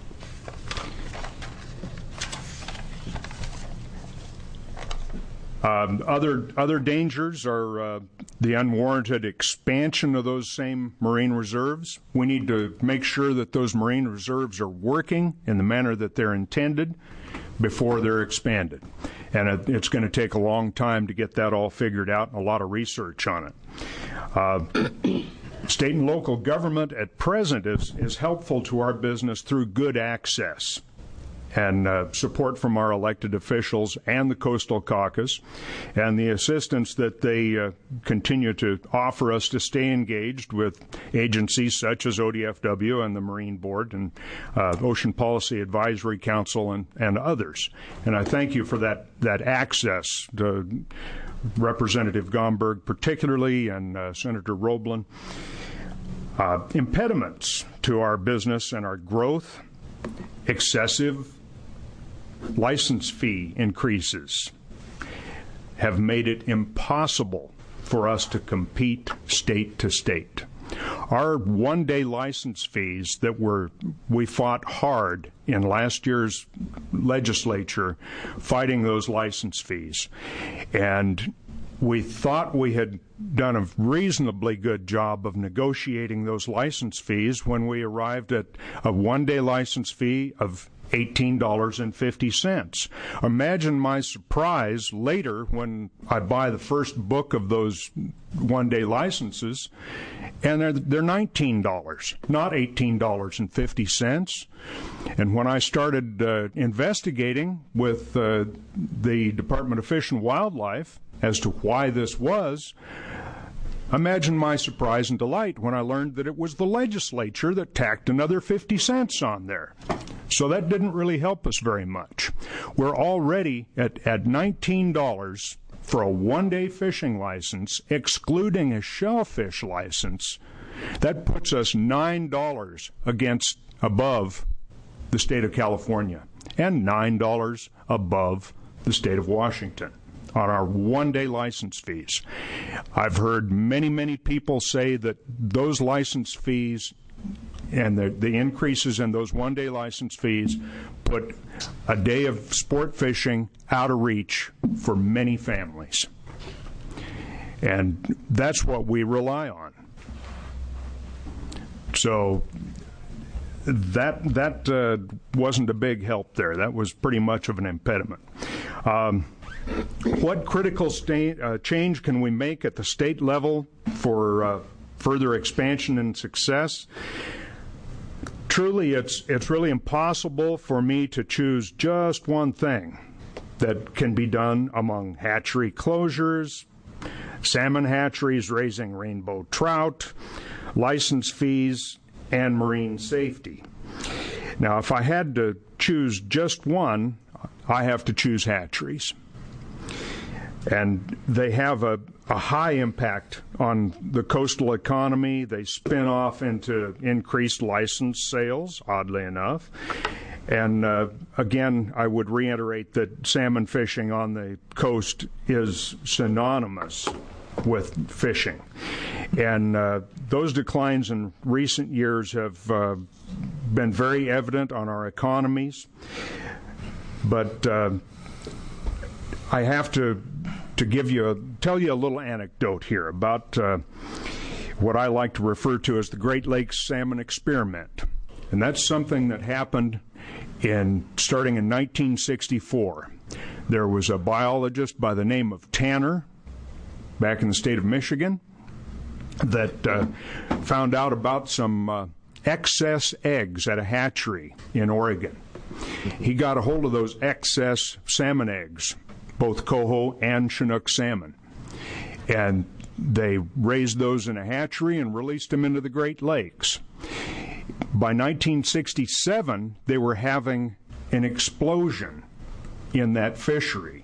Um, other other dangers are uh, the unwarranted expansion of those same marine reserves. We need to make sure that those marine reserves are working in the manner that they're intended before they're expanded. And it, it's going to take a long time to get that all figured out, and a lot of research on it. Uh, state and local government at present is, is helpful to our business through good access and uh, support from our elected officials and the Coastal Caucus, and the assistance that they uh, continue to offer us to stay engaged with agencies such as O D F W and the Marine Board and uh, Ocean Policy Advisory Council and, and others. And I thank you for that, that access to Representative Gomberg particularly, and uh, Senator Roblin. Uh, impediments to our business and our growth: excessive license fee increases have made it impossible for us to compete state to state. Our one-day license fees that were we fought hard in last year's legislature fighting those license fees, and we thought we had done a reasonably good job of negotiating those license fees when we arrived at a one-day license fee of eighteen dollars and fifty cents. Imagine my surprise later when I buy the first book of those one-day licenses, and they're, they're nineteen dollars, not eighteen dollars and fifty cents. And when I started uh, investigating with uh, the Department of Fish and Wildlife as to why this was, imagine my surprise and delight when I learned that it was the legislature that tacked another fifty cents on there. So that didn't really help us very much. We're already at, at nineteen dollars for a one-day fishing license, excluding a shellfish license. That puts us nine dollars against above the state of California and nine dollars above the state of Washington on our one-day license fees. I've heard many, many people say that those license fees and the, the increases in those one-day license fees put a day of sport fishing out of reach for many families. And that's what we rely on. So that that uh, wasn't a big help there. That was pretty much of an impediment. Um, what critical state, uh, change can we make at the state level for uh, further expansion and success? truly, it's it's really impossible for me to choose just one thing that can be done among hatchery closures, salmon hatcheries raising rainbow trout, license fees, and marine safety. Now, if I had to choose just one, I have to choose hatcheries. And they have a, a high impact on the coastal economy. They spin off into increased license sales, oddly enough. And uh, again, I would reiterate that salmon fishing on the coast is synonymous with fishing. And uh, those declines in recent years have uh, been very evident on our economies. But uh, I have to to give you a, tell you a little anecdote here about uh, what I like to refer to as the Great Lakes Salmon Experiment. And that's something that happened in starting in nineteen sixty-four. There was a biologist by the name of Tanner back in the state of Michigan that uh, found out about some uh, excess eggs at a hatchery in Oregon. He got a hold of those excess salmon eggs, both coho and Chinook salmon, and they raised those in a hatchery and released them into the Great Lakes. By nineteen sixty-seven, they were having an explosion in that fishery.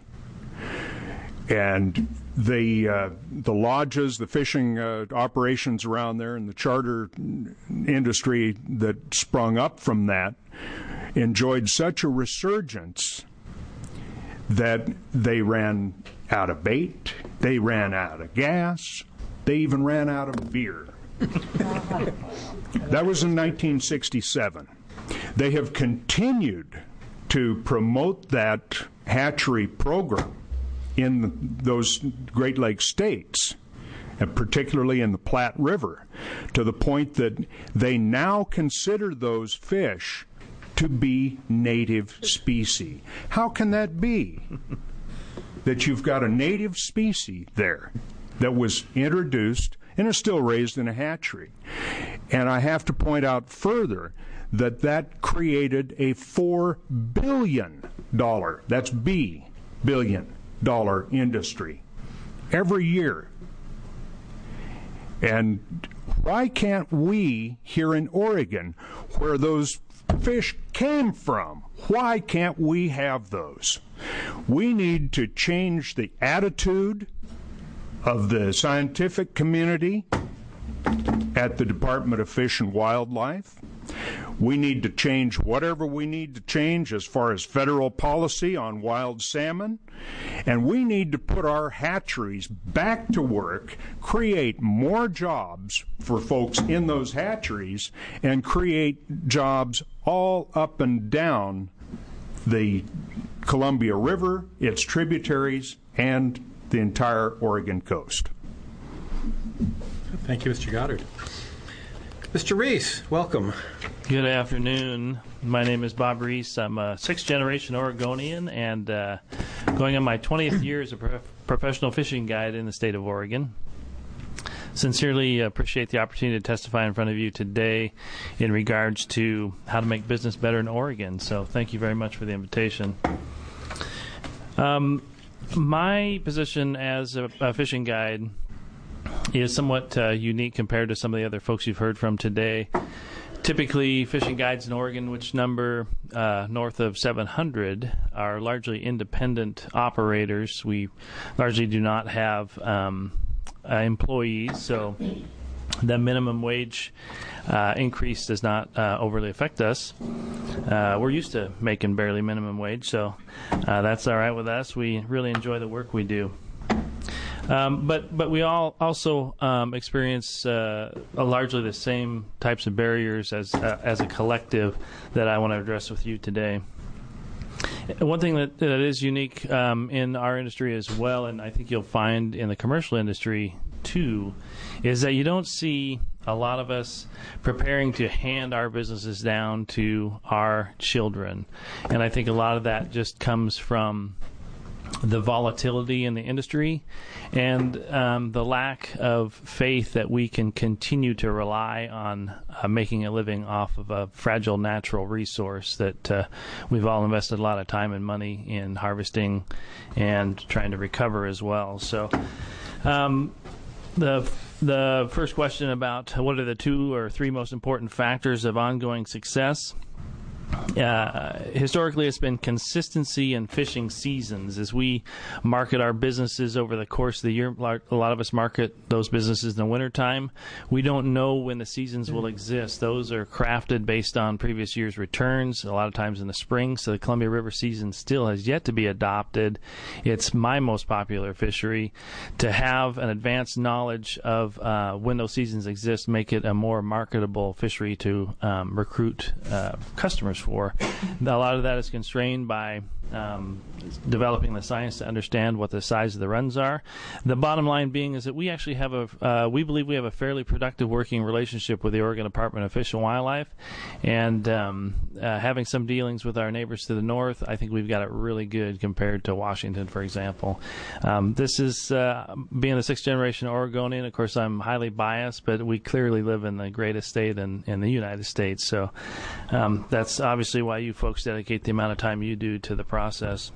And the uh, the lodges, the fishing uh, operations around there, and the charter industry that sprung up from that enjoyed such a resurgence that they ran out of bait, they ran out of gas, they even ran out of beer. That was in nineteen sixty-seven. They have continued to promote that hatchery program in those Great Lakes states, and particularly in the Platte River, to the point that they now consider those fish to be native species. How can that be? That you've got a native species there that was introduced and is still raised in a hatchery. And I have to point out further that that created a four billion dollars, that's B, billion dollar industry every year. And why can't we here in Oregon, where those fish came from, why can't we have those? We need to change the attitude of the scientific community at the Department of Fish and Wildlife. We need to change whatever we need to change as far as federal policy on wild salmon. And we need to put our hatcheries back to work, create more jobs for folks in those hatcheries, and create jobs all up and down the Columbia River, its tributaries, and the entire Oregon coast. Thank you, Mister Goddard. Mister Reese, welcome. Good afternoon. My name is Bob Reese. I'm a sixth-generation Oregonian and uh, going on my twentieth year as a prof- professional fishing guide in the state of Oregon. Sincerely appreciate the opportunity to testify in front of you today in regards to how to make business better in Oregon. So thank you very much for the invitation. Um, my position as a, a fishing guide is somewhat uh, unique compared to some of the other folks you've heard from today. Typically, fishing guides in Oregon, which number uh, north of seven hundred, are largely independent operators. We largely do not have um, uh, employees, so the minimum wage uh, increase does not uh, overly affect us. Uh, we're used to making barely minimum wage, so uh, that's all right with us. We really enjoy the work we do. Um, but but we all also um, experience uh, largely the same types of barriers as uh, as a collective that I want to address with you today. One thing that, that is unique um, in our industry as well, and I think you'll find in the commercial industry too, is that you don't see a lot of us preparing to hand our businesses down to our children. And I think a lot of that just comes from the volatility in the industry and um, the lack of faith that we can continue to rely on uh, making a living off of a fragile natural resource that uh, we've all invested a lot of time and money in harvesting and trying to recover as well. So um, the the first question about what are the two or three most important factors of ongoing success. Uh, historically, it's been consistency in fishing seasons. As we market our businesses over the course of the year, a lot of us market those businesses in the wintertime. We don't know when the seasons will exist. Those are crafted based on previous year's returns, a lot of times in the spring, so the Columbia River season still has yet to be adopted. It's my most popular fishery. To have an advanced knowledge of uh, when those seasons exist make it a more marketable fishery to um, recruit uh, customers for. A lot of that is constrained by um, developing the science to understand what the size of the runs are. The bottom line being is that we actually have a, uh, we believe we have a fairly productive working relationship with the Oregon Department of Fish and Wildlife, and um, uh, having some dealings with our neighbors to the north, I think we've got it really good compared to Washington, for example. Um, this is, uh, being the sixth generation Oregonian, of course I'm highly biased, but we clearly live in the greatest state in, in the United States, so um, that's obviously why you folks dedicate the amount of time you do to the process.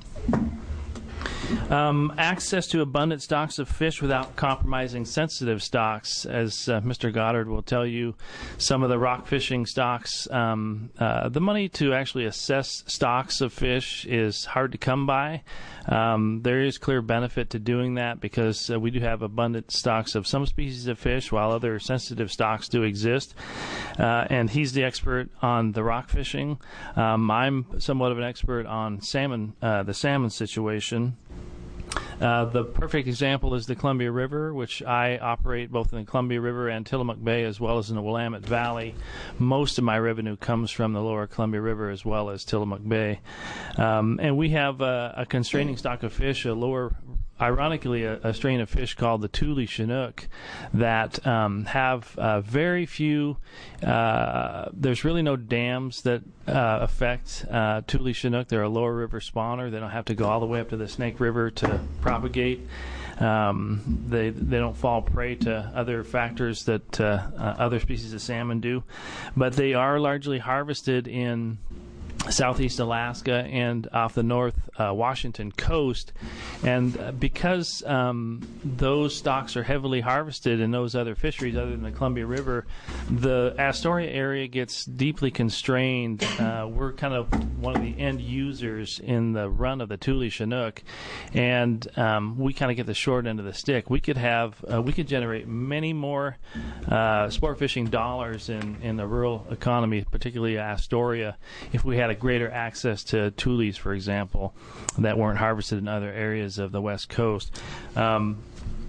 Um, access to abundant stocks of fish without compromising sensitive stocks. As uh, Mister Goddard will tell you, some of the rock fishing stocks, um, uh, the money to actually assess stocks of fish is hard to come by. Um, there is clear benefit to doing that because uh, we do have abundant stocks of some species of fish while other sensitive stocks do exist. Uh, and he's the expert on the rock fishing. Um, I'm somewhat of an expert on salmon, uh, the salmon situation. Uh, the perfect example is the Columbia River, which I operate both in the Columbia River and Tillamook Bay as well as in the Willamette Valley. Most of my revenue comes from the lower Columbia River as well as Tillamook Bay. Um, and we have a, a constraining stock of fish, a lower ironically, a, a strain of fish called the Tule Chinook that um, have uh, very few, uh, there's really no dams that uh, affect uh, Tule Chinook. They're a lower river spawner. They don't have to go all the way up to the Snake River to propagate. Um, they they don't fall prey to other factors that uh, uh, other species of salmon do. But they are largely harvested in southeast Alaska and off the north uh, Washington coast, and uh, because um, those stocks are heavily harvested in those other fisheries other than the Columbia River, the Astoria area gets deeply constrained. Uh, we're kind of one of the end users in the run of the Tule Chinook, and um, we kind of get the short end of the stick. We could have uh, we could generate many more uh, sport fishing dollars in, in the rural economy, particularly Astoria, if we had a greater access to tules, for example, that weren't harvested in other areas of the West Coast. Um,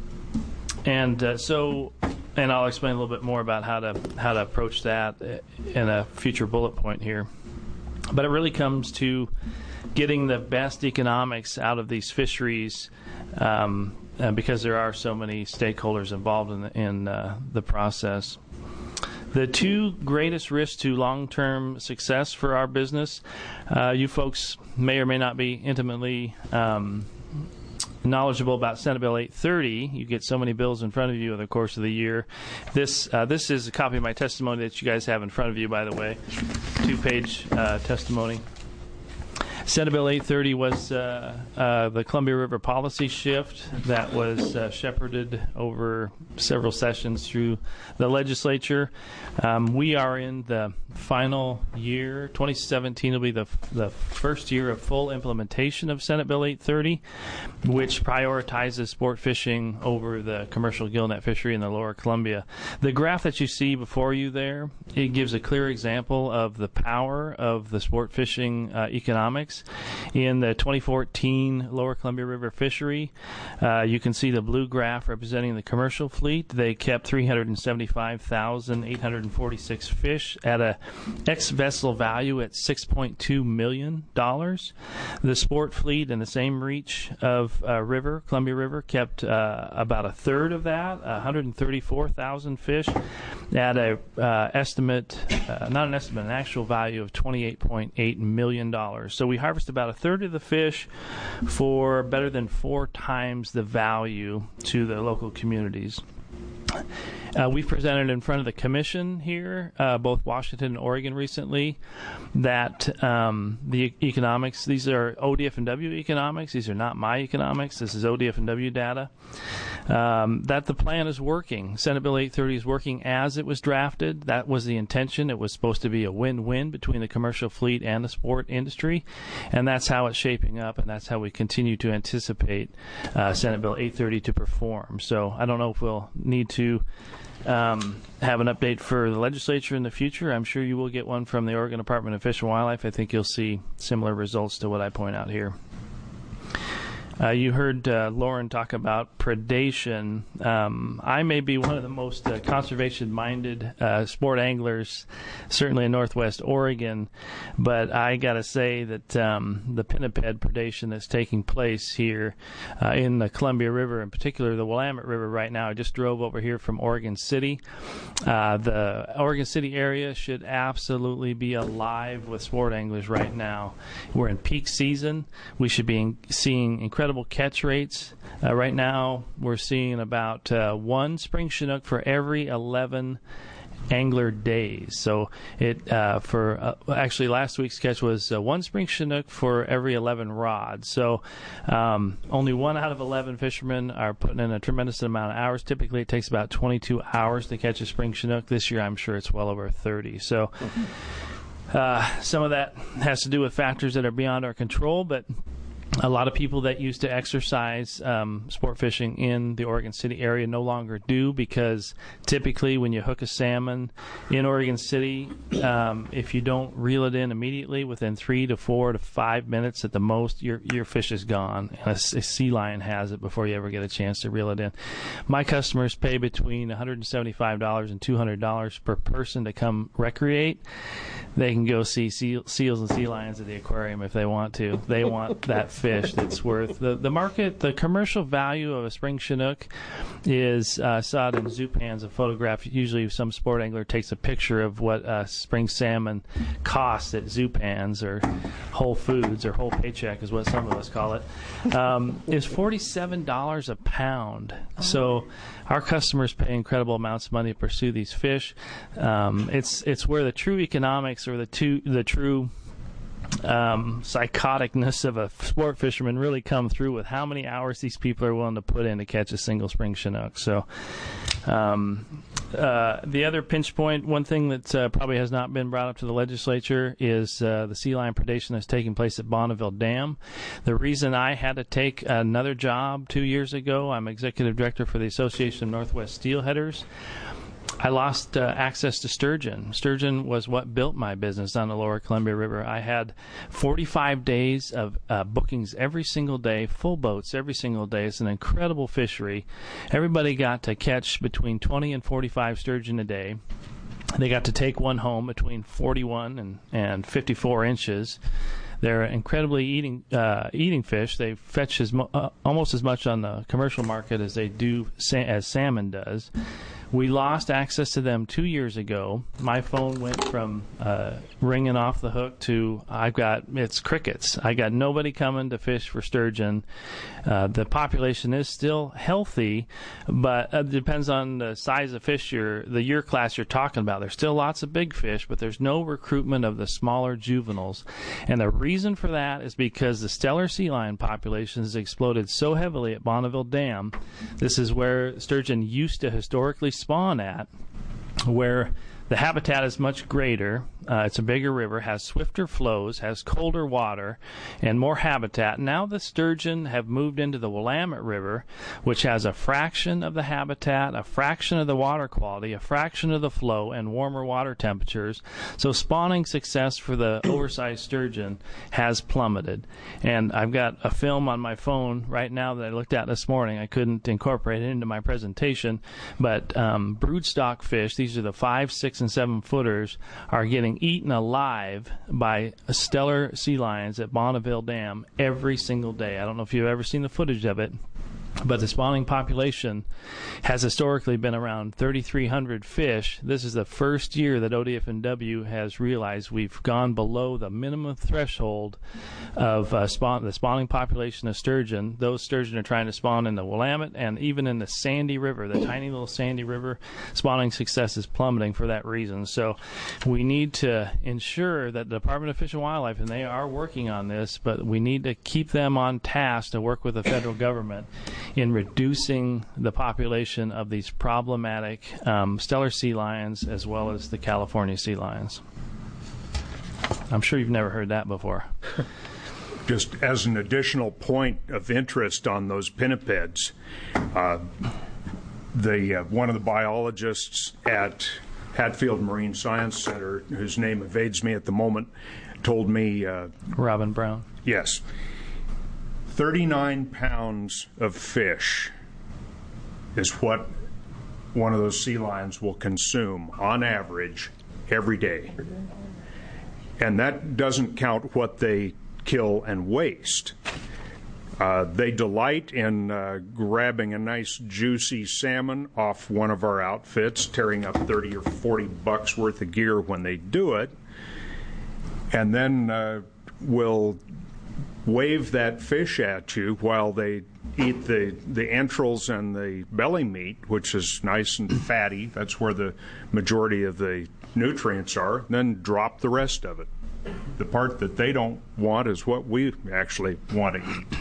and uh, so, and I'll explain a little bit more about how to how to approach that in a future bullet point here. But it really comes to getting the best economics out of these fisheries, um, uh, because there are so many stakeholders involved in the, in uh, the process. The two greatest risks to long-term success for our business, uh, you folks may or may not be intimately um, knowledgeable about Senate Bill eight thirty. You get so many bills in front of you over the course of the year. This uh, this is a copy of my testimony that you guys have in front of you, by the way, two-page uh, testimony. Senate Bill eight thirty was uh, uh, the Columbia River policy shift that was uh, shepherded over several sessions through the legislature. Um, we are in the final year. twenty seventeen will be the the first year of full implementation of Senate Bill eight thirty, which prioritizes sport fishing over the commercial gillnet fishery in the lower Columbia. The graph that you see before you there, it gives a clear example of the power of the sport fishing uh, economics. In the twenty fourteen Lower Columbia River fishery, uh, you can see the blue graph representing the commercial fleet. They kept three hundred seventy-five thousand eight hundred forty-six fish at a ex-vessel value at six point two million dollars. The sport fleet in the same reach of uh, river, Columbia River, kept uh, about a third of that, one hundred thirty-four thousand fish, at a uh, estimate uh, not an estimate, an actual value of twenty-eight point eight million dollars. So we harvest about a third of the fish for better than four times the value to the local communities. Uh, we've presented in front of the commission here, uh, both Washington and Oregon recently, that um, the economics, these are O D F and W economics, these are not my economics, this is O D F and W data, um, that the plan is working. Senate Bill eight thirty is working as it was drafted. That was the intention. It was supposed to be a win-win between the commercial fleet and the sport industry, and that's how it's shaping up, and that's how we continue to anticipate uh, Senate Bill eight thirty to perform. So I don't know if we'll need to Um, have an update for the legislature in the future. I'm sure you will get one from the Oregon Department of Fish and Wildlife. I think you'll see similar results to what I point out here. Uh, you heard uh, Lauren talk about predation. Um, I may be one of the most uh, conservation-minded uh, sport anglers, certainly in Northwest Oregon, but I got to say that um, the pinniped predation that's taking place here uh, in the Columbia River, in particular the Willamette River right now. I just drove over here from Oregon City. Uh, the Oregon City area should absolutely be alive with sport anglers right now. We're in peak season. We should be in, seeing incredible catch rates. Uh, right now, we're seeing about uh, one spring Chinook for every eleven angler days. So it uh, for uh, actually last week's catch was uh, one spring Chinook for every eleven rods. So um, only one out of eleven fishermen are putting in a tremendous amount of hours. Typically, it takes about twenty-two hours to catch a spring Chinook. This year, I'm sure it's well over thirty. So uh, some of that has to do with factors that are beyond our control, but a lot of people that used to exercise um, sport fishing in the Oregon City area no longer do, because typically when you hook a salmon in Oregon City, um, if you don't reel it in immediately, within three to four to five minutes at the most, your your fish is gone. And a, a sea lion has it before you ever get a chance to reel it in. My customers pay between one hundred seventy-five dollars and two hundred dollars per person to come recreate. They can go see seal, seals and sea lions at the aquarium if they want to. They want that fish that's worth the the market. The commercial value of a spring Chinook is uh, saw it in Zupans, a photograph. Usually, some sport angler takes a picture of what uh, spring salmon costs at Zupans or Whole Foods, or Whole Paycheck is what some of us call it. Um, is forty-seven dollars a pound. So our customers pay incredible amounts of money to pursue these fish. Um, it's it's where the true economics, or the two the true um, psychoticness of a sport fisherman really come through with how many hours these people are willing to put in to catch a single spring Chinook. So um, uh, the other pinch point, one thing that uh, probably has not been brought up to the legislature, is uh, the sea lion predation that's taking place at Bonneville Dam. The reason I had to take another job two years ago, I'm executive director for the Association of Northwest Steelheaders. I lost uh, access to sturgeon. Sturgeon was what built my business on the lower Columbia River. I had forty-five days of uh, bookings every single day, full boats every single day. It's an incredible fishery. Everybody got to catch between twenty and forty-five sturgeon a day. They got to take one home between forty-one and, and fifty-four inches. They're incredibly eating uh, eating fish. They fetch as mo- uh, almost as much on the commercial market as they do sa- as salmon does. We lost access to them two years ago. My phone went from uh, ringing off the hook to I've got it's crickets. I got nobody coming to fish for sturgeon. Uh, the population is still healthy, but it depends on the size of fish you're the year class you're talking about. There's still lots of big fish, but there's no recruitment of the smaller juveniles. And the reason for that is because the Steller sea lion population has exploded so heavily at Bonneville Dam. This is where sturgeon used to historically spawn at, where the habitat is much greater. Uh, it's a bigger river, has swifter flows, has colder water, and more habitat. Now the sturgeon have moved into the Willamette River, which has a fraction of the habitat, a fraction of the water quality, a fraction of the flow, and warmer water temperatures. So spawning success for the oversized sturgeon has plummeted. And I've got a film on my phone right now that I looked at this morning. I couldn't incorporate it into my presentation, but um, broodstock fish, these are the five, six, and seven footers, are getting eaten alive by Steller sea lions at Bonneville Dam every single day. I don't know if you've ever seen the footage of it, but the spawning population has historically been around thirty-three hundred fish. This is the first year that O D F N W has realized we've gone below the minimum threshold of uh, spawn, the spawning population of sturgeon. Those sturgeon are trying to spawn in the Willamette and even in the Sandy River, the tiny little Sandy River. Spawning success is plummeting for that reason. So we need to ensure that the Department of Fish and Wildlife, and they are working on this, but we need to keep them on task to work with the federal government in reducing the population of these problematic um, Steller sea lions as well as the California sea lions. I'm sure you've never heard that before. Just as an additional point of interest on those pinnipeds, uh, the uh, one of the biologists at Hatfield Marine Science Center, whose name evades me at the moment, told me... Uh, Robin Brown. Yes. thirty-nine pounds of fish is what one of those sea lions will consume on average every day. And that doesn't count what they kill and waste. Uh, they delight in uh, grabbing a nice juicy salmon off one of our outfits, tearing up thirty or forty bucks worth of gear when they do it, and then uh, will wave that fish at you while they eat the, the entrails and the belly meat, which is nice and fatty. That's where the majority of the nutrients are, then drop the rest of it. The part that they don't want is what we actually want to eat.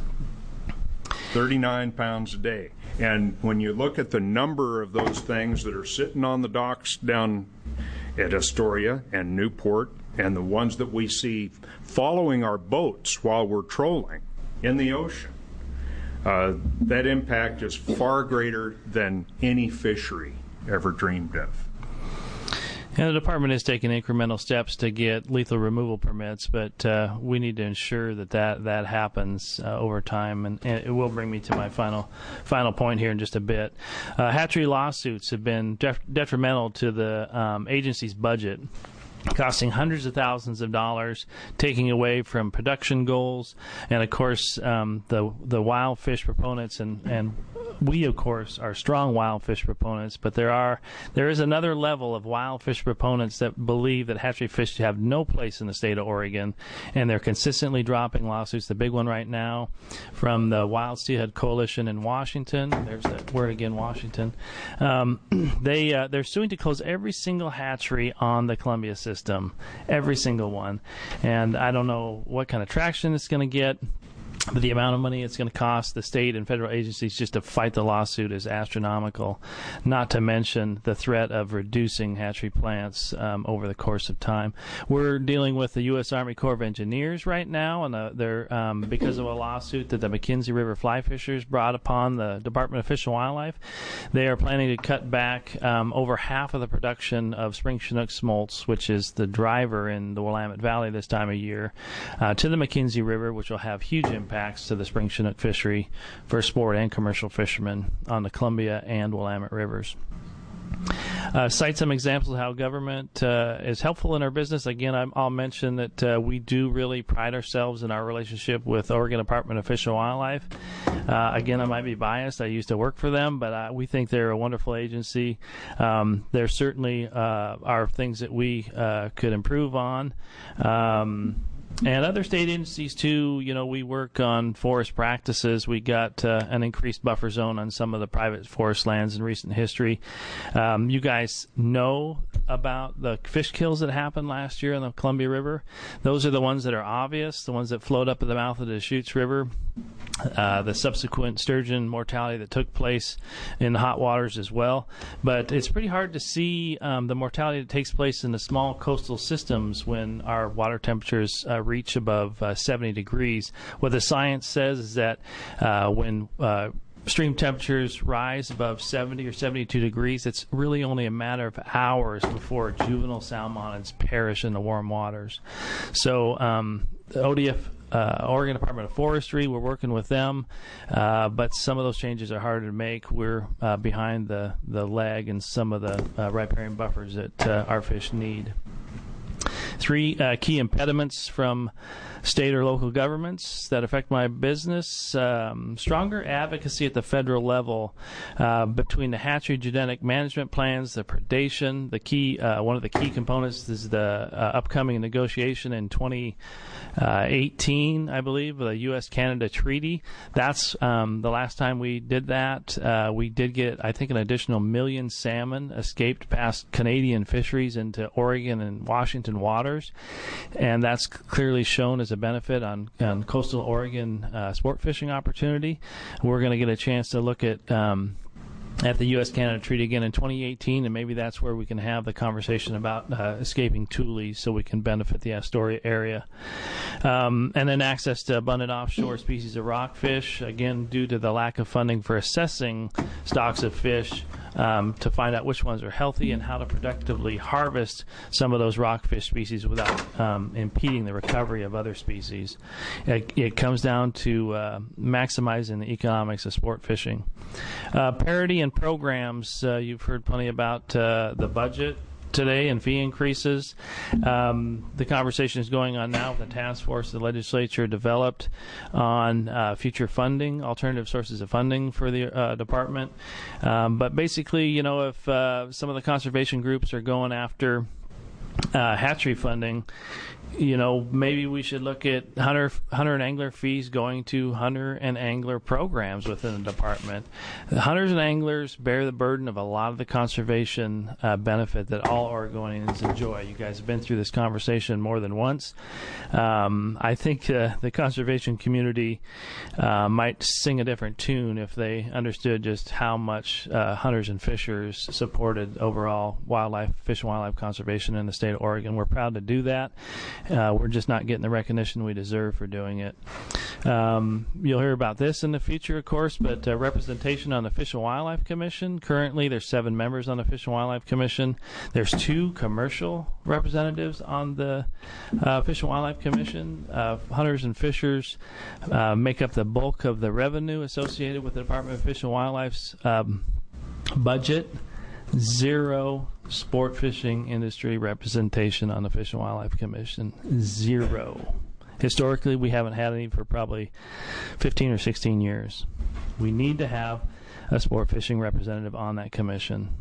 thirty-nine pounds a day. And when you look at the number of those things that are sitting on the docks down at Astoria and Newport, and the ones that we see following our boats while we're trolling in the ocean, uh, that impact is far greater than any fishery ever dreamed of. And the department is taking incremental steps to get lethal removal permits, but uh, we need to ensure that that, that happens uh, over time. And, and it will bring me to my final final point here in just a bit. Uh, hatchery lawsuits have been def- detrimental to the um, agency's budget, costing hundreds of thousands of dollars, taking away from production goals, and of course um, the the wild fish proponents and and we of course are strong wild fish proponents, but there are there is another level of wild fish proponents that believe that hatchery fish have no place in the state of Oregon, and they're consistently dropping lawsuits. The big one right now from the Wild Steelhead Coalition in Washington. There's that word again, Washington. Um, they uh, they're suing to close every single hatchery on the Columbia system. System, every single one, and I don't know what kind of traction it's going to get, but the amount of money it's going to cost the state and federal agencies just to fight the lawsuit is astronomical, not to mention the threat of reducing hatchery plants um, over the course of time. We're dealing with the U S Army Corps of Engineers right now, and uh, they're um, because of a lawsuit that the McKenzie River fly fishers brought upon the Department of Fish and Wildlife. They are planning to cut back um, over half of the production of spring Chinook smolts, which is the driver in the Willamette Valley this time of year, uh, to the McKenzie River, which will have huge impact impacts to the spring Chinook fishery for sport and commercial fishermen on the Columbia and Willamette rivers. Uh, cite some examples of how government uh, is helpful in our business. Again, I'm, I'll mention that uh, we do really pride ourselves in our relationship with Oregon Department of Fish and Wildlife. Uh, again, I might be biased. I used to work for them, but uh, we think they're a wonderful agency. Um, there certainly uh, are things that we uh, could improve on. Um, And other state agencies, too. You know, we work on forest practices. We got uh, an increased buffer zone on some of the private forest lands in recent history. Um, you guys know about the fish kills that happened last year in the Columbia River. Those are the ones that are obvious, the ones that float up at the mouth of the Deschutes River. Uh, the subsequent sturgeon mortality that took place in the hot waters as well. But it's pretty hard to see um, the mortality that takes place in the small coastal systems when our water temperatures uh, reach above uh, seventy degrees. What the science says is that uh, when uh, stream temperatures rise above seventy or seventy-two degrees, it's really only a matter of hours before juvenile salmonids perish in the warm waters. So um, the O D F Uh, Oregon Department of Forestry, we're working with them, uh, but some of those changes are harder to make. We're uh, behind the, the leg in some of the uh, riparian buffers that uh, our fish need. three uh, key impediments from state or local governments that affect my business. Um, stronger advocacy at the federal level uh, between the hatchery genetic management plans, the predation. The key, uh, one of the key components is the uh, upcoming negotiation in twenty eighteen, I believe, the U S Canada treaty. That's um, the last time we did that. Uh, we did get, I think, an additional million salmon escaped past Canadian fisheries into Oregon and Washington waters, and that's clearly shown as a benefit on, on coastal Oregon uh, sport fishing opportunity. We're going to get a chance to look at um, at the U S Canada treaty again in twenty eighteen, and maybe that's where we can have the conversation about uh, escaping tules so we can benefit the Astoria area. Um, and then access to abundant offshore species of rockfish, again, due to the lack of funding for assessing stocks of fish um, to find out which ones are healthy and how to productively harvest some of those rockfish species without um, impeding the recovery of other species. It, it comes down to uh, maximizing the economics of sport fishing. Uh, parity and programs, uh, you've heard plenty about uh, the budget today and fee increases. Um, the conversation is going on now with the task force the legislature developed on uh, future funding, alternative sources of funding for the uh, department. Um, but basically, you know, if uh, some of the conservation groups are going after uh, hatchery funding, you know, maybe we should look at hunter, hunter and angler fees going to hunter and angler programs within the department. The hunters and anglers bear the burden of a lot of the conservation uh, benefit that all Oregonians enjoy. You guys have been through this conversation more than once. Um, I think uh, the conservation community uh, might sing a different tune if they understood just how much uh, hunters and fishers supported overall wildlife, fish and wildlife conservation in the state of Oregon. We're proud to do that. Uh, we're just not getting the recognition we deserve for doing it. Um, you'll hear about this in the future, of course, but uh, representation on the Fish and Wildlife Commission. Currently, there's seven members on the Fish and Wildlife Commission. There's two commercial representatives on the uh, Fish and Wildlife Commission. Uh, hunters and fishers uh, make up the bulk of the revenue associated with the Department of Fish and Wildlife's um, budget. Zero sport fishing industry representation on the Fish and Wildlife Commission. Zero. Historically, we haven't had any for probably fifteen or sixteen years. We need to have a sport fishing representative on that commission.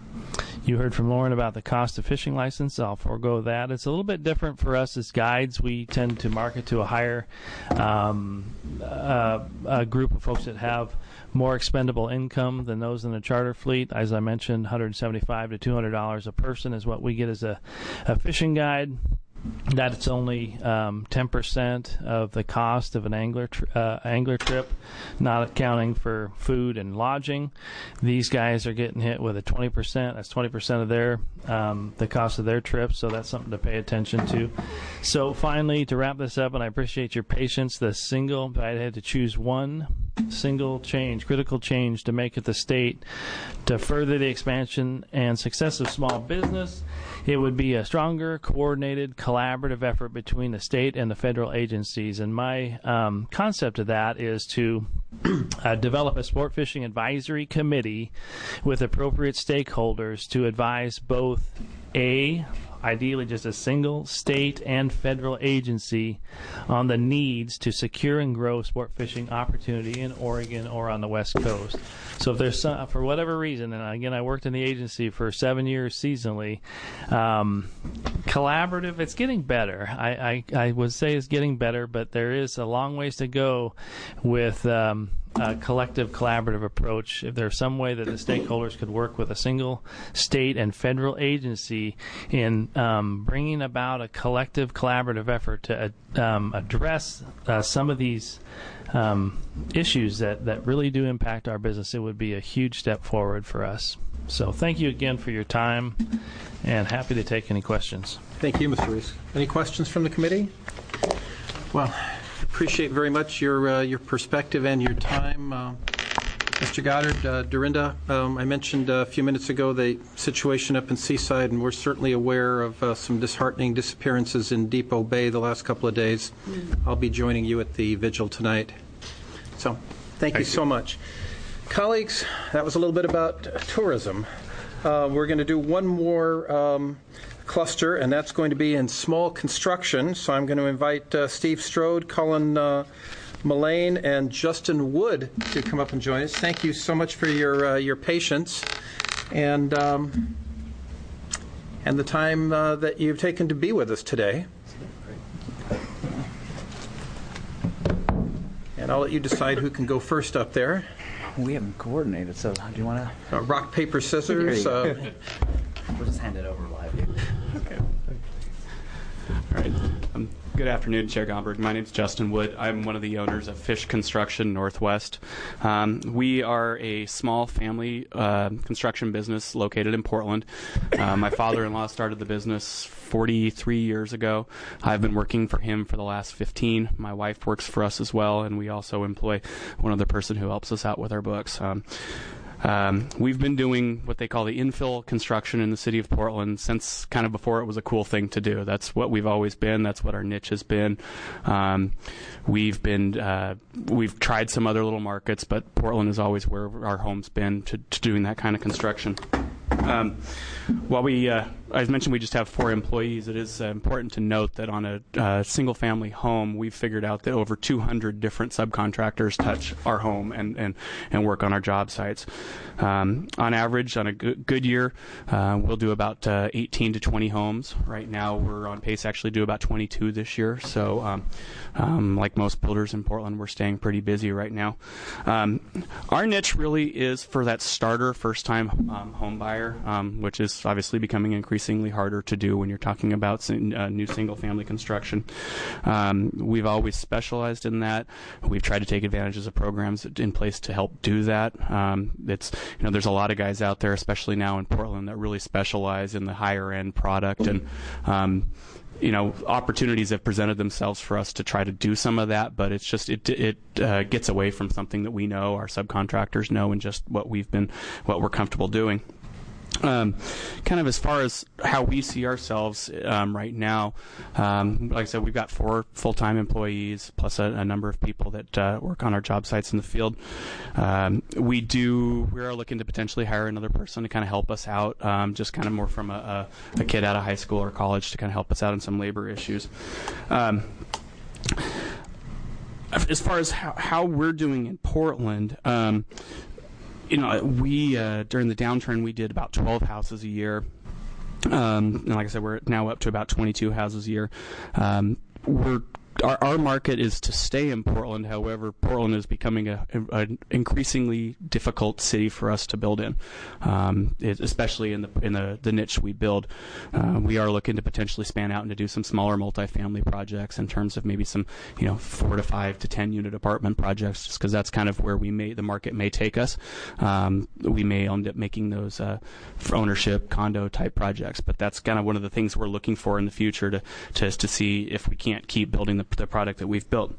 You heard from Lauren about the cost of fishing license. I'll forego that. It's a little bit different for us as guides. We tend to market to a higher um, uh, a group of folks that have more expendable income than those in the charter fleet. As I mentioned, one hundred seventy-five to two hundred dollars a person is what we get as a, a fishing guide. That's only um, ten percent of the cost of an angler tr- uh, angler trip, not accounting for food and lodging. These guys are getting hit with a twenty percent. That's twenty percent of their um, the cost of their trip, so that's something to pay attention to. So finally, to wrap this up, and I appreciate your patience, the single, I had to choose one single change, critical change to make at the state to further the expansion and success of small business. It would be a stronger, coordinated, collaborative effort between the state and the federal agencies. And my um, concept of that is to uh, develop a sport fishing advisory committee with appropriate stakeholders to advise both A, ideally just a single state and federal agency on the needs to secure and grow sport fishing opportunity in Oregon or on the West Coast. So if there's some, for whatever reason, and again, I worked in the agency for seven years seasonally, um, collaborative, it's getting better. I, I, I would say it's getting better, but there is a long ways to go with um, a collective collaborative approach. If there's some way that the stakeholders could work with a single state and federal agency in um, bringing about a collective collaborative effort to uh, um, address uh, some of these um, issues that, that really do impact our business, it would be a huge step forward for us. So thank you again for your time, and happy to take any questions. Thank you, Mister Reese. Any questions from the committee? Well, appreciate very much your uh, your perspective and your time. Uh, Mister Goddard, uh, Dorinda, um, I mentioned a few minutes ago the situation up in Seaside, and we're certainly aware of uh, some disheartening disappearances in Depot Bay the last couple of days. Mm. I'll be joining you at the vigil tonight. So thank, thank you so much. Colleagues, that was a little bit about tourism. Uh, we're going to do one more um, cluster, and that's going to be in small construction. So I'm going to invite uh, Steve Strode, Cullen uh, Mullane, and Justin Wood to come up and join us. Thank you so much for your uh, your patience and um, and the time uh, that you've taken to be with us today. And I'll let you decide who can go first up there. We haven't coordinated, so do you want to? Uh, rock, paper, scissors. Uh, we'll just hand it over live. Okay. All right. Um, good afternoon, Chair Gomberg. My name is Justin Wood. I'm one of the owners of Fish Construction Northwest. Um, we are a small family uh, construction business located in Portland. Uh, my father-in-law started the business forty-three years ago. I've been working for him for the last fifteen. My wife works for us as well, and we also employ one other person who helps us out with our books. Um, Um, we've been doing what they call the infill construction in the city of Portland since kind of before it was a cool thing to do. That's what we've always been. That's what our niche has been. Um, we've been uh, we've tried some other little markets, but Portland is always where our home's been to, to doing that kind of construction. Um, while we, uh, as mentioned, we just have four employees, it is uh, important to note that on a uh, single-family home, we've figured out that over two hundred different subcontractors touch our home and, and, and work on our job sites. Um, on average, on a good, good year, uh, we'll do about uh, eighteen to twenty homes. Right now, we're on pace to actually do about twenty-two this year. So, um, um, like most builders in Portland, we're staying pretty busy right now. Um, our niche really is for that starter, first-time um, home buyer. Um, which is obviously becoming increasingly harder to do when you're talking about uh, new single-family construction. Um, we've always specialized in that. We've tried to take advantages of programs in place to help do that. Um, it's you know there's a lot of guys out there, especially now in Portland, that really specialize in the higher-end product, and um, you know, opportunities have presented themselves for us to try to do some of that, but it's just it it uh, gets away from something that we know, our subcontractors know, and just what we've been what we're comfortable doing. Um, kind of as far as how we see ourselves um, right now, um, like I said, we've got four full-time employees plus a, a number of people that uh, work on our job sites in the field. Um, we do we are looking to potentially hire another person to kind of help us out, um, just kind of more from a, a, a kid out of high school or college to kind of help us out in some labor issues. Um, as far as how, how we're doing in Portland, um, You know, we, uh, during the downturn, we did about twelve houses a year. Um, and like I said, we're now up to about twenty-two houses a year. Um, we're Our, our market is to stay in Portland. However, Portland is becoming a, an increasingly difficult city for us to build in, um, it, especially in the in the, the niche we build. Uh, we are looking to potentially span out and to do some smaller multifamily projects in terms of maybe some, you know, four to five to ten unit apartment projects, just because that's kind of where we may the market may take us. Um, we may end up making those uh, for ownership condo type projects, but that's kind of one of the things we're looking for in the future to to to see if we can't keep building the the product that we've built.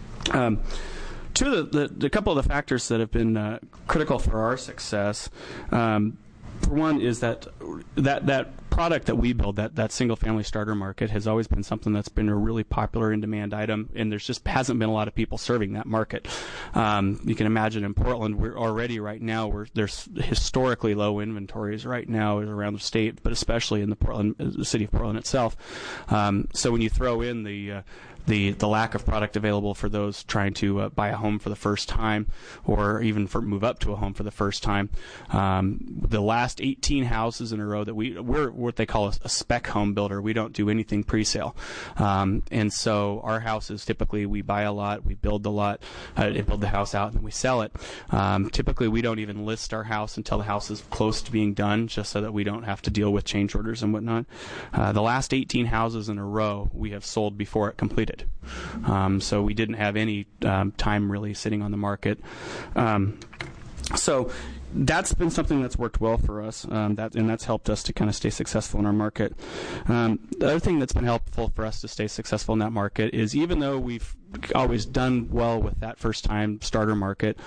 Um, two of the, the, the couple of the factors that have been uh, critical for our success, um, for one, is that that that product that we build, that, that single-family starter market, has always been something that's been a really popular in-demand item, and there's just hasn't been a lot of people serving that market. Um, you can imagine in Portland, we're already right now, we're, there's historically low inventories right now around the state, but especially in the Portland, the city of Portland itself. Um, so when you throw in the uh, the the lack of product available for those trying to uh, buy a home for the first time, or even for move up to a home for the first time, um, the last eighteen houses in a row that we we're what they call a, a spec home builder. We don't do anything pre-sale, um, and so our houses typically we buy a lot, we build a lot, uh, build the house out, and then we sell it. Um, typically, we don't even list our house until the house is close to being done, just so that we don't have to deal with change orders and whatnot. Uh, the last eighteen houses in a row we have sold before it completed. Um, so we didn't have any um, time really sitting on the market. Um, so that's been something that's worked well for us, um, that, and that's helped us to kind of stay successful in our market. Um, the other thing that's been helpful for us to stay successful in that market is, even though we've always done well with that first-time starter market,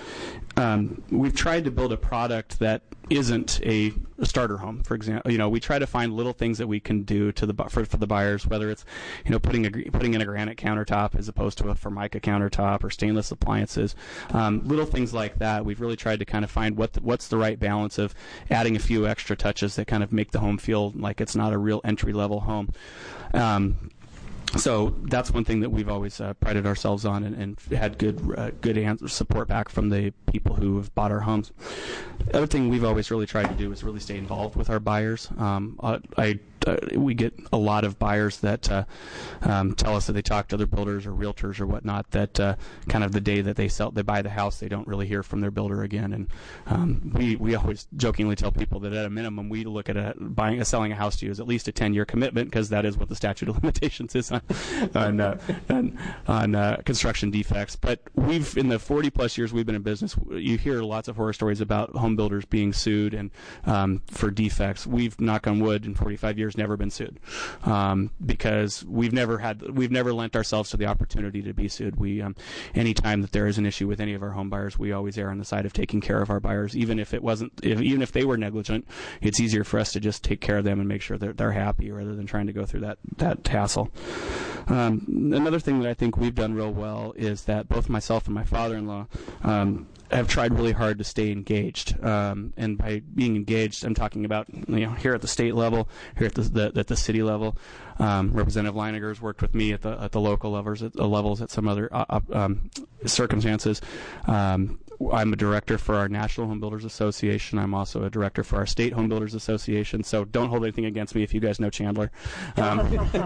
um, we've tried to build a product that isn't a, a starter home. For example, you know, we try to find little things that we can do to the for, for the buyers, whether it's, you know, putting a putting in a granite countertop as opposed to a Formica countertop, or stainless appliances, um, little things like that. We've really tried to kind of find what the, what's it's the right balance of adding a few extra touches that kind of make the home feel like it's not a real entry-level home. Um, So that's one thing that we've always uh, prided ourselves on, and, and had good uh, good answer, support back from the people who have bought our homes. The other thing we've always really tried to do is really stay involved with our buyers. Um, uh, I uh, we get a lot of buyers that uh, um, tell us that they talk to other builders or realtors or whatnot, that uh, kind of the day that they sell, they buy the house, they don't really hear from their builder again. And um, we we always jokingly tell people that at a minimum we look at a, buying, a, selling a house to you as at least a ten-year commitment, because that is what the statute of limitations is on on, uh, on, on uh, construction defects. But we've, in the forty plus years we've been in business, you hear lots of horror stories about home builders being sued and um, for defects. We've, knock on wood, in forty-five years never been sued, um, because we've never had we've never lent ourselves to the opportunity to be sued. We um, any time that there is an issue with any of our home buyers, we always err on the side of taking care of our buyers, even if it wasn't if, even if they were negligent. It's easier for us to just take care of them and make sure that they're happy, rather than trying to go through that that hassle. Um, another thing that I think we've done real well is that both myself and my father-in-law um, have tried really hard to stay engaged. Um, and by being engaged, I'm talking about, you know, here at the state level, here at the, the at the city level. Um, Representative Leininger's worked with me at the at the local levels at, uh, levels at some other uh, um, circumstances. Um, I'm a director for our National Home Builders Association. I'm also a director for our State Home Builders Association. So don't hold anything against me if you guys know Chandler. Um,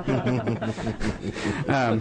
um,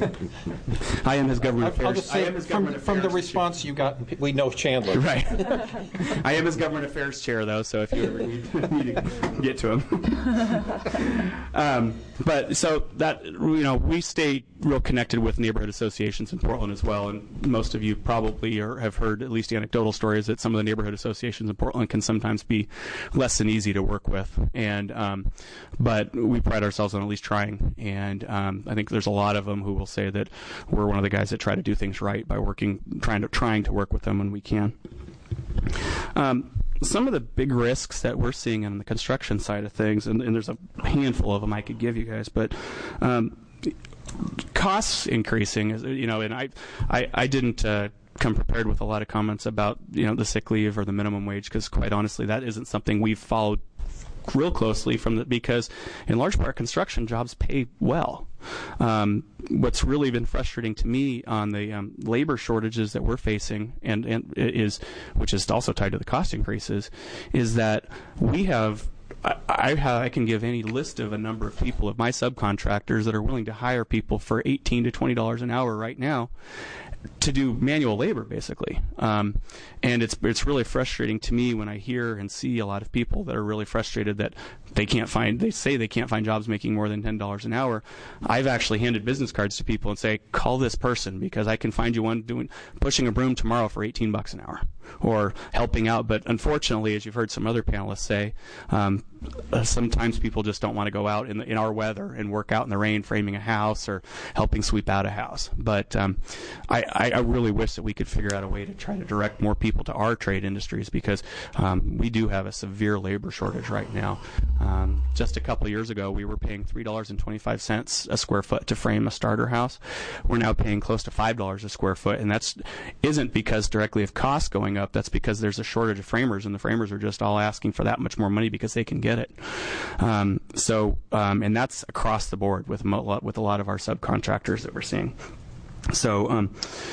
I am his government affairs. I'll just say, from, from the response you got, we know Chandler. Right. I am his government affairs chair, though, so if you ever need, need to get to him. um, but so that, you know, we stay real connected with neighborhood associations in Portland as well, and most of you probably are, have heard at least anecdotal stories that some of the neighborhood associations in Portland can sometimes be less than easy to work with. And um, but we pride ourselves on at least trying. And um, I think there's a lot of them who will say that we're one of the guys that try to do things right by working, trying to trying to work with them when we can. Um, some of the big risks that we're seeing on the construction side of things, and, and there's a handful of them I could give you guys, but um, costs increasing. You know, and I, I, I didn't. Uh, come prepared with a lot of comments about, you know, the sick leave or the minimum wage, because quite honestly that isn't something we've followed real closely from the, because in large part construction jobs pay well. Um, what's really been frustrating to me on the um, labor shortages that we're facing, and, and is, which is also tied to the cost increases, is that we have I, I, have, I can give any list of a number of people of my subcontractors that are willing to hire people for eighteen to twenty dollars an hour right now to do manual labor, basically. Um, and it's it's really frustrating to me when I hear and see a lot of people that are really frustrated that they can't find, they say they can't find jobs making more than ten dollars an hour. I've actually handed business cards to people and say, call this person because I can find you one doing pushing a broom tomorrow for eighteen bucks an hour, or helping out. But unfortunately, as you've heard some other panelists say, um, uh, sometimes people just don't want to go out in, the, in our weather and work out in the rain framing a house or helping sweep out a house. But um, I, I really wish that we could figure out a way to try to direct more people to our trade industries, because um, we do have a severe labor shortage right now. Um, just a couple of years ago, we were paying three dollars and twenty-five cents a square foot to frame a starter house. We're now paying close to five dollars a square foot, and that's isn't because directly of costs going up. That's because there's a shortage of framers, and the framers are just all asking for that much more money because they can get it. Um, so, um, and that's across the board with mo- with a lot of our subcontractors that we're seeing. So um,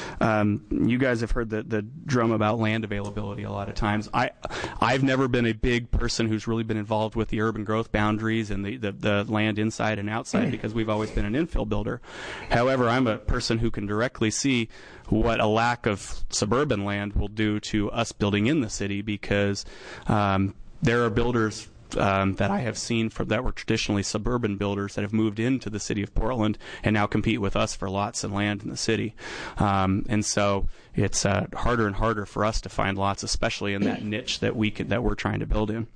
um, you guys have heard the, the drum about land availability a lot of times. I, I've never been a big person who's really been involved with the urban growth boundaries and the, the, the land inside and outside, because we've always been an infill builder. However, I'm a person who can directly see what a lack of suburban land will do to us building in the city, because um, there are builders Um, that I have seen from that were traditionally suburban builders that have moved into the city of Portland and now compete with us for lots and land in the city. Um, and so it's uh, harder and harder for us to find lots, especially in that niche that we could, that we're trying to build in.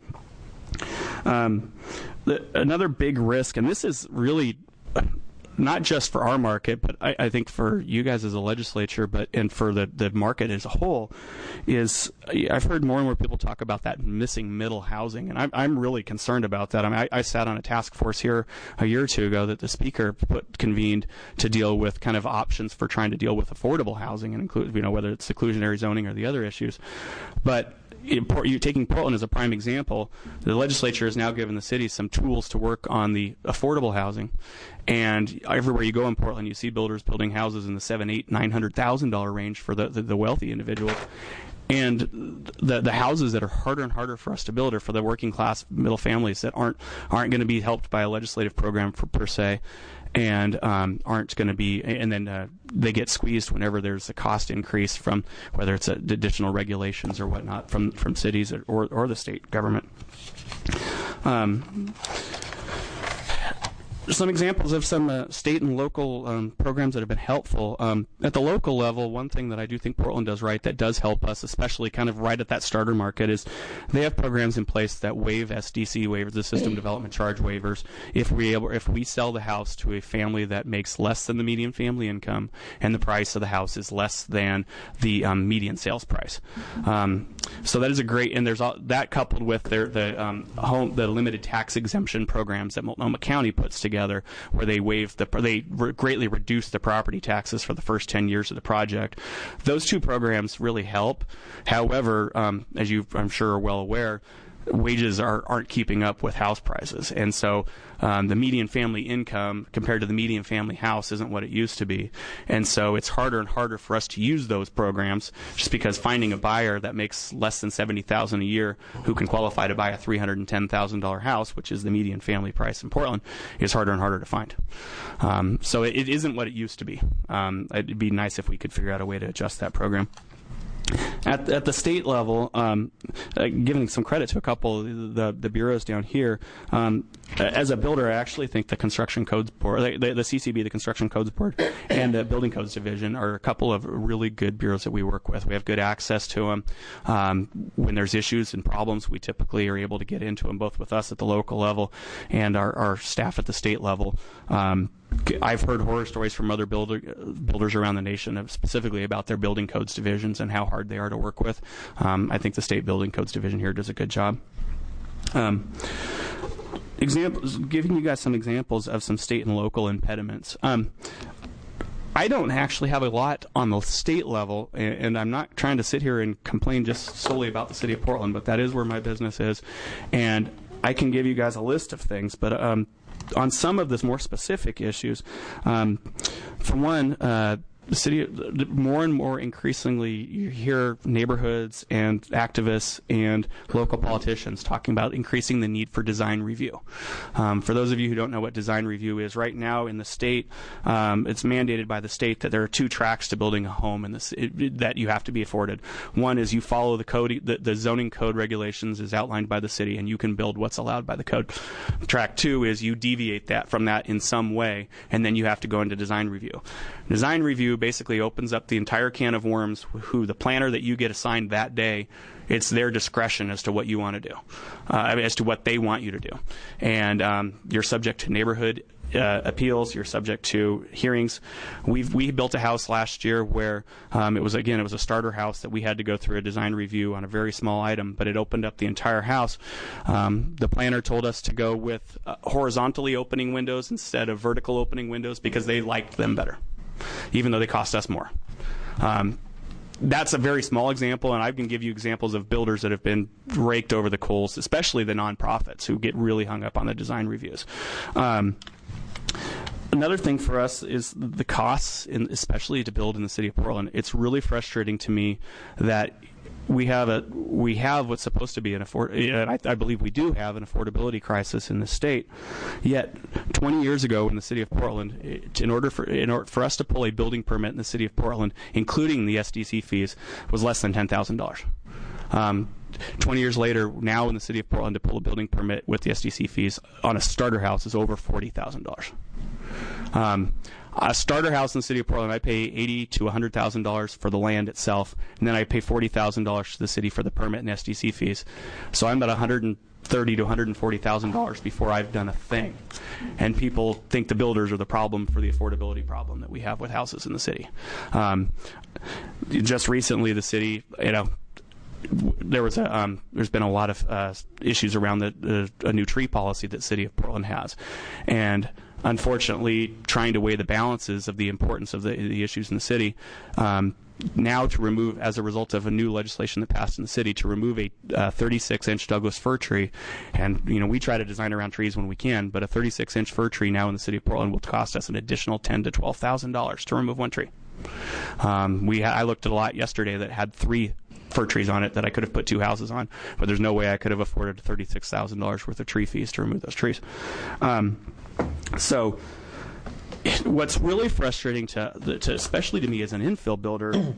Um, the, another big risk, and this is really not just for our market, but I, I think for you guys as a legislature, but and for the, the market as a whole, is I've heard more and more people talk about that missing middle housing, and I'm I'm really concerned about that. I mean, I, I sat on a task force here a year or two ago that the speaker put convened to deal with kind of options for trying to deal with affordable housing, and include, you know, whether it's seclusionary zoning or the other issues. But you're taking Portland as a prime example, the legislature has now given the city some tools to work on the affordable housing, and everywhere you go in Portland, you see builders building houses in the seven, eight, nine hundred thousand dollar range for the, the the wealthy individuals, and the the houses that are harder and harder for us to build are for the working class middle families that aren't aren't going to be helped by a legislative program for, per se. And um, aren't going to be, and then uh, they get squeezed whenever there's a cost increase from whether it's additional regulations or whatnot from from cities or or, or the state government. Um, some examples of some uh, state and local um, programs that have been helpful. Um, at the local level, one thing that I do think Portland does right that does help us, especially kind of right at that starter market, is they have programs in place that waive S D C waivers, the System Development Charge waivers, if we able, if we sell the house to a family that makes less than the median family income and the price of the house is less than the um, median sales price. Um, so that is a great, and there's all, that coupled with their the um, home the limited tax exemption programs that Multnomah County puts together. Together, where they waive the they re- greatly reduce the property taxes for the first ten years of the project. Those two programs really help. However, um, as you I'm sure are well aware, wages are, aren't keeping up with house prices, and so um, the median family income compared to the median family house isn't what it used to be, and so it's harder and harder for us to use those programs just because finding a buyer that makes less than seventy thousand dollars a year who can qualify to buy a three hundred ten thousand dollars house, which is the median family price in Portland, is harder and harder to find. Um, so it, it isn't what it used to be. Um, it'd be nice if we could figure out a way to adjust that program. At, at the state level, um, uh, giving some credit to a couple of the, the bureaus down here, um, as a builder, I actually think the Construction Codes Board, the, the C C B, the Construction Codes Board, and the Building Codes Division are a couple of really good bureaus that we work with. We have good access to them. Um, when there's issues and problems, we typically are able to get into them, both with us at the local level and our, our staff at the state level. Um, I've heard horror stories from other builder, builders around the nation, of specifically about their building codes divisions and how hard they are to work with. Um, I think the state building codes division here does a good job. Um, examples, giving you guys some examples of some state and local impediments. Um, I don't actually have a lot on the state level, and, and I'm not trying to sit here and complain just solely about the city of Portland, but that is where my business is, and I can give you guys a list of things, but um, on some of the more specific issues, um, for one, uh, the city, more and more increasingly, you hear neighborhoods and activists and local politicians talking about increasing the need for design review. Um, for those of you who don't know what design review is, right now in the state, um, it's mandated by the state that there are two tracks to building a home in this it, that you have to be afforded. One is you follow the code, the, the zoning code regulations is outlined by the city, and you can build what's allowed by the code. Track two is you deviate that from that in some way, and then you have to go into design review. Design review basically opens up the entire can of worms. Who the planner that you get assigned that day, it's their discretion as to what you want to do, uh, as to what they want you to do, and um, you're subject to neighborhood uh, appeals. You're subject to hearings. We've we built a house last year where um, it was again it was a starter house that we had to go through a design review on a very small item, but it opened up the entire house. Um, the planner told us to go with uh, horizontally opening windows instead of vertical opening windows because they liked them better, even though they cost us more. Um, that's a very small example, and I can give you examples of builders that have been raked over the coals, especially the nonprofits who get really hung up on the design reviews. Um, Another thing for us is the costs, in, especially to build in the city of Portland. It's really frustrating to me that we have a we have what's supposed to be an afford. And I, I believe we do have an affordability crisis in the state. Yet, twenty years ago, in the city of Portland, it, in order for in order for us to pull a building permit in the city of Portland, including the S D C fees, was less than ten thousand dollars. Um, twenty years later, now in the city of Portland, to pull a building permit with the S D C fees on a starter house is over forty thousand dollars. Um, a starter house in the city of Portland, I pay eighty to one hundred thousand dollars for the land itself, and then I pay forty thousand dollars to the city for the permit and S D C fees. So I'm at one hundred thirty to one hundred forty thousand dollars before I've done a thing. And people think the builders are the problem for the affordability problem that we have with houses in the city. Um, just recently, the city, you know, there was a um, there's been a lot of uh, issues around the uh, a new tree policy that the city of Portland has, and unfortunately, trying to weigh the balances of the importance of the, the issues in the city, um, now to remove, as a result of a new legislation that passed in the city, to remove a uh, thirty-six inch Douglas fir tree. And, you know, we try to design around trees when we can, but a thirty-six inch fir tree now in the city of Portland will cost us an additional ten thousand to twelve thousand dollars to remove one tree. Um, we ha- I looked at a lot yesterday that had three fir trees on it that I could have put two houses on, but there's no way I could have afforded thirty-six thousand dollars worth of tree fees to remove those trees. Um, so what's really frustrating to, to, especially to me as an infill builder,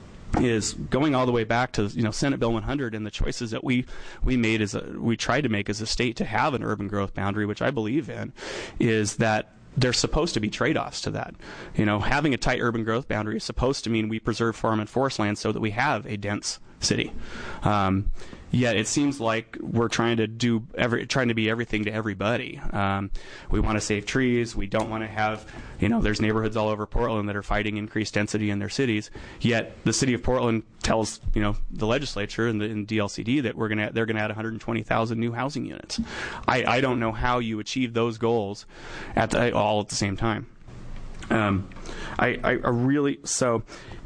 is going all the way back to, you know, Senate Bill one hundred and the choices that we we made as a, we tried to make as a state to have an urban growth boundary, which I believe in, is that there's supposed to be trade-offs to that. You know, having a tight urban growth boundary is supposed to mean we preserve farm and forest land so that we have a dense city. Um, yet it seems like we're trying to do every, trying to be everything to everybody. Um, we want to save trees. We don't want to have, you know, there's neighborhoods all over Portland that are fighting increased density in their cities. Yet the city of Portland tells, you know, the legislature and the in D L C D that we're going to they're going to add one hundred twenty thousand new housing units. I, I don't know how you achieve those goals at the, all at the same time. Um, I, I, I really so.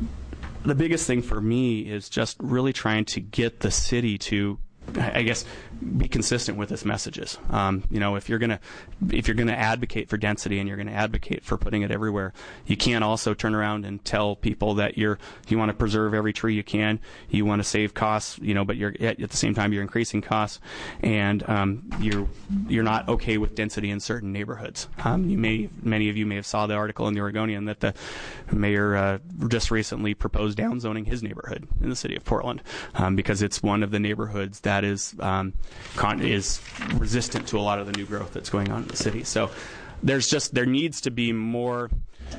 The biggest thing for me is just really trying to get the city to, I guess, be consistent with its messages. Um, you know, if you're gonna if you're gonna advocate for density and you're gonna advocate for putting it everywhere, you can't also turn around and tell people that you're you want to preserve every tree you can, you want to save costs, you know, but you're at, at the same time you're increasing costs, and um, you're you're not okay with density in certain neighborhoods. Um, you may many of you may have saw the article in the Oregonian that the mayor uh, just recently proposed downzoning his neighborhood in the city of Portland um, because it's one of the neighborhoods that is um, Con- is resistant to a lot of the new growth that's going on in the city. So there's just there needs to be more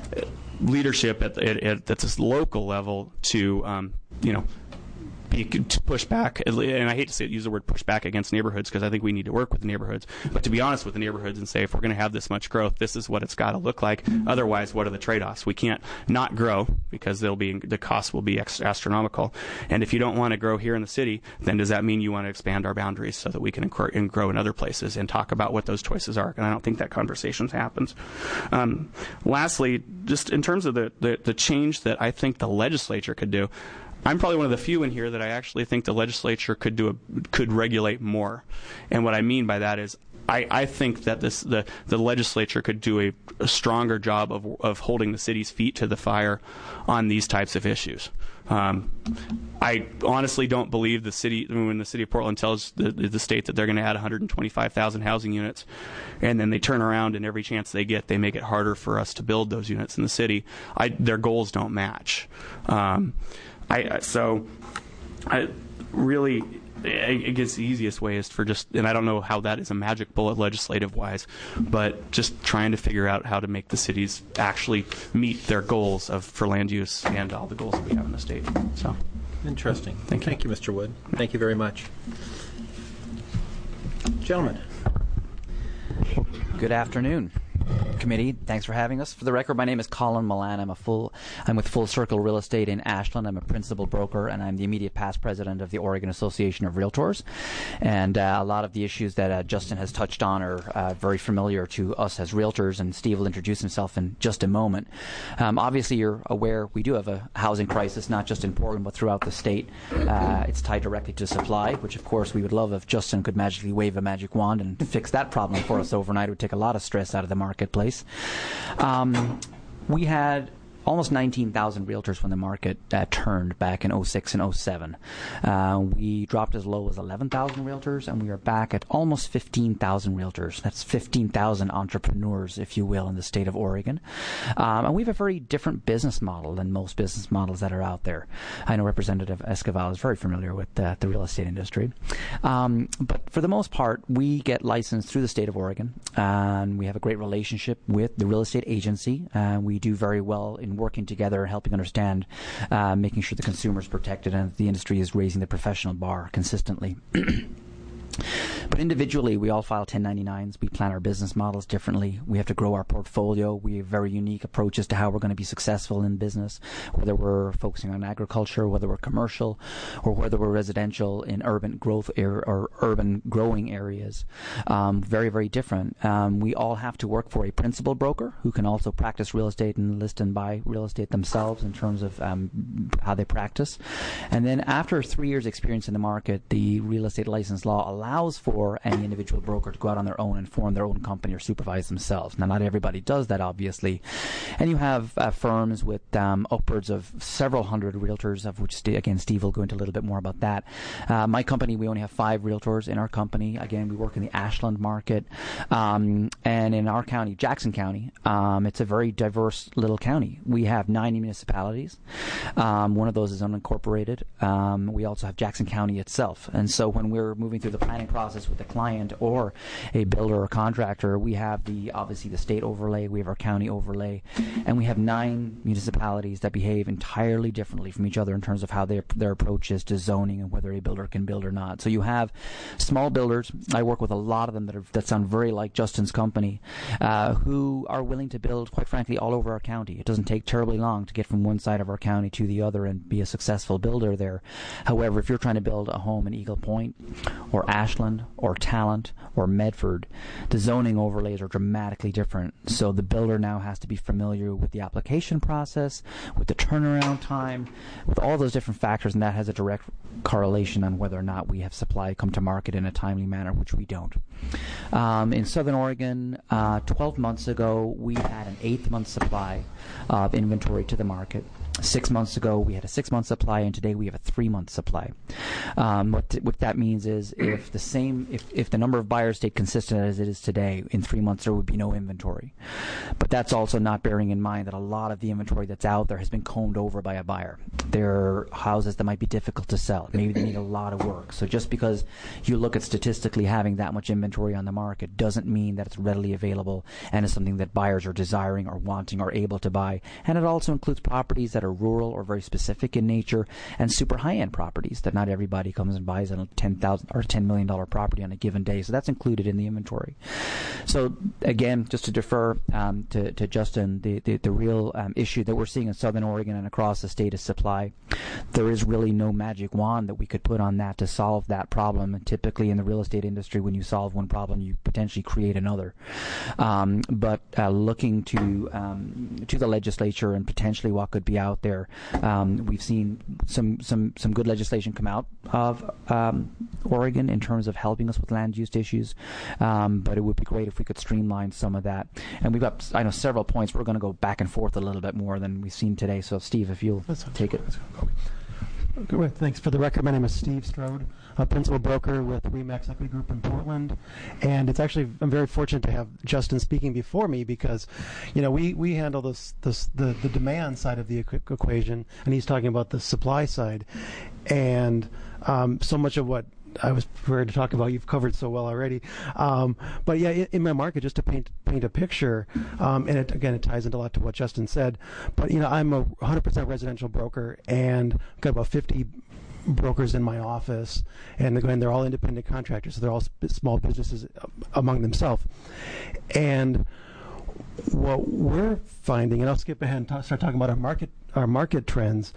leadership at, the, at, at this local level to um, you know be, to push back. And I hate to say use the word push back against neighborhoods because I think we need to work with the neighborhoods. But to be honest with the neighborhoods and say if we're going to have this much growth, this is what it's got to look like. Otherwise, what are the trade-offs? We can't not grow because there'll be the costs will be astronomical. And if you don't want to grow here in the city, then does that mean you want to expand our boundaries so that we can incur- and grow in other places and talk about what those choices are? And I don't think that conversation happens. Um, lastly, just in terms of the, the, the change that I think the legislature could do, I'm probably one of the few in here that I actually think the legislature could do a, could regulate more. And what I mean by that is I, I think that this the, the legislature could do a, a stronger job of of holding the city's feet to the fire on these types of issues. Um, I honestly don't believe the city when the city of Portland tells the, the state that they're going to add one hundred twenty-five thousand housing units, and then they turn around and every chance they get, they make it harder for us to build those units in the city. I, their goals don't match. Um, I, so I really, I guess the easiest way is for just, and I don't know how that is a magic bullet legislative wise, but just trying to figure out how to make the cities actually meet their goals of for land use and all the goals that we have in the state. So interesting. Thank you. Thank you, Mister Wood. Thank you very much. Gentlemen. Good afternoon, committee. Thanks for having us. For the record, my name is Colin Milan. I'm a full. I'm with Full Circle Real Estate in Ashland. I'm a principal broker, and I'm the immediate past president of the Oregon Association of Realtors. And uh, a lot of the issues that uh, Justin has touched on are uh, very familiar to us as realtors. And Steve will introduce himself in just a moment. Um, obviously, you're aware we do have a housing crisis, not just in Portland but throughout the state. Uh, it's tied directly to supply, which of course we would love if Justin could magically wave a magic wand and fix that problem for us overnight. It would take a lot of stress out of the marketplace. Um, we had almost nineteen thousand realtors when the market uh, turned back in oh six and oh seven. Uh, we dropped as low as eleven thousand realtors, and we are back at almost fifteen thousand realtors. That's fifteen thousand entrepreneurs, if you will, in the state of Oregon. Um, and we have a very different business model than most business models that are out there. I know Representative Esquivel is very familiar with uh, the real estate industry. Um, but for the most part, we get licensed through the state of Oregon, and we have a great relationship with the real estate agency. Uh, we do very well in working together and helping understand, uh, making sure the consumer is protected and the industry is raising the professional bar consistently. But individually, we all file ten ninety-nines. We plan our business models differently. We have to grow our portfolio. We have very unique approaches to how we're going to be successful in business, whether we're focusing on agriculture, whether we're commercial, or whether we're residential in urban growth er- or urban growing areas. Um, very, very different. Um, we all have to work for a principal broker who can also practice real estate and list and buy real estate themselves in terms of um, how they practice. And then after three years experience in the market, the real estate license law allows for any individual broker to go out on their own and form their own company or supervise themselves. Now, not everybody does that, obviously. And you have uh, firms with um, upwards of several hundred realtors, of which, again, Steve will go into a little bit more about that. Uh, my company, we only have five realtors in our company. Again, we work in the Ashland market. Um, and in our county, Jackson County, um, it's a very diverse little county. We have nine municipalities. Um, one of those is unincorporated. Um, we also have Jackson County itself. And so when we're moving through the planning process with a client or a builder or contractor, we have the obviously the state overlay, we have our county overlay, and we have nine municipalities that behave entirely differently from each other in terms of how their their approach is to zoning and whether a builder can build or not. So you have small builders. I work with a lot of them that are that sound very like Justin's company, uh, who are willing to build, quite frankly, all over our county. It doesn't take terribly long to get from one side of our county to the other and be a successful builder there. However, if you're trying to build a home in Eagle Point or Ashland or Talent or Medford, the zoning overlays are dramatically different. So the builder now has to be familiar with the application process, with the turnaround time, with all those different factors, and that has a direct correlation on whether or not we have supply come to market in a timely manner, which we don't. Um, in Southern Oregon, uh, twelve months ago, we had an eight-month supply of inventory to the market. Six months ago, we had a six-month supply, and today we have a three-month supply. Um, what, th- what that means is, if the same, if, if the number of buyers stayed consistent as it is today, in three months there would be no inventory. But that's also not bearing in mind that a lot of the inventory that's out there has been combed over by a buyer. There are houses that might be difficult to sell. Maybe they need a lot of work. So just because you look at statistically having that much inventory on the market doesn't mean that it's readily available and is something that buyers are desiring or wanting or able to buy. And it also includes properties that are rural or very specific in nature, and super high-end properties that not everybody comes and buys a ten thousand or ten million dollar property on a given day. So that's included in the inventory. So again, just to defer um, to, to Justin, the the, the real um, issue that we're seeing in Southern Oregon and across the state is supply. There is really no magic wand that we could put on that to solve that problem. And typically in the real estate industry, when you solve one problem, you potentially create another. Um, but uh, looking to um, to the legislature and potentially what could be out there. Um, we've seen some, some, some good legislation come out of um, Oregon in terms of helping us with land use issues, um, but it would be great if we could streamline some of that. And we've got, I know, several points. We're going to go back and forth a little bit more than we've seen today. So, Steve, if you'll take it. Okay, thanks. For the record, my name is Steve Strode, a principal broker with Remax Equity Group in Portland, and it's actually I'm very fortunate to have Justin speaking before me because, you know, we, we handle this this the, the demand side of the equ- equation, and he's talking about the supply side, and um, so much of what I was prepared to talk about you've covered so well already. Um, but yeah, in, in my market, just to paint paint a picture, um, and it, again, it ties into a lot to what Justin said. But you know, I'm a one hundred percent residential broker, and I've got about fifty brokers in my office, and they're, they're all independent contractors, so they're all sp- small businesses among themselves. And what we're finding, and I'll skip ahead and talk, start talking about our market our market trends.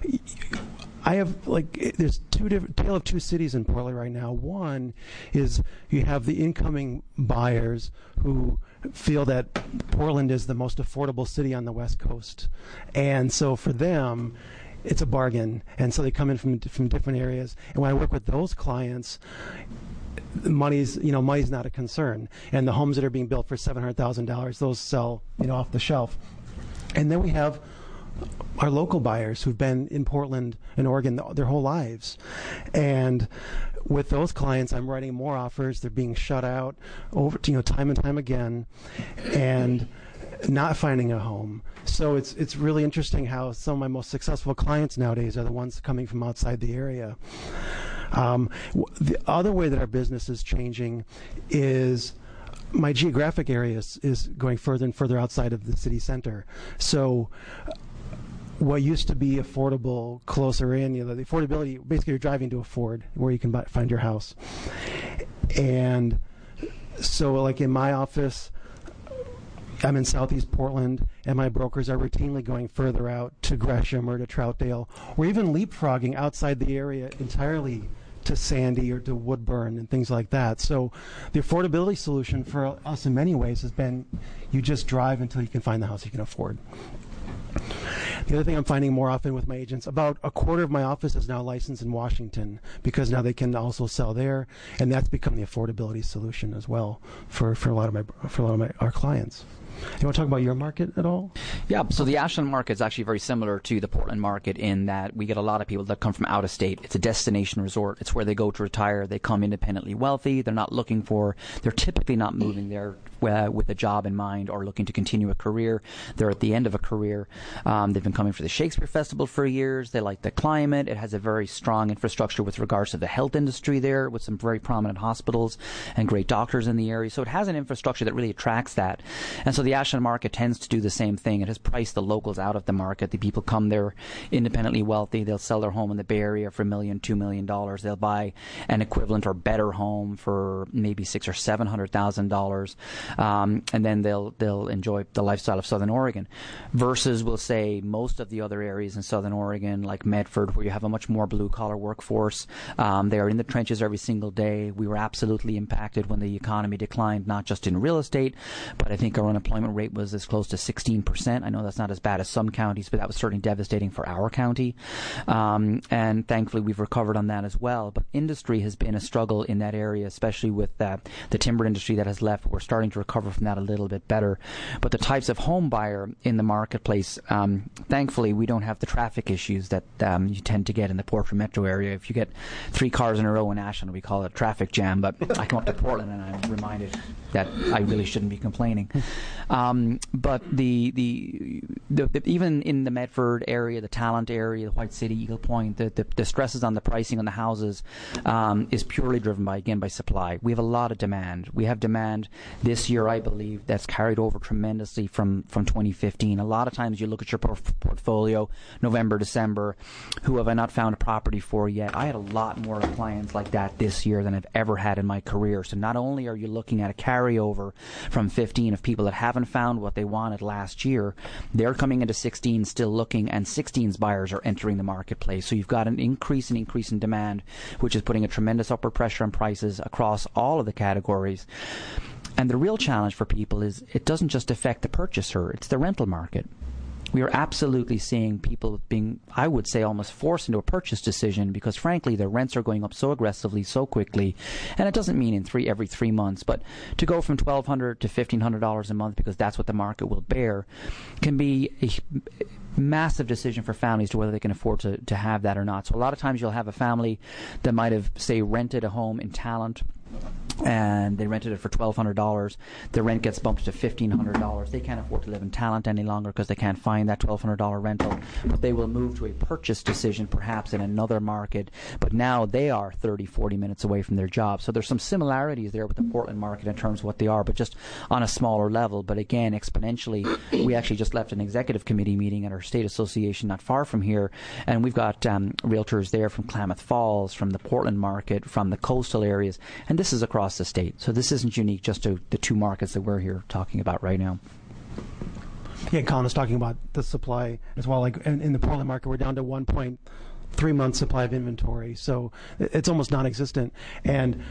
I have, like, there's two different, tale of two cities in Portland right now. One is you have the incoming buyers who feel that Portland is the most affordable city on the West Coast. And so for them, it's a bargain. And so they come in from, from different areas. And when I work with those clients, money's, you know, money's not a concern. And the homes that are being built for seven hundred thousand dollars, those sell, you know, off the shelf. And then we have our local buyers who've been in Portland and Oregon their whole lives. And with those clients, I'm writing more offers. They're being shut out over, you know, time and time again, and not finding a home. So it's it's really interesting how some of my most successful clients nowadays are the ones coming from outside the area. Um, the other way that our business is changing is my geographic area is, is going further and further outside of the city center. So what used to be affordable closer in, you know, the affordability, basically you're driving to afford where you can buy, find your house. And so, like in my office, I'm in Southeast Portland, and my brokers are routinely going further out to Gresham or to Troutdale, or even leapfrogging outside the area entirely to Sandy or to Woodburn and things like that. So the affordability solution for us in many ways has been you just drive until you can find the house you can afford. The other thing I'm finding more often with my agents, about a quarter of my office is now licensed in Washington because now they can also sell there, and that's become the affordability solution as well for, for a lot of my for a lot of my our clients. You want to talk about your market at all? Yeah, so the Ashland market is actually very similar to the Portland market in that we get a lot of people that come from out of state. It's a destination resort. It's where they go to retire. They come independently wealthy. They're not looking for, they're typically not moving there uh, with a job in mind or looking to continue a career. They're at the end of a career. Um, they've been coming for the Shakespeare Festival for years. They like the climate. It has a very strong infrastructure with regards to the health industry there, with some very prominent hospitals and great doctors in the area. So it has an infrastructure that really attracts that. And so the Ashland market tends to do the same thing. It has priced the locals out of the market. The people come there independently wealthy. They'll sell their home in the Bay Area for a million, two million dollars. They'll buy an equivalent or better home for maybe six or seven hundred thousand dollars, um, and then they'll they'll enjoy the lifestyle of Southern Oregon. Versus, we'll say most of the other areas in Southern Oregon, like Medford, where you have a much more blue collar workforce. Um, they are in the trenches every single day. We were absolutely impacted when the economy declined, not just in real estate, but I think our unemployment rate was as close to sixteen percent. I know that's not as bad as some counties, but that was certainly devastating for our county. Um, and thankfully, we've recovered on that as well. But industry has been a struggle in that area, especially with uh, the timber industry that has left. We're starting to recover from that a little bit better. But the types of home buyer in the marketplace, um, thankfully, we don't have the traffic issues that um, you tend to get in the Portland metro area. If you get three cars in a row in Ashland, we call it a traffic jam. But I come up to Portland and I'm reminded that I really shouldn't be complaining. Um, but the the, the the even in the Medford area, the Talent area, the White City, Eagle Point, the, the, the stresses on the pricing on the houses um, is purely driven by, again, by supply. We have a lot of demand. We have demand this year, I believe, that's carried over tremendously from, from twenty fifteen. A lot of times you look at your por- portfolio, November, December, who have I not found a property for yet? I had a lot more clients like that this year than I've ever had in my career. So not only are you looking at a carryover from fifteen of people that haven't found what they wanted last year, they're coming into sixteen still looking, and sixteen's buyers are entering the marketplace. So you've got an increase and increase in demand, which is putting a tremendous upward pressure on prices across all of the categories. And the real challenge for people is it doesn't just affect the purchaser, it's the rental market. We are absolutely seeing people being, I would say, almost forced into a purchase decision because, frankly, their rents are going up so aggressively, so quickly. And it doesn't mean in three every three months, but to go from twelve hundred dollars to fifteen hundred dollars a month because that's what the market will bear can be a massive decision for families to whether they can afford to, to have that or not. So a lot of times you'll have a family that might have, say, rented a home in Talent, and they rented it for twelve hundred dollars. The rent gets bumped to fifteen hundred dollars. They can't afford to live in Talent any longer because they can't find that twelve hundred dollars rental. But they will move to a purchase decision perhaps in another market. But now they are thirty, forty minutes away from their job. So there's some similarities there with the Portland market in terms of what they are, but just on a smaller level. But again, exponentially, we actually just left an executive committee meeting at our state association not far from here. And we've got um, realtors there from Klamath Falls, from the Portland market, from the coastal areas. And this is across the state. So this isn't unique just to the two markets that we're here talking about right now. Yeah, Colin was talking about the supply as well. Like in, in the Portland market, we're down to one point three months supply of inventory, so it's almost non-existent. And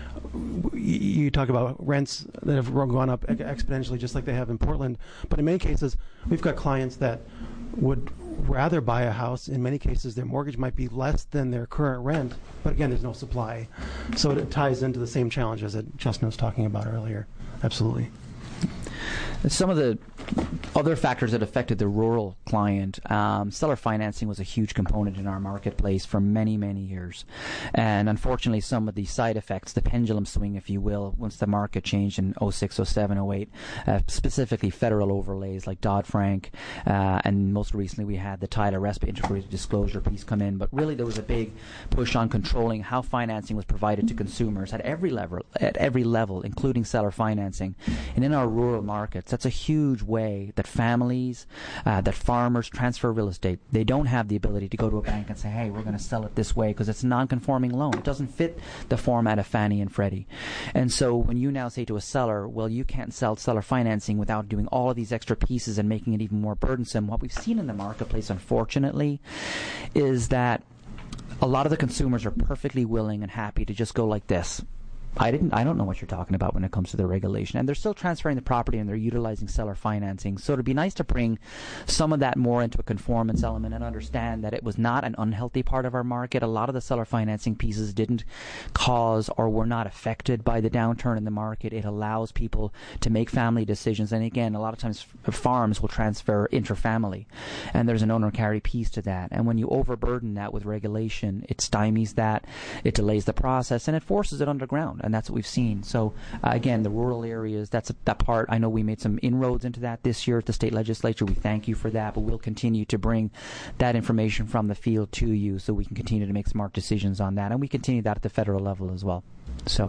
you talk about rents that have gone up exponentially, just like they have in Portland. But in many cases, we've got clients that would rather buy a house. In many cases, their mortgage might be less than their current rent, but again, there's no supply. So it ties into the same challenges that Justin was talking about earlier. Absolutely. Some of the other factors that affected the rural client, um, seller financing was a huge component in our marketplace for many, many years. And unfortunately, some of the side effects, the pendulum swing, if you will, once the market changed in oh six, oh seven, oh eight, uh, specifically federal overlays like Dodd-Frank, uh, and most recently we had the Tyler RESPA integrated disclosure piece come in. But really there was a big push on controlling how financing was provided to consumers at every level, at every level, including seller financing. And in our rural markets, that's a huge way that that families, uh, that farmers transfer real estate. They don't have the ability to go to a bank and say, hey, we're going to sell it this way because it's a non-conforming loan. It doesn't fit the format of Fannie and Freddie. And so when you now say to a seller, well, you can't sell seller financing without doing all of these extra pieces and making it even more burdensome, what we've seen in the marketplace, unfortunately, is that a lot of the consumers are perfectly willing and happy to just go like this. I didn't. I don't know what you're talking about when it comes to the regulation, and they're still transferring the property and they're utilizing seller financing. So it'd be nice to bring some of that more into a conformance element and understand that it was not an unhealthy part of our market. A lot of the seller financing pieces didn't cause or were not affected by the downturn in the market. It allows people to make family decisions, and again, a lot of times farms will transfer intra-family, and there's an owner-carry piece to that. And when you overburden that with regulation, it stymies that, it delays the process, and it forces it underground. And that's what we've seen. So, uh, again, the rural areas, that's a, that part. I know we made some inroads into that this year at the state legislature. We thank you for that, but we'll continue to bring that information from the field to you so we can continue to make smart decisions on that. And we continue that at the federal level as well. So,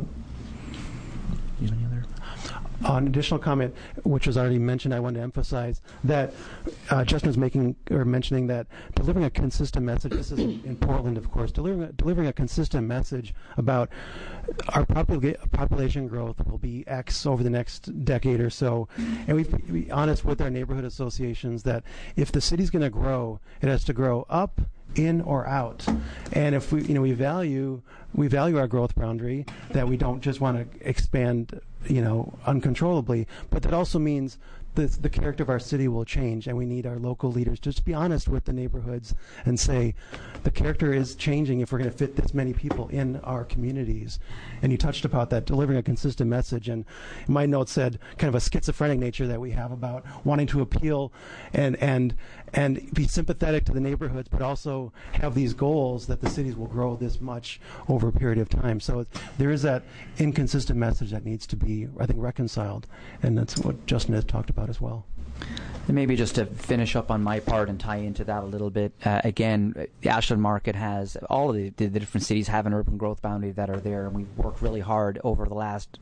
do you have any other? Uh, an additional comment, which was already mentioned, I want to emphasize that uh, Justin was making or mentioning that delivering a consistent message. This is in, in Portland, of course. Delivering a, delivering a consistent message about our popula- population growth will be X over the next decade or so, and we be honest with our neighborhood associations that if the city's going to grow, it has to grow up, in or out. And if we, you know, we value we value our growth boundary, that we don't just want to expand, you know, uncontrollably, but that also means the the character of our city will change, and we need our local leaders to just be honest with the neighborhoods and say the character is changing if we're going to fit this many people in our communities. And you touched about that, delivering a consistent message. And my note said kind of a schizophrenic nature that we have about wanting to appeal and and and be sympathetic to the neighborhoods, but also have these goals that the cities will grow this much over a period of time. So there is that inconsistent message that needs to be, I think, reconciled, and that's what Justin has talked about as well. And maybe just to finish up on my part and tie into that a little bit, uh, again, the Ashland market has, all of the, the, the different cities have an urban growth boundary that are there, and we've worked really hard over the last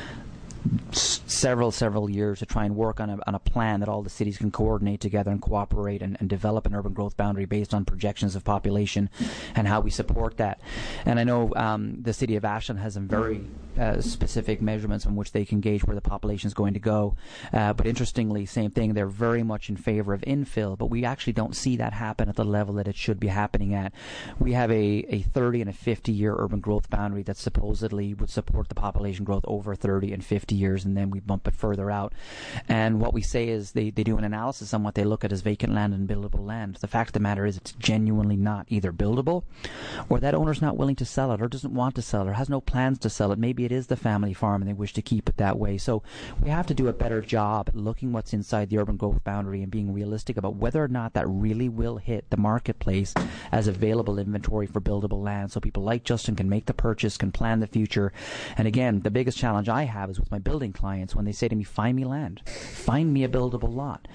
several, several years to try and work on a, on a plan that all the cities can coordinate together and cooperate and, and develop an urban growth boundary based on projections of population and how we support that. And I know um, the city of Ashland has some very uh, specific measurements on which they can gauge where the population is going to go. Uh, but interestingly, same thing, they're very much in favor of infill, but we actually don't see that happen at the level that it should be happening at. We have a, a thirty and a fifty year urban growth boundary that supposedly would support the population growth over thirty and fifty years, and then we bump it further out. And what we say is they, they do an analysis on what they look at as vacant land and buildable land. The fact of the matter is it's genuinely not either buildable, or that owner's not willing to sell it, or doesn't want to sell it, or has no plans to sell it. Maybe it is the family farm and they wish to keep it that way. So we have to do a better job at looking what's inside the urban growth boundary and being realistic about whether or not that really will hit the marketplace as available inventory for buildable land, so people like Justin can make the purchase, can plan the future. And again, the biggest challenge I have is with my building clients when they say to me, find me land, find me a buildable lot,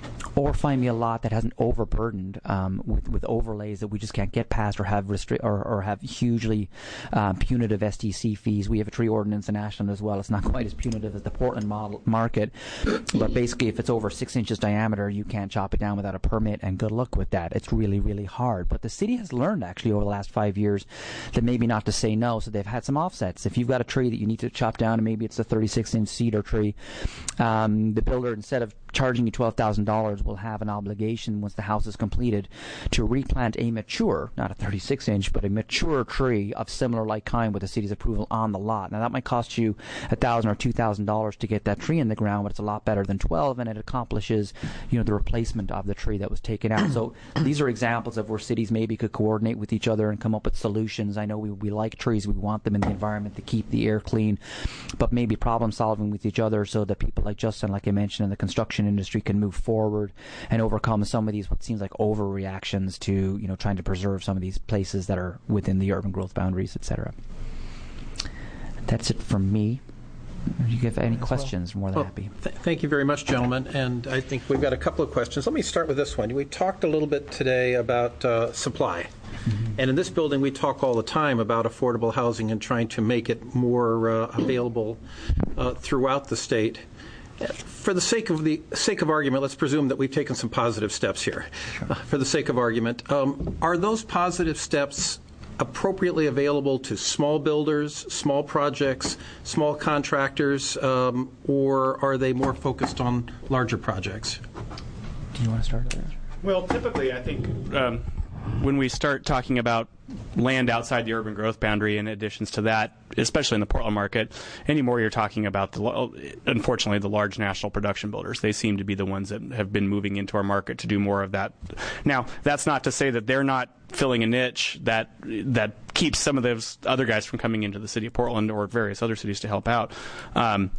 or find me a lot that hasn't overburdened um, with, with overlays that we just can't get past, or have restri- or, or have hugely um, punitive S T C fees. We have a tree ordinance in Ashland as well. It's not quite as punitive as the Portland model market, but basically if it's over six inches diameter, you can't chop it down without a permit, and good luck with that. It's really, really hard. But the city has learned actually over the last five years that maybe not to say no, so they've had some offsets. If you've got a tree that you need to chop down, and maybe it's a thirty-six inch cedar tree, um, the builder, instead of charging you twelve thousand dollars, will have an obligation once the house is completed to replant a mature, not a thirty-six inch, but a mature tree of similar like kind with the city's approval on the lot. Now that might cost you a thousand or two thousand dollars to get that tree in the ground, but it's a lot better than twelve, and it accomplishes, you know, the replacement of the tree that was taken out. So these are examples of where cities maybe could coordinate with each other and come up with solutions. I know we, we like trees, we want them in the environment to keep the air clean, but maybe problem solving with each other so that people like Justin, like I mentioned, in the construction industry can move forward and overcome some of these what seems like overreactions to, you know, trying to preserve some of these places that are within the urban growth boundaries, et cetera. That's it from me. If you have any questions, more than well, happy. Th- thank you very much, gentlemen. And I think we've got a couple of questions. Let me start with this one. We talked a little bit today about uh, supply. Mm-hmm. And in this building, we talk all the time about affordable housing and trying to make it more uh, available uh, throughout the state. For the sake of the sake of argument, let's presume that we've taken some positive steps here. Uh, for the sake of argument, um, are those positive steps appropriately available to small builders, small projects, small contractors, um, or are they more focused on larger projects? Do you want to start there? Well, typically, I think um, when we start talking about land outside the urban growth boundary, in additions to that, especially in the Portland market, anymore you're talking about, the, unfortunately, the large national production builders. They seem to be the ones that have been moving into our market to do more of that. Now, that's not to say that they're not filling a niche that that keeps some of those other guys from coming into the city of Portland or various other cities to help out. Um,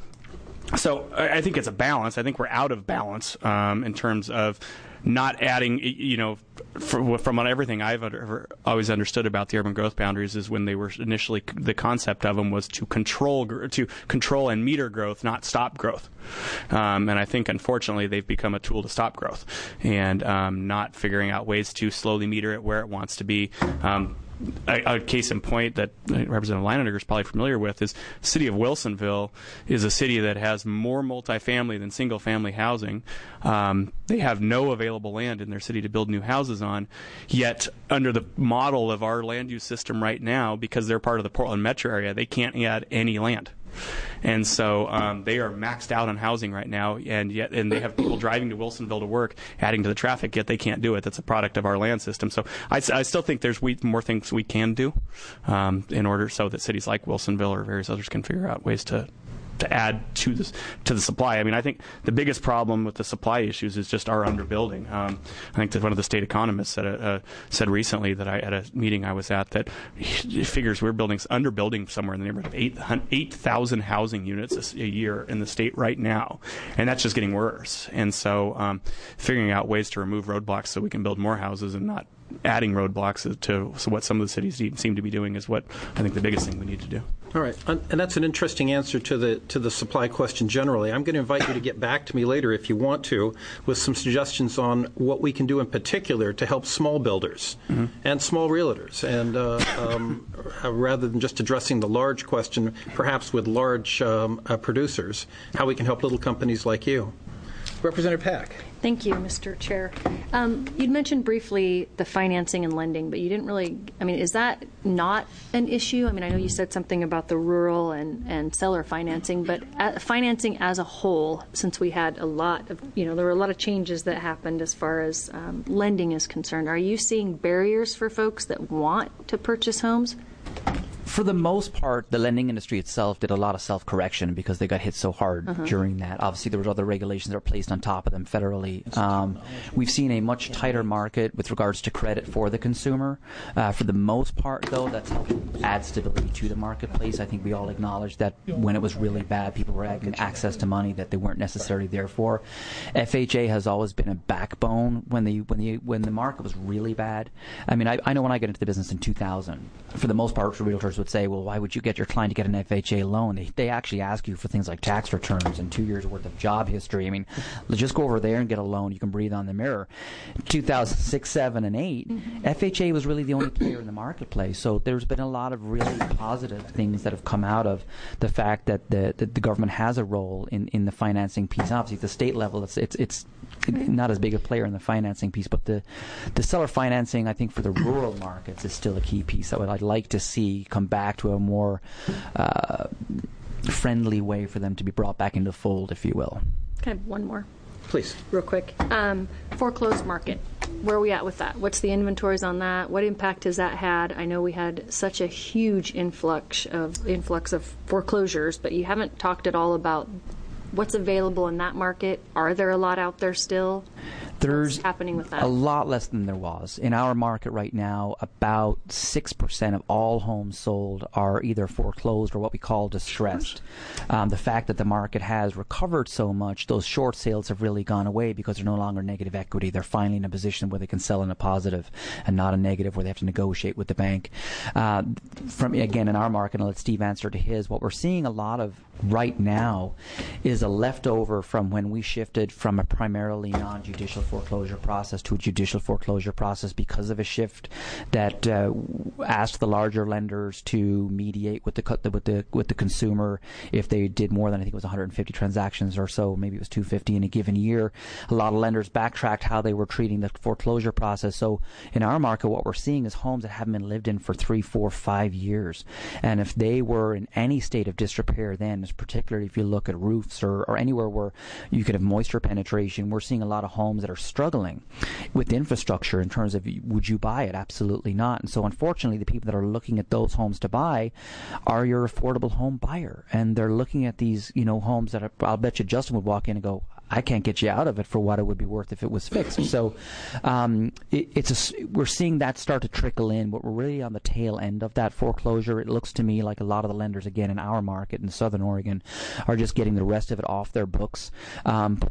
so I think it's a balance. I think we're out of balance um, in terms of not adding, you know, from, from everything I've under, always understood about the urban growth boundaries is when they were initially, the concept of them was to control to control and meter growth, not stop growth. Um, and I think, unfortunately, they've become a tool to stop growth and um, not figuring out ways to slowly meter it where it wants to be. Um, A, a case in point that Representative Leininger is probably familiar with is the city of Wilsonville is a city that has more multifamily than single-family housing. Um, they have no available land in their city to build new houses on, yet under the model of our land use system right now, because they're part of the Portland metro area, they can't add any land. And so um, they are maxed out on housing right now, and yet and they have people driving to Wilsonville to work, adding to the traffic, yet they can't do it. That's a product of our land system. So I, I still think there's we, more things we can do um, in order so that cities like Wilsonville or various others can figure out ways to to add to this to the supply. I mean, I think the biggest problem with the supply issues is just our underbuilding. Um, I think that one of the state economists said uh, said recently that I at a meeting I was at that he figures we're building underbuilding somewhere in the neighborhood of eight eight thousand housing units a year in the state right now, and that's just getting worse. And so, um, figuring out ways to remove roadblocks so we can build more houses and not adding roadblocks to so what some of the cities seem to be doing is what I think the biggest thing we need to do. All right, and that's an interesting answer to the to the supply question generally. I'm going to invite you to get back to me later if you want to with some suggestions on what we can do in particular to help small builders mm-hmm. and small realtors, and uh, um, rather than just addressing the large question, perhaps with large um, uh, producers, how we can help little companies like you. Representative Pack. Thank you, Mister Chair. Um, you'd mentioned briefly the financing and lending, but you didn't really, I mean, is that not an issue? I mean, I know you said something about the rural and, and seller financing, but at, financing as a whole, since we had a lot of, you know, there were a lot of changes that happened as far as um, lending is concerned. Are you seeing barriers for folks that want to purchase homes? For the most part, the lending industry itself did a lot of self-correction because they got hit so hard uh-huh. during that. Obviously, there was other regulations that were placed on top of them federally. Um, we've seen a much tighter market with regards to credit for the consumer. Uh, for the most part, though, that's helped add stability to the marketplace. I think we all acknowledge that when it was really bad, people were having access to money that they weren't necessarily there for. F H A has always been a backbone when the when the when the market was really bad. I mean, I, I know when I got into the business in two thousand, for the most part, realtors would say, well, why would you get your client to get an F H A loan? They, they actually ask you for things like tax returns and two years' worth of job history. I mean, let's just go over there and get a loan. You can breathe on the mirror. two thousand six, seven, and eight, mm-hmm. F H A was really the only player in the marketplace. So there's been a lot of really positive things that have come out of the fact that the, that the government has a role in, in the financing piece. Obviously, at the state level, it's it's it's not as big a player in the financing piece, but the the seller financing, I think, for the rural markets is still a key piece that I'd like to see come back to a more uh, friendly way for them to be brought back into the fold, if you will. Can I have one more? Please. Real quick. Um, foreclosed market. Where are we at with that? What's the inventories on that? What impact has that had? I know we had such a huge influx of influx of foreclosures, but you haven't talked at all about what's available in that market. Are there a lot out there still? There's What's happening with that? A lot less than there was. In our market right now, about six percent of all homes sold are either foreclosed or what we call distressed. Um, the fact that the market has recovered so much, those short sales have really gone away because they're no longer negative equity. They're finally in a position where they can sell in a positive and not a negative where they have to negotiate with the bank. Uh, from again, in our market, and I'll let Steve answer to his, what we're seeing a lot of right now is a leftover from when we shifted from a primarily non non-judicial foreclosure process to a judicial foreclosure process because of a shift that uh, asked the larger lenders to mediate with the with the with the consumer if they did more than, I think it was one hundred fifty transactions or so, maybe it was two hundred fifty in a given year. A lot of lenders backtracked how they were treating the foreclosure process. So in our market, what we're seeing is homes that haven't been lived in for three, four, five years, and if they were in any state of disrepair, then, particularly if you look at roofs or, or anywhere where you could have moisture penetration, we're seeing a lot of homes that are struggling with infrastructure in terms of, would you buy it? Absolutely not. And so unfortunately, the people that are looking at those homes to buy are your affordable home buyer, and they're looking at these, you know, homes that are, I'll bet you Justin would walk in and go, I can't get you out of it for what it would be worth if it was fixed. So um, it, it's a, we're seeing that start to trickle in, but we're really on the tail end of that foreclosure. It looks to me like a lot of the lenders, again, in our market in Southern Oregon, are just getting the rest of it off their books. Um,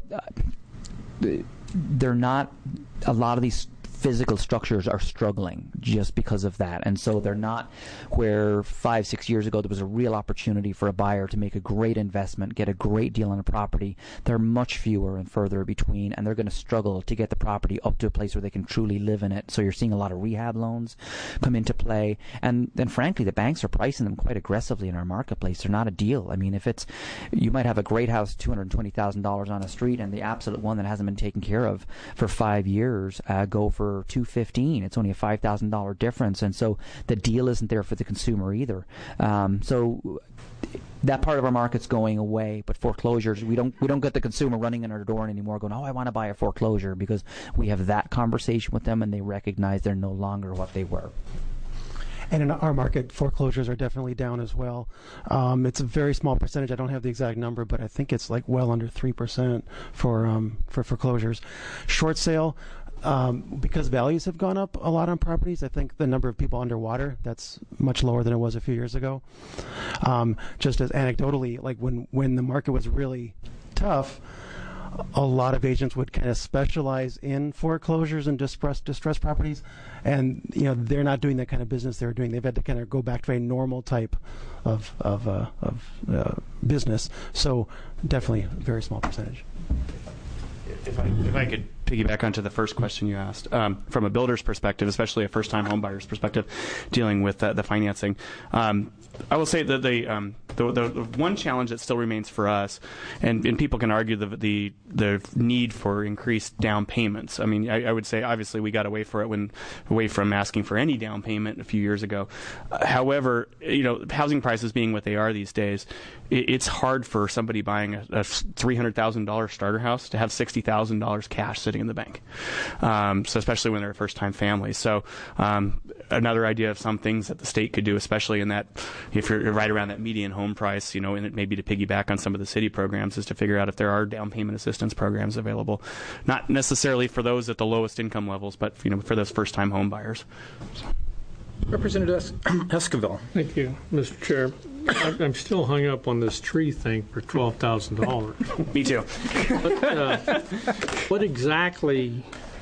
they're not, a lot of these physical structures are struggling just because of that. And so they're not where five, six years ago there was a real opportunity for a buyer to make a great investment, get a great deal on a property. They're much fewer and further between, and they're going to struggle to get the property up to a place where they can truly live in it. So you're seeing a lot of rehab loans come into play. And then frankly, the banks are pricing them quite aggressively in our marketplace. They're not a deal. I mean, if it's, you might have a great house, two hundred twenty thousand dollars on a street, and the absolute one that hasn't been taken care of for five years uh, go for two hundred fifteen. It's only a five thousand dollars difference, and so the deal isn't there for the consumer either. Um, so that part of our market's going away, but foreclosures, we don't we don't get the consumer running in our door anymore going, oh, I want to buy a foreclosure, because we have that conversation with them and they recognize they're no longer what they were. And in our market, foreclosures are definitely down as well. Um, it's a very small percentage. I don't have the exact number, but I think it's like well under three percent for um, for foreclosures. Short sale, um, because values have gone up a lot on properties, I think the number of people underwater, that's much lower than it was a few years ago. Um, just as anecdotally, like when, when the market was really tough, a lot of agents would kind of specialize in foreclosures and distressed distressed properties, and you know they're not doing that kind of business they were doing. They've had to kind of go back to a normal type of of, uh, of uh, business. So definitely a very small percentage. If I, if I could piggyback onto the first question you asked, um, from a builder's perspective, especially a first-time home buyer's perspective, dealing with uh, the financing, um, I will say that the, um, the, the the one challenge that still remains for us, and, and people can argue the, the the need for increased down payments. I mean, I, I would say obviously we got away for it when away from asking for any down payment a few years ago. Uh, however, you know, housing prices being what they are these days, it, it's hard for somebody buying a, a three hundred thousand dollars starter house to have sixty thousand dollars cash sitting in the bank. Um, so especially when they're a first-time family. So um, another idea of some things that the state could do, especially in that, if you're right around that median home price, you know, and it maybe to piggyback on some of the city programs, is to figure out if there are down payment assistance programs available, not necessarily for those at the lowest income levels, but you know, for those first-time home buyers. So. Representative Esquivel. Thank you, Mister Chair. I'm still hung up on this tree thing for twelve thousand dollars. Me too. What, uh, what exactly?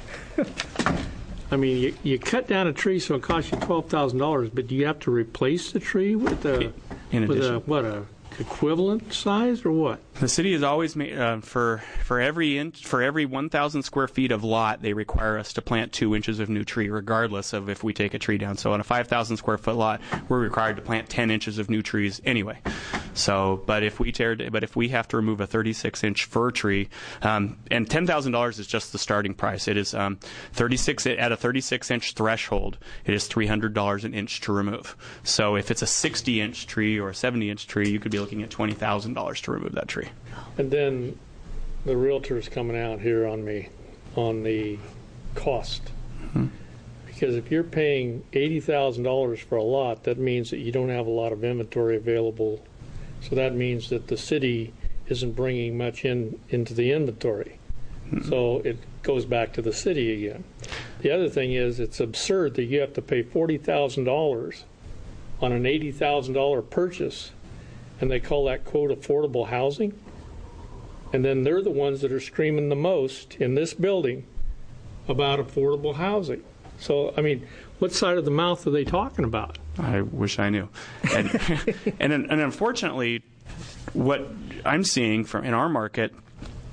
I mean, you, you cut down a tree, so it costs you twelve thousand dollars, but do you have to replace the tree with a, In with addition. a what, a equivalent size or what? The city has always made uh, for for every inch, for every one thousand square feet of lot, they require us to plant two inches of new tree, regardless of if we take a tree down. So on a five thousand square foot lot, we're required to plant ten inches of new trees anyway. So, but if we tear, but if we have to remove a thirty-six inch fir tree, um, and ten thousand dollars is just the starting price. It is um, thirty-six at a thirty-six inch threshold. It is three hundred dollars an inch to remove. So if it's a sixty inch tree or a seventy inch tree, you could be looking at twenty thousand dollars to remove that tree. And then the realtor's coming out here on me on the cost. Mm-hmm. Because if you're paying eighty thousand dollars for a lot, that means that you don't have a lot of inventory available. So that means that the city isn't bringing much in into the inventory. Mm-hmm. So it goes back to the city again. The other thing is, it's absurd that you have to pay forty thousand dollars on an eighty thousand dollars purchase, and they call that, quote, affordable housing. And then they're the ones that are screaming the most in this building about affordable housing. So, I mean, what side of the mouth are they talking about? I wish I knew. And, and, and unfortunately, what I'm seeing from in our market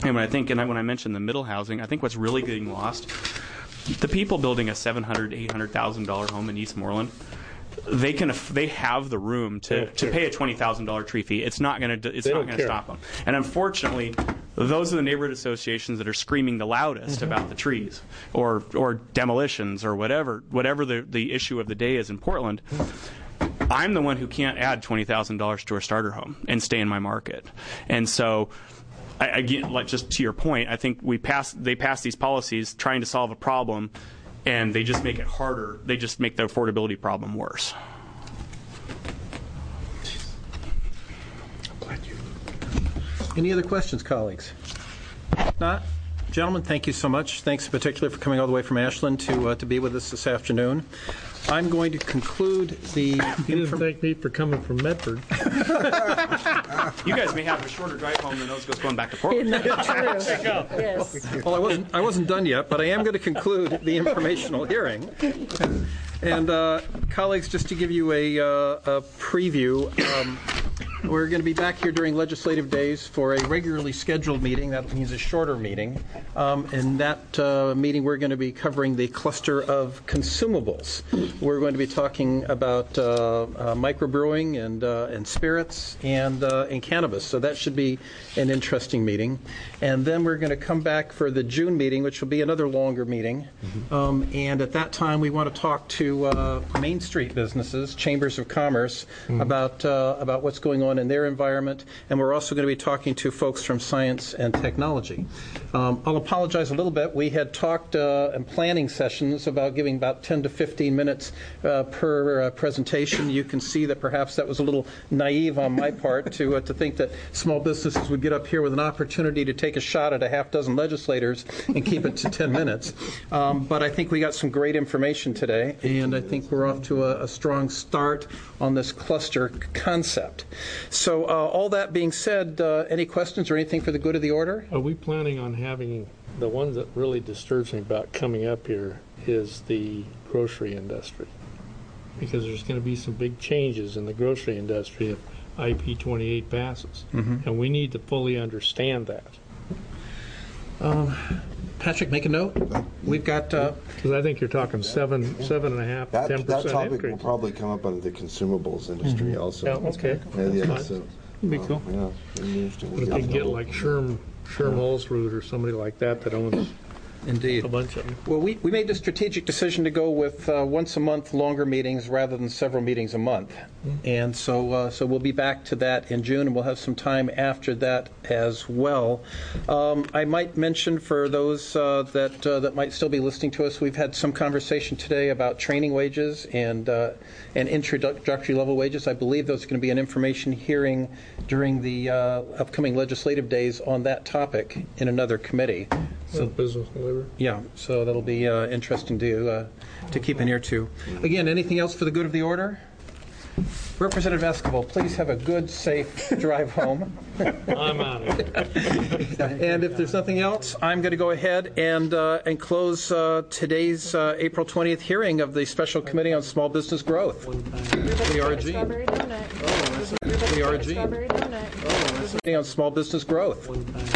And when I think, and I, when I mentioned the middle housing, I think what's really getting lost, the people building a seven hundred thousand dollars, eight hundred thousand dollars home in East Moreland, they can they have the room to, to pay a twenty thousand dollars tree fee. It's not going to it's not going to stop them. And unfortunately, those are the neighborhood associations that are screaming the loudest mm-hmm. about the trees or or demolitions or whatever whatever the, the issue of the day is in Portland. I'm the one who can't add twenty thousand dollars to a starter home and stay in my market. And so, I, again, like just to your point, I think we pass they pass these policies trying to solve a problem, and they just make it harder. They just make the affordability problem worse. Any other questions, colleagues? If not, gentlemen, thank you so much. Thanks particularly for coming all the way from Ashland to uh, to be with us this afternoon. I'm going to conclude the... You didn't thank me for coming from Medford. You guys may have a shorter drive home than those going back to Portland. Isn't that true? Yes. Well, I wasn't, I wasn't done yet, but I am going to conclude the informational hearing. And, uh, colleagues, just to give you a, uh, a preview, um, we're going to be back here during legislative days for a regularly scheduled meeting. That means a shorter meeting. Um, in that uh, meeting, we're going to be covering the cluster of consumables. We're going to be talking about uh, uh, microbrewing and uh, and spirits and uh, and cannabis. So that should be an interesting meeting. And then we're going to come back for the June meeting, which will be another longer meeting. Mm-hmm. Um, and at that time, we want to talk to uh, Main Street businesses, chambers of commerce, mm-hmm. about uh, about what's going on in their environment, and we're also going to be talking to folks from science and technology. Um, I'll apologize a little bit. We had talked uh, in planning sessions about giving about ten to fifteen minutes uh, per uh, presentation. You can see that perhaps that was a little naive on my part to uh, to think that small businesses would get up here with an opportunity to take a shot at a half dozen legislators and keep it to ten minutes. Um, but I think we got some great information today, and I think we're off to a, a strong start on this cluster concept. So uh, all that being said, uh, any questions or anything for the good of the order? Are we planning on having, the one that really disturbs me about coming up here is the grocery industry? Because there's going to be some big changes in the grocery industry if I P twenty-eight passes. Mm-hmm. And we need to fully understand that. Um, Patrick, make a note. We've got... Because uh, I think you're talking seven, seven and a half, that, ten percent that topic increase. will probably come up under the consumables industry mm-hmm. also. Yeah, okay. Yeah, yeah, That's so, It'd be cool. Uh, yeah, interesting. But if they get like Sherm, Sherm Holzroot or somebody like that that owns Indeed. a bunch of them. Well, we, we made the strategic decision to go with uh, once a month longer meetings rather than several meetings a month. Mm-hmm. And so uh, so we'll be back to that in June, and we'll have some time after that as well. Um, I might mention for those uh, that uh, that might still be listening to us, we've had some conversation today about training wages and uh, and introductory level wages. I believe there's going to be an information hearing during the uh, upcoming legislative days on that topic in another committee. So business labor. Yeah, so that'll be uh, interesting to uh, to keep an ear to. Again, anything else for the good of the order? Representative Esquivel, please have a good, safe drive home. I'm out of here. And if there's nothing else, I'm going to go ahead and uh, and close uh, today's uh, April twentieth hearing of the Special Committee on Small Business Growth. We are adjourned. We are adjourned. On Small Business Growth.